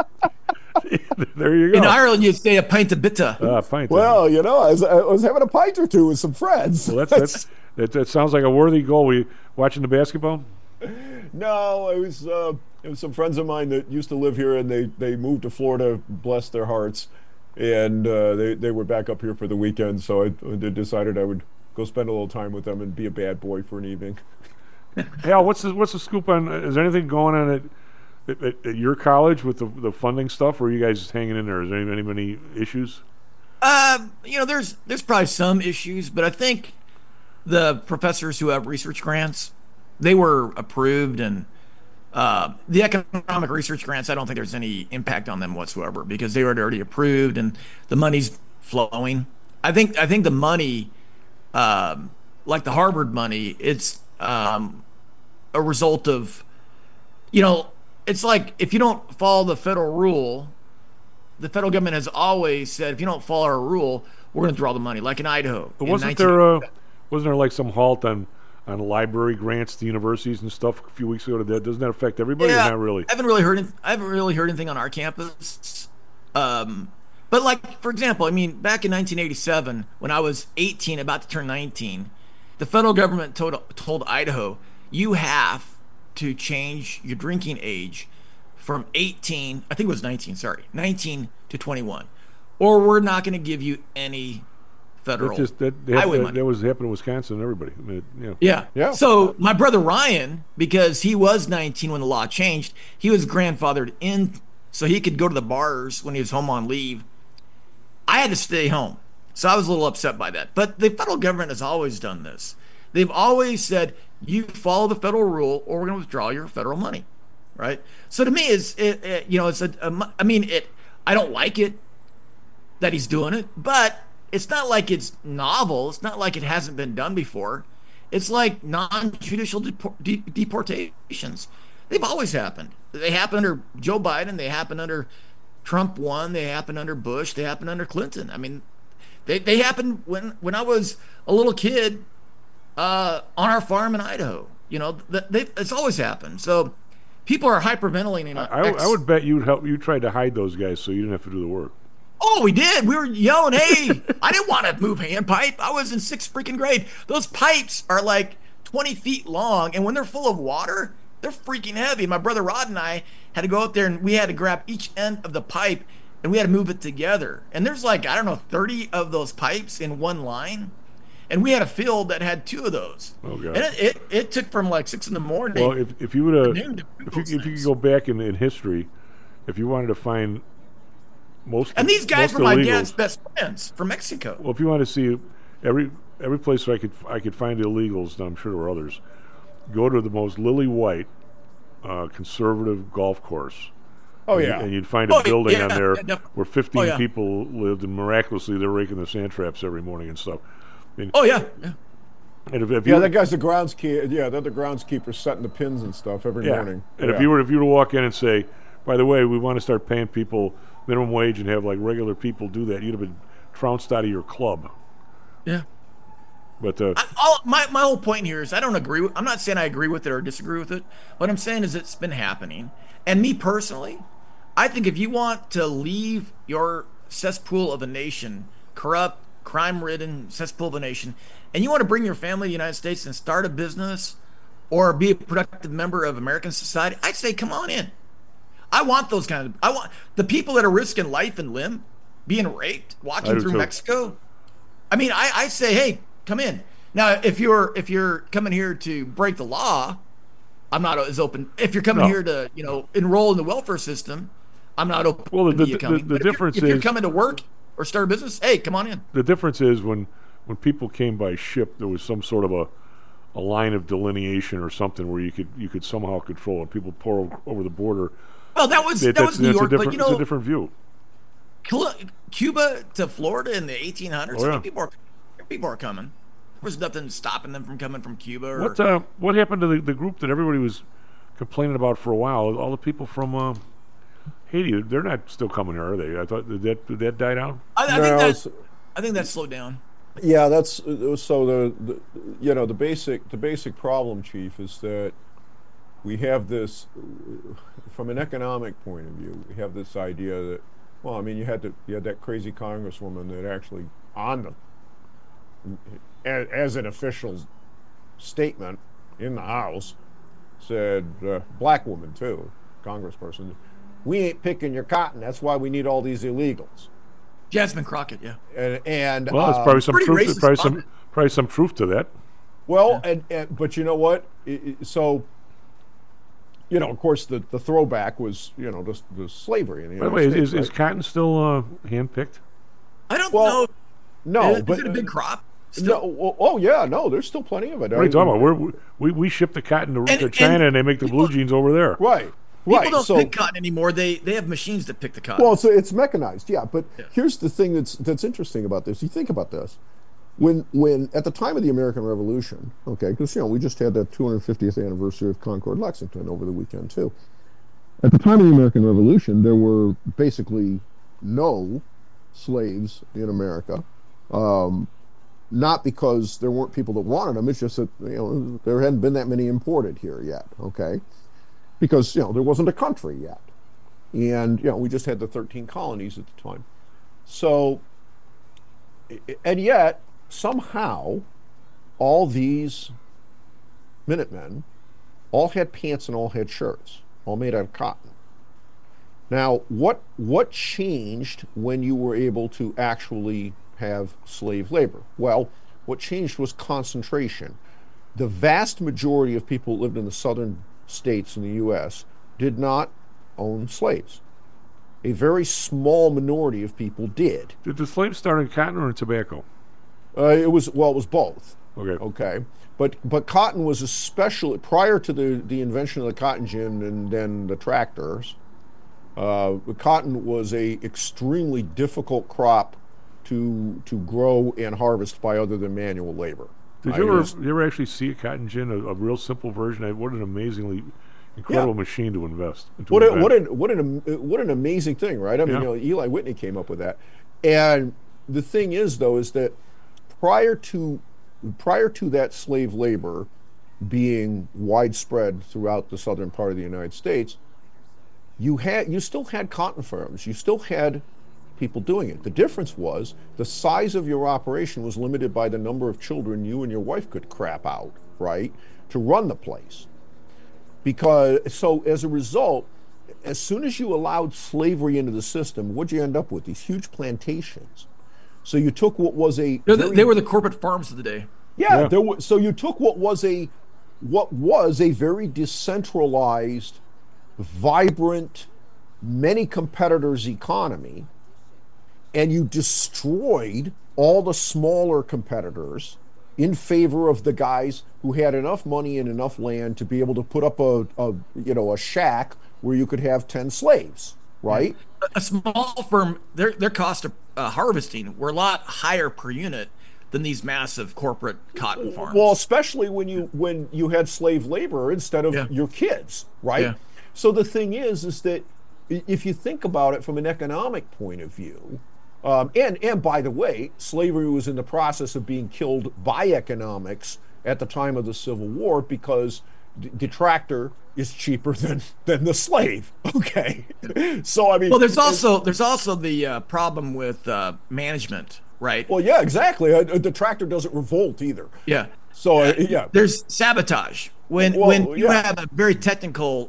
There you go. In Ireland, you'd say a pint of bitter. Well, I was having a pint or two with some friends. Well, that sounds like a worthy goal. Were you watching the basketball? No, it was some friends of mine that used to live here, and they moved to Florida, bless their hearts, and they were back up here for the weekend. So I decided I would go spend a little time with them and be a bad boy for an evening. Hal, what's the scoop on? Is there anything going on at your college with the funding stuff, or are you guys just hanging in there? Is there any issues? There's probably some issues, but I think the professors who have research grants, they were approved, and the economic research grants, I don't think there's any impact on them whatsoever because they were already approved and the money's flowing. I think the money, like the Harvard money, it's a result of, it's like if you don't follow the federal rule, the federal government has always said, if you don't follow our rule, we're going to draw the money, like in Idaho. But wasn't there like some halt on library grants to universities and stuff a few weeks ago? Doesn't that affect everybody? Yeah, or not really? I haven't really heard anything on our campus. But like, for example, I mean, back in 1987, when I was 18, about to turn 19, the federal government told Idaho, you have to change your drinking age from 18, I think it was 19 to 21, or we're not going to give you any federal highway money. That was happening in Wisconsin and everybody. I mean, yeah. So my brother Ryan, because he was 19 when the law changed, he was grandfathered in so he could go to the bars when he was home on leave. I had to stay home. So I was a little upset by that. But the federal government has always done this. They've always said, you follow the federal rule or we're going to withdraw your federal money, right? So to me, I don't like it that he's doing it, but it's not like it's novel. It's not like it hasn't been done before. It's like non-judicial deportations. They've always happened. They happened under Joe Biden. They happened under Trump 1. They happened under Bush. They happened under Clinton. I mean, they happened when I was a little kid on our farm in Idaho. It's always happened. So people are hyperventilating. I would bet you tried to hide those guys so you didn't have to do the work. Oh, we did. We were yelling, hey, I didn't want to move hand pipe. I was in 6th freaking grade. Those pipes are like 20 feet long, and when they're full of water, they're freaking heavy. My brother Rod and I had to go out there, and we had to grab each end of the pipe, and we had to move it together. And there's 30 of those pipes in one line, and we had a field that had 2 of those. Oh, God. And it took from 6 in the morning. Well, if you would if you could go back in history, if you wanted to find and these guys were my dad's best friends from Mexico. Well, if you want to see every place where I could find illegals, and I'm sure there were others, go to the most lily white conservative golf course. Oh, yeah. And you'd find a building on there where 15 people lived, and miraculously they're raking the sand traps every morning and stuff. I mean, And if that guy's the groundskeeper. Yeah, they're the groundskeeper setting the pins and stuff every morning. And if you were to walk in and say, by the way, we want to start paying people minimum wage and have regular people do that, you'd have been trounced out of your club. Yeah. But my whole point here is I'm not saying I agree with it or disagree with it. What I'm saying is it's been happening. And me personally, I think if you want to leave your cesspool of a nation, corrupt, crime-ridden cesspool of a nation, and you want to bring your family to the United States and start a business or be a productive member of American society, I'd say come on in. I want those I want the people that are risking life and limb, being raped, walking through Mexico. I mean, I say, hey, come in. Now, if you're coming here to break the law, I'm not as open. If you're coming here to enroll in the welfare system, I'm not open. Well, to you coming. The difference is if you're coming to work or start a business, hey, come on in. The difference is when people came by ship, there was some sort of a line of delineation or something where you could somehow control it. People pour over the border. Well, that was New York, but it's a different view. Cuba to Florida in the 1800s. Oh, yeah. People are coming. There was nothing stopping them from coming from Cuba. What happened to the group that everybody was complaining about for a while? All the people from Haiti, they're not still coming here, are they? I thought did that die down? I think that slowed down. Yeah, that's so the basic problem, Chief, is that we have this from an economic point of view. We have this idea that, well, I mean, you had that crazy congresswoman that actually as an official statement in the House said, black woman too, congressperson, we ain't picking your cotton. That's why we need all these illegals. Jasmine Crockett, yeah. And well, there's probably some truth. Probably some truth to that. Well, but you know what? So, of course, the throwback was the slavery in the United States. Is cotton still handpicked? I don't know. No, but is it a big crop? No, no, there's still plenty of it. What are you talking about? We ship the cotton to China and they make the blue jeans over there. Right. People don't pick cotton anymore. They have machines that pick the cotton. Well, so it's mechanized, yeah. But here's the thing that's interesting about this. You think about this. When at the time of the American Revolution, okay, because we just had that 250th anniversary of Concord, Lexington over the weekend too. At the time of the American Revolution, there were basically no slaves in America. Not because there weren't people that wanted them. It's just that there hadn't been that many imported here yet. Okay. Because there wasn't a country yet, and we just had the 13 colonies at the time. So, and yet somehow, all these Minutemen all had pants and all had shirts, all made out of cotton. Now, what changed when you were able to actually have slave labor? Well, what changed was concentration. The vast majority of people who lived in the southern states in the U.S. did not own slaves. A very small minority of people did. Did the slaves start in cotton or in tobacco? It was both. Okay. But cotton was especially prior to the invention of the cotton gin and then the tractors. Cotton was a extremely difficult crop to grow and harvest by other than manual labor. Did you ever actually see a cotton gin, a real simple version? What an amazingly incredible machine to invest. What an amazing thing, right? I mean, Eli Whitney came up with that. And the thing is, though, is that prior to that slave labor being widespread throughout the southern part of the United States, you still had cotton farms. You still had people doing it. The difference was the size of your operation was limited by the number of children you and your wife could crap out, right, to run the place. So as a result, as soon as you allowed slavery into the system, what'd you end up with? These huge plantations. So you took what was they were the corporate farms of the day. Yeah. So you took what was a very decentralized, vibrant, many competitors economy, and you destroyed all the smaller competitors in favor of the guys who had enough money and enough land to be able to put up a shack where you could have 10 slaves, right? A small firm, their cost of harvesting were a lot higher per unit than these massive corporate cotton farms. Well, especially when you had slave labor instead of your kids, right? Yeah. So the thing is that if you think about it from an economic point of view, and by the way, slavery was in the process of being killed by economics at the time of the Civil War because the tractor is cheaper than the slave. Okay, so I mean, well, there's also the problem with management, right? Well, yeah, exactly. The tractor doesn't revolt either. Yeah. So there's sabotage when you have a very technical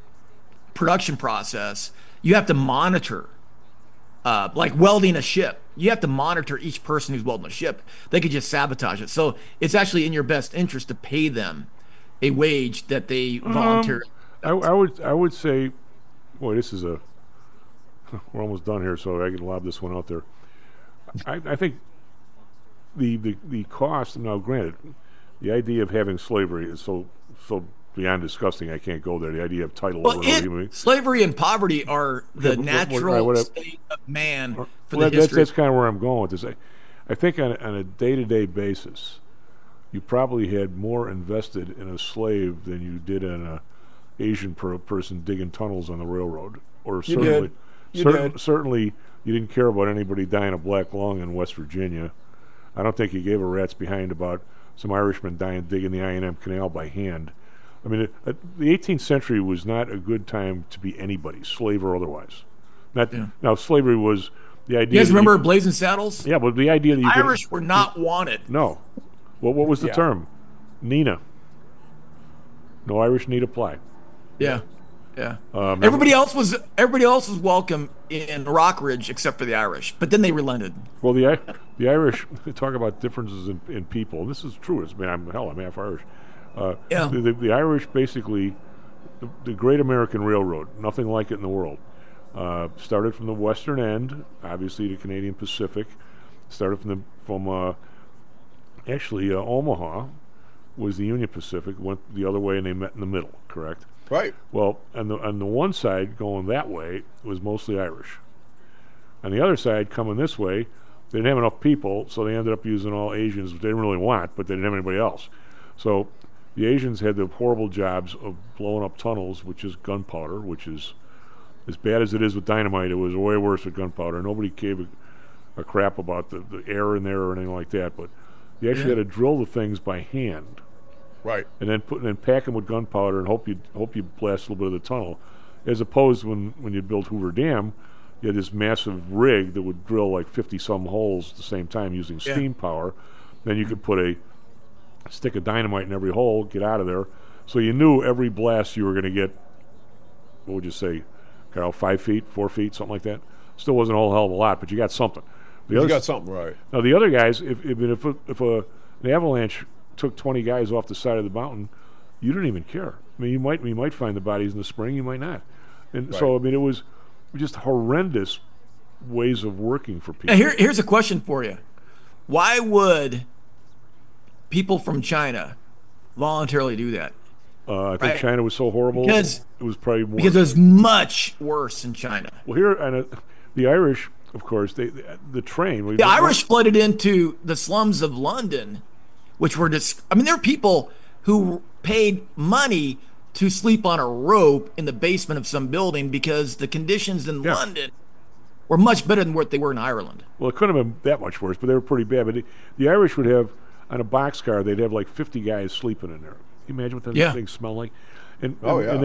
production process. You have to monitor. Like welding a ship, you have to monitor each person who's welding a ship. They could just sabotage it. So it's actually in your best interest to pay them a wage that they voluntarily. I would say, boy, this is we're almost done here, so I can lob this one out there. I think the cost. Now, granted, the idea of having slavery is so beyond disgusting. I can't go there. The idea of title. Slavery and poverty are the natural state of man for the history. That's kind of where I'm going with this. I think on a day-to-day basis, you probably had more invested in a slave than you did in a Asian person digging tunnels on the railroad. Or certainly you didn't care about anybody dying of black lung in West Virginia. I don't think you gave a rat's behind about some Irishmen dying digging the I&M Canal by hand. I mean, the 18th century was not a good time to be anybody, slave or otherwise. Now, slavery was the idea. You guys remember Blazing Saddles? Yeah, but the idea that Irish were not wanted. No. What was the term? Nina. No Irish need apply. Yeah. Yeah. Everybody else was welcome in Rockridge except for the Irish, but then they relented. Well, the Irish talk about differences in people. This is true. I'm half Irish. The Irish basically, the Great American Railroad, nothing like it in the world. Started from the western end, obviously the Canadian Pacific. Started from Omaha was the Union Pacific. Went the other way, and they met in the middle. Correct. Right. Well, on the one side going that way was mostly Irish. On the other side coming this way, they didn't have enough people, so they ended up using all Asians, which they didn't really want, but they didn't have anybody else. So the Asians had the horrible jobs of blowing up tunnels, which is gunpowder, which is as bad as it is with dynamite. It was way worse with gunpowder. Nobody gave a crap about the air in there or anything like that, but you actually had to drill the things by hand. Right. And then pack them with gunpowder and hope you blast a little bit of the tunnel, as opposed when you built Hoover Dam, you had this massive rig that would drill like 50-some holes at the same time using steam power. Then you could put a stick of dynamite in every hole, get out of there. So you knew every blast you were going to get, what would you say, Carl, 5 feet, 4 feet, something like that. Still wasn't a whole hell of a lot, but you got something. You got something, right. Now, the other guys, if an avalanche took 20 guys off the side of the mountain, you didn't even care. I mean, you might find the bodies in the spring, you might not. And so, I mean, it was just horrendous ways of working for people. Now here's a question for you. Why would people from China voluntarily do that? I think China was so horrible. Because it was probably more. Because it was much worse in China. Well, here, and the Irish, of course, the train. The Irish flooded into the slums of London, which were just, I mean, there are people who paid money to sleep on a rope in the basement of some building because the conditions in London were much better than what they were in Ireland. Well, it couldn't have been that much worse, but they were pretty bad. But the Irish would have, on a boxcar, they'd have like 50 guys sleeping in there. Can you imagine what that thing smelled like? And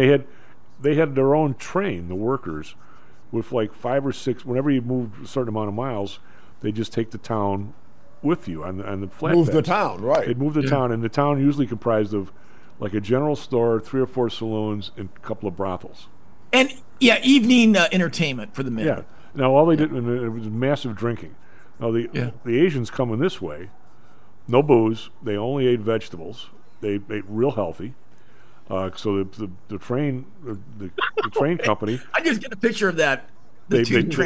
they had their own train, the workers, with like 5 or 6. Whenever you moved a certain amount of miles, they just take the town with you on the flatbed. Move the town, right? They'd move the town, and the town usually comprised of like a general store, 3 or 4 saloons, and a couple of brothels. And evening entertainment for the men. Yeah. Now all they did, and it was massive drinking. Now the Asians coming this way, no booze. They only ate vegetables. They ate real healthy. So the train company. I just get a picture of that. They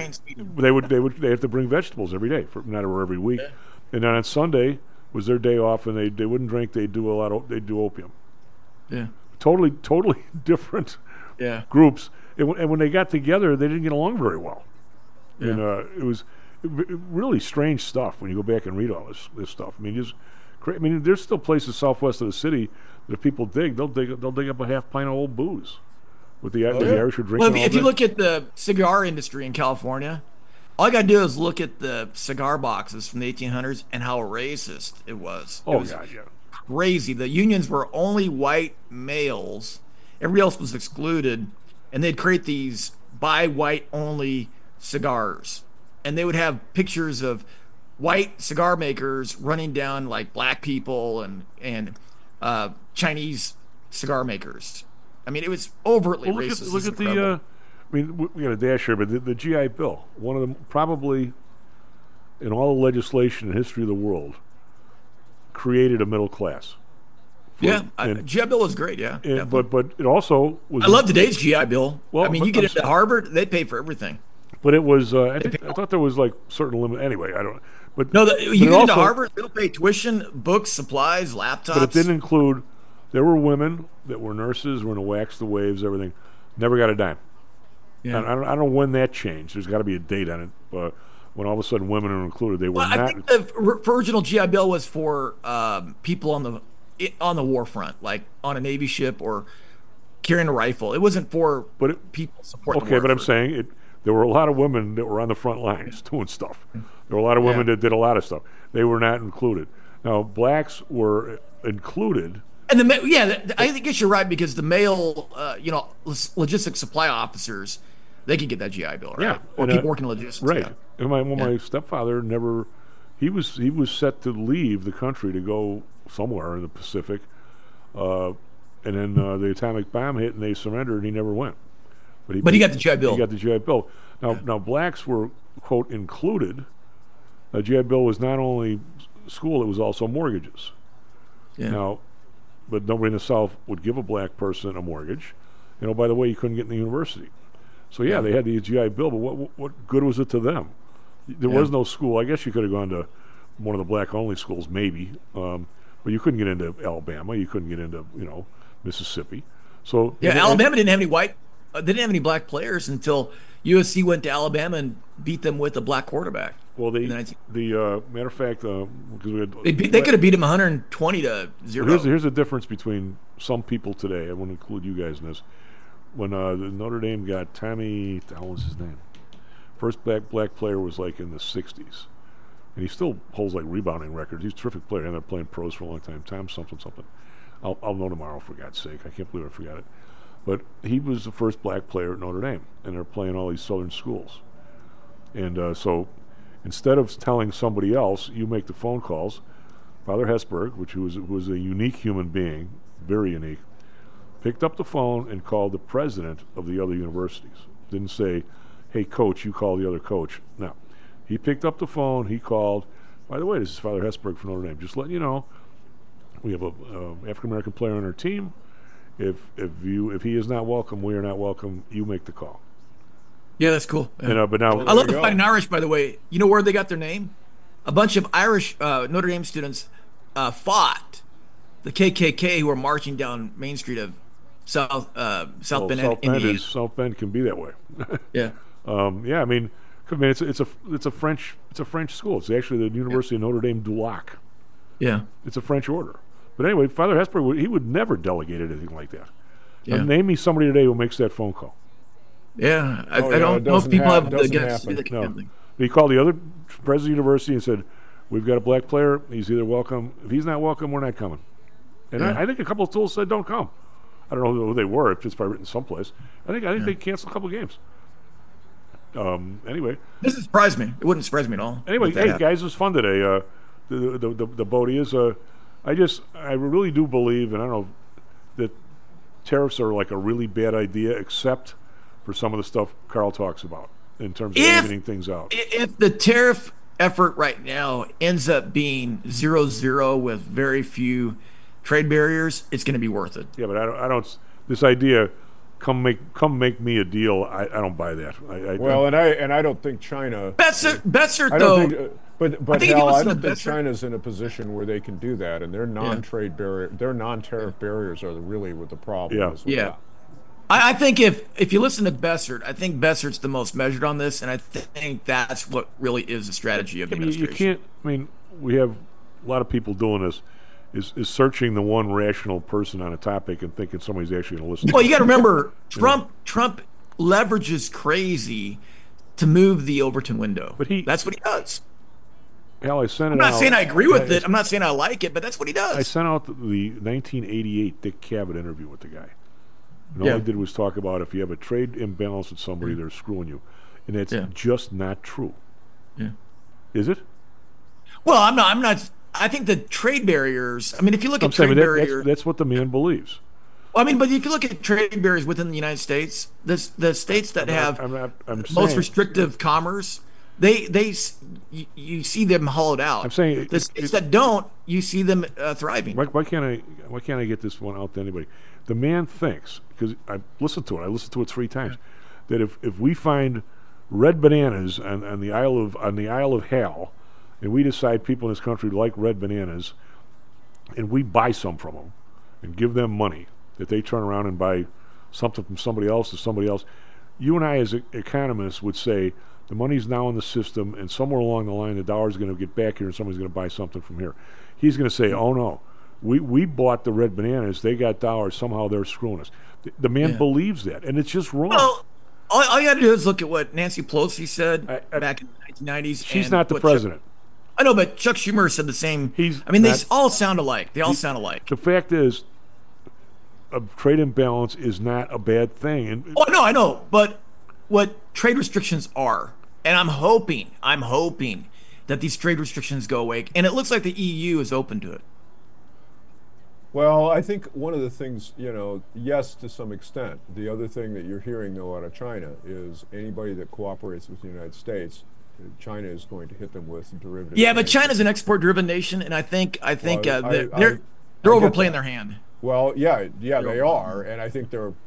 have to bring vegetables every day, not every week. Yeah. And then on Sunday was their day off, and they wouldn't drink. They'd do opium. Yeah. Totally different groups. And when they got together, they didn't get along very well. Yeah. And it was really strange stuff when you go back and read all this stuff. I mean, there's still places southwest of the city that if people they'll dig up a half pint of old booze. With the Irish are drinking. Well, if you look at the cigar industry in California, all you got to do is look at the cigar boxes from the 1800s and how racist it was. Oh, God, yeah. Crazy. The unions were only white males. Everybody else was excluded. And they'd create these buy white only cigars. And they would have pictures of white cigar makers running down like black people and Chinese cigar makers. I mean, it was overtly racist. Look at I mean, we got a dash here, but the GI Bill, one of them, probably in all the legislation in the history of the world created a middle class. GI Bill was great. Yeah, but it also was. I love today's GI Bill. Well, I mean, you get into Harvard, they pay for everything. But it was. I thought there was like certain limit. Anyway, I don't. But no, you get into also, Harvard, they'll pay tuition, books, supplies, laptops. But it didn't include. There were women that were nurses, were going to wax the waves, everything. Never got a dime. Yeah. I don't know when that changed. There's got to be a date on it. But when all of a sudden women are included, they were not. I think the original GI Bill was for people on the war front, like on a Navy ship or carrying a rifle. It wasn't for people supporting. Okay, but I'm saying there were a lot of women that were on the front lines doing stuff. There were a lot of women that did a lot of stuff. They were not included. Now, blacks were included. And I guess you're right, because the male, logistics supply officers, they could get that GI Bill, right? Yeah, or people working logistics, right? Yeah. And my stepfather never. He was set to leave the country to go somewhere in the Pacific, and then the atomic bomb hit and they surrendered, and he never went. But he got the GI Bill. He got the GI Bill. Now blacks were, quote, included. The GI Bill was not only school; it was also mortgages. Yeah. Now, but nobody in the South would give a black person a mortgage. By the way, you couldn't get in the university. So they had the GI Bill, but what good was it to them? There was no school. I guess you could have gone to one of the black-only schools, maybe, but you couldn't get into Alabama. You couldn't get into Mississippi. So Alabama didn't have any they didn't have any black players until USC went to Alabama and beat them with a black quarterback. Well, the matter of fact, because they could have beat him 120-0. Here's the difference between some people today. I want to include you guys in this. When the Notre Dame got Tommy, what was his name? First black player was like in the 60s, and he still holds like rebounding records. He's a terrific player. He ended up playing pros for a long time. Tom something. I'll know tomorrow, for God's sake. I can't believe I forgot it. But he was the first black player at Notre Dame, and they're playing all these southern schools. And so instead of telling somebody else, you make the phone calls. Father Hesburgh, which was a unique human being, very unique, picked up the phone and called the president of the other universities. Didn't say, hey, coach, you call the other coach. No. He picked up the phone. He called. By the way, this is Father Hesburgh from Notre Dame. Just letting you know, we have a African-American player on our team. If he is not welcome, we are not welcome. You make the call. Yeah, that's cool. Yeah. But now I love the Fighting Irish, by the way. You know where they got their name? A bunch of Irish Notre Dame students fought the KKK who were marching down Main Street of South Bend, Indiana. South Bend can be that way. Yeah. I mean, it's a French school. It's actually the University of Notre Dame du Lac. Yeah. It's a French order. But anyway, Father Hesburgh, he would never delegate anything like that. Yeah. Now, name me somebody today who makes that phone call. Yeah, I don't know if people have the guts to do that kind of thing. He called the other president of the university and said, we've got a black player. He's either welcome. If he's not welcome, we're not coming. And I think a couple of schools said, don't come. I don't know who they were. It's probably written someplace. I think they canceled a couple of games. Anyway. This doesn't surprise me. It wouldn't surprise me at all. Anyway, hey, guys, it was fun today. The Bodias. I really do believe, and I don't know, that tariffs are like a really bad idea, except for some of the stuff Carl talks about in terms of evening things out. If the tariff effort right now ends up being 0-0 with very few trade barriers, it's going to be worth it. Yeah, but I don't. This idea, come make me a deal. I don't buy that. I don't think China. Betzer though. But Hal, I don't think China's in a position where they can do that, and their non-trade barrier, their non-tariff barriers are really what the problem is. Yeah. I think if you listen to Bessert, I think Bessert's the most measured on this, and I think that's what really is the strategy of the administration. You can't. I mean, we have a lot of people doing this. Is searching the one rational person on a topic and thinking somebody's actually going to listen. Well, you got to remember, Trump leverages crazy to move the Overton window. But that's what he does. Hell, I'm not saying I agree with it. I'm not saying I like it, but that's what he does. I sent out the 1988 Dick Cavett interview with the guy. And all I did was talk about if you have a trade imbalance with somebody, they're screwing you. And it's just not true. Yeah. Is it? Well, I'm not. I think the trade barriers. I mean, if you look at trade barriers, that's what the man believes. Well, I mean, but if you look at trade barriers within the United States, the states that have most restrictive commerce you see them hollowed out. I'm saying the states that don't, you see them thriving. Why can't I get this one out to anybody? The man thinks, because I listened to it 3 times, that if we find red bananas on the Isle of Hal, and we decide people in this country like red bananas, and we buy some from them and give them money, that they turn around and buy something from somebody else to somebody else, you and I as economists would say the money's now in the system, and somewhere along the line the dollar's going to get back here and somebody's going to buy something from here. He's going to say, oh no, we bought the red bananas, they got dollars, somehow they're screwing us. The man believes that, and it's just wrong. Well, all you got to do is look at what Nancy Pelosi said back in the 1990s. She's not the president. I know, but Chuck Schumer said the same. They all sound alike. They all sound alike. The fact is, a trade imbalance is not a bad thing. I know. But what trade restrictions are, and I'm hoping that these trade restrictions go away, and it looks like the EU is open to it. Well, I think one of the things, yes, to some extent. The other thing that you're hearing, though, out of China is anybody that cooperates with the United States, China is going to hit them with derivatives. Yeah, but China's an export-driven nation, and I think they're overplaying their hand. Well, yeah, they are, and I think there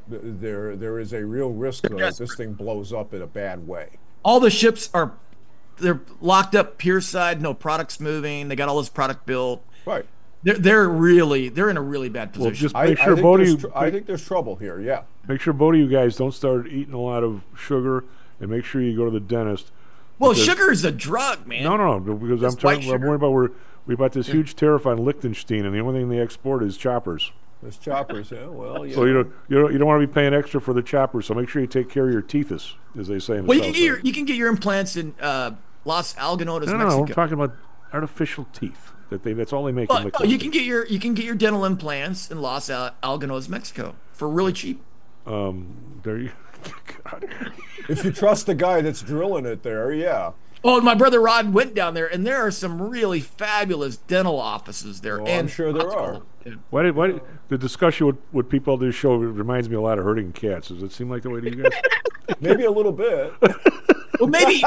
is a real risk that this thing blows up in a bad way. All the ships they're locked up pier side, no products moving. They got all this product built. Right. They're in a really bad position. Well, just make sure I think there's trouble here. Yeah. Make sure both of you guys don't start eating a lot of sugar, and make sure you go to the dentist. Well, sugar is a drug, man. No, because I'm worried about we bought this huge tariff on Liechtenstein, and the only thing they export is choppers. There's choppers, yeah. Well, yeah. So you don't want to be paying extra for the choppers. So make sure you take care of your teethus, as they say in the South. You can get your implants in Los Algodones, Mexico. No, we're talking about artificial teeth. That's all they make. You can get your dental implants in Los Algodones, Mexico, for really cheap. There you. God. If you trust the guy that's drilling it there, yeah. Oh, and my brother Rod went down there, and there are some really fabulous dental offices there. I'm sure there are. Why did the discussion with people on this show reminds me a lot of herding cats? Does it seem like the way to you guys? Maybe a little bit. Well, maybe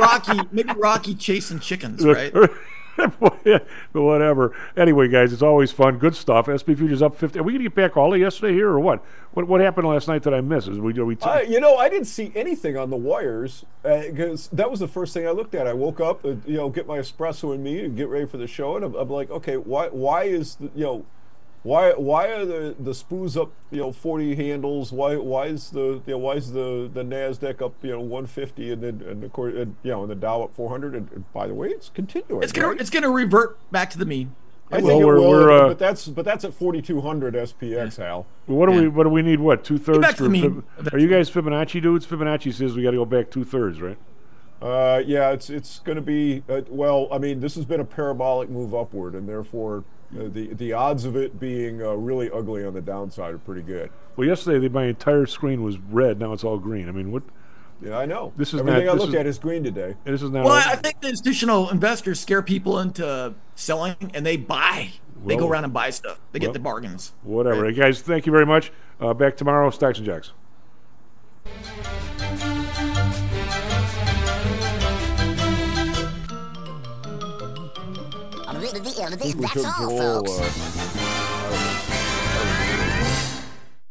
Rocky chasing chickens, right? But whatever. Anyway, guys, it's always fun. Good stuff. SP Futures up 50. Are we going to get back all of yesterday here or what? What happened last night that I missed? I didn't see anything on the wires because that was the first thing I looked at. I woke up, get my espresso in me and get ready for the show, and I'm like, okay, why is why are the spoos up 40 handles? Why is the Nasdaq up 150 and the Dow up 400? And by the way, it's continuing. It's gonna revert back to the mean. I think it will, but that's at 4,200 SPX, Hal. What do we need? What 2/3 for? Are you guys Fibonacci dudes? Fibonacci says we got to go back 2/3, right? Yeah, it's going to be this has been a parabolic move upward, and therefore the odds of it being really ugly on the downside are pretty good. Well, yesterday my entire screen was red. Now it's all green. I mean, what? Yeah, I know. Everything I look at is green today. This is not. Well, I think the institutional investors scare people into selling, and they buy. They go around and buy stuff. They get the bargains. Whatever, right? Guys. Thank you very much. Back tomorrow, Stocks and Jacks. That's all, folks.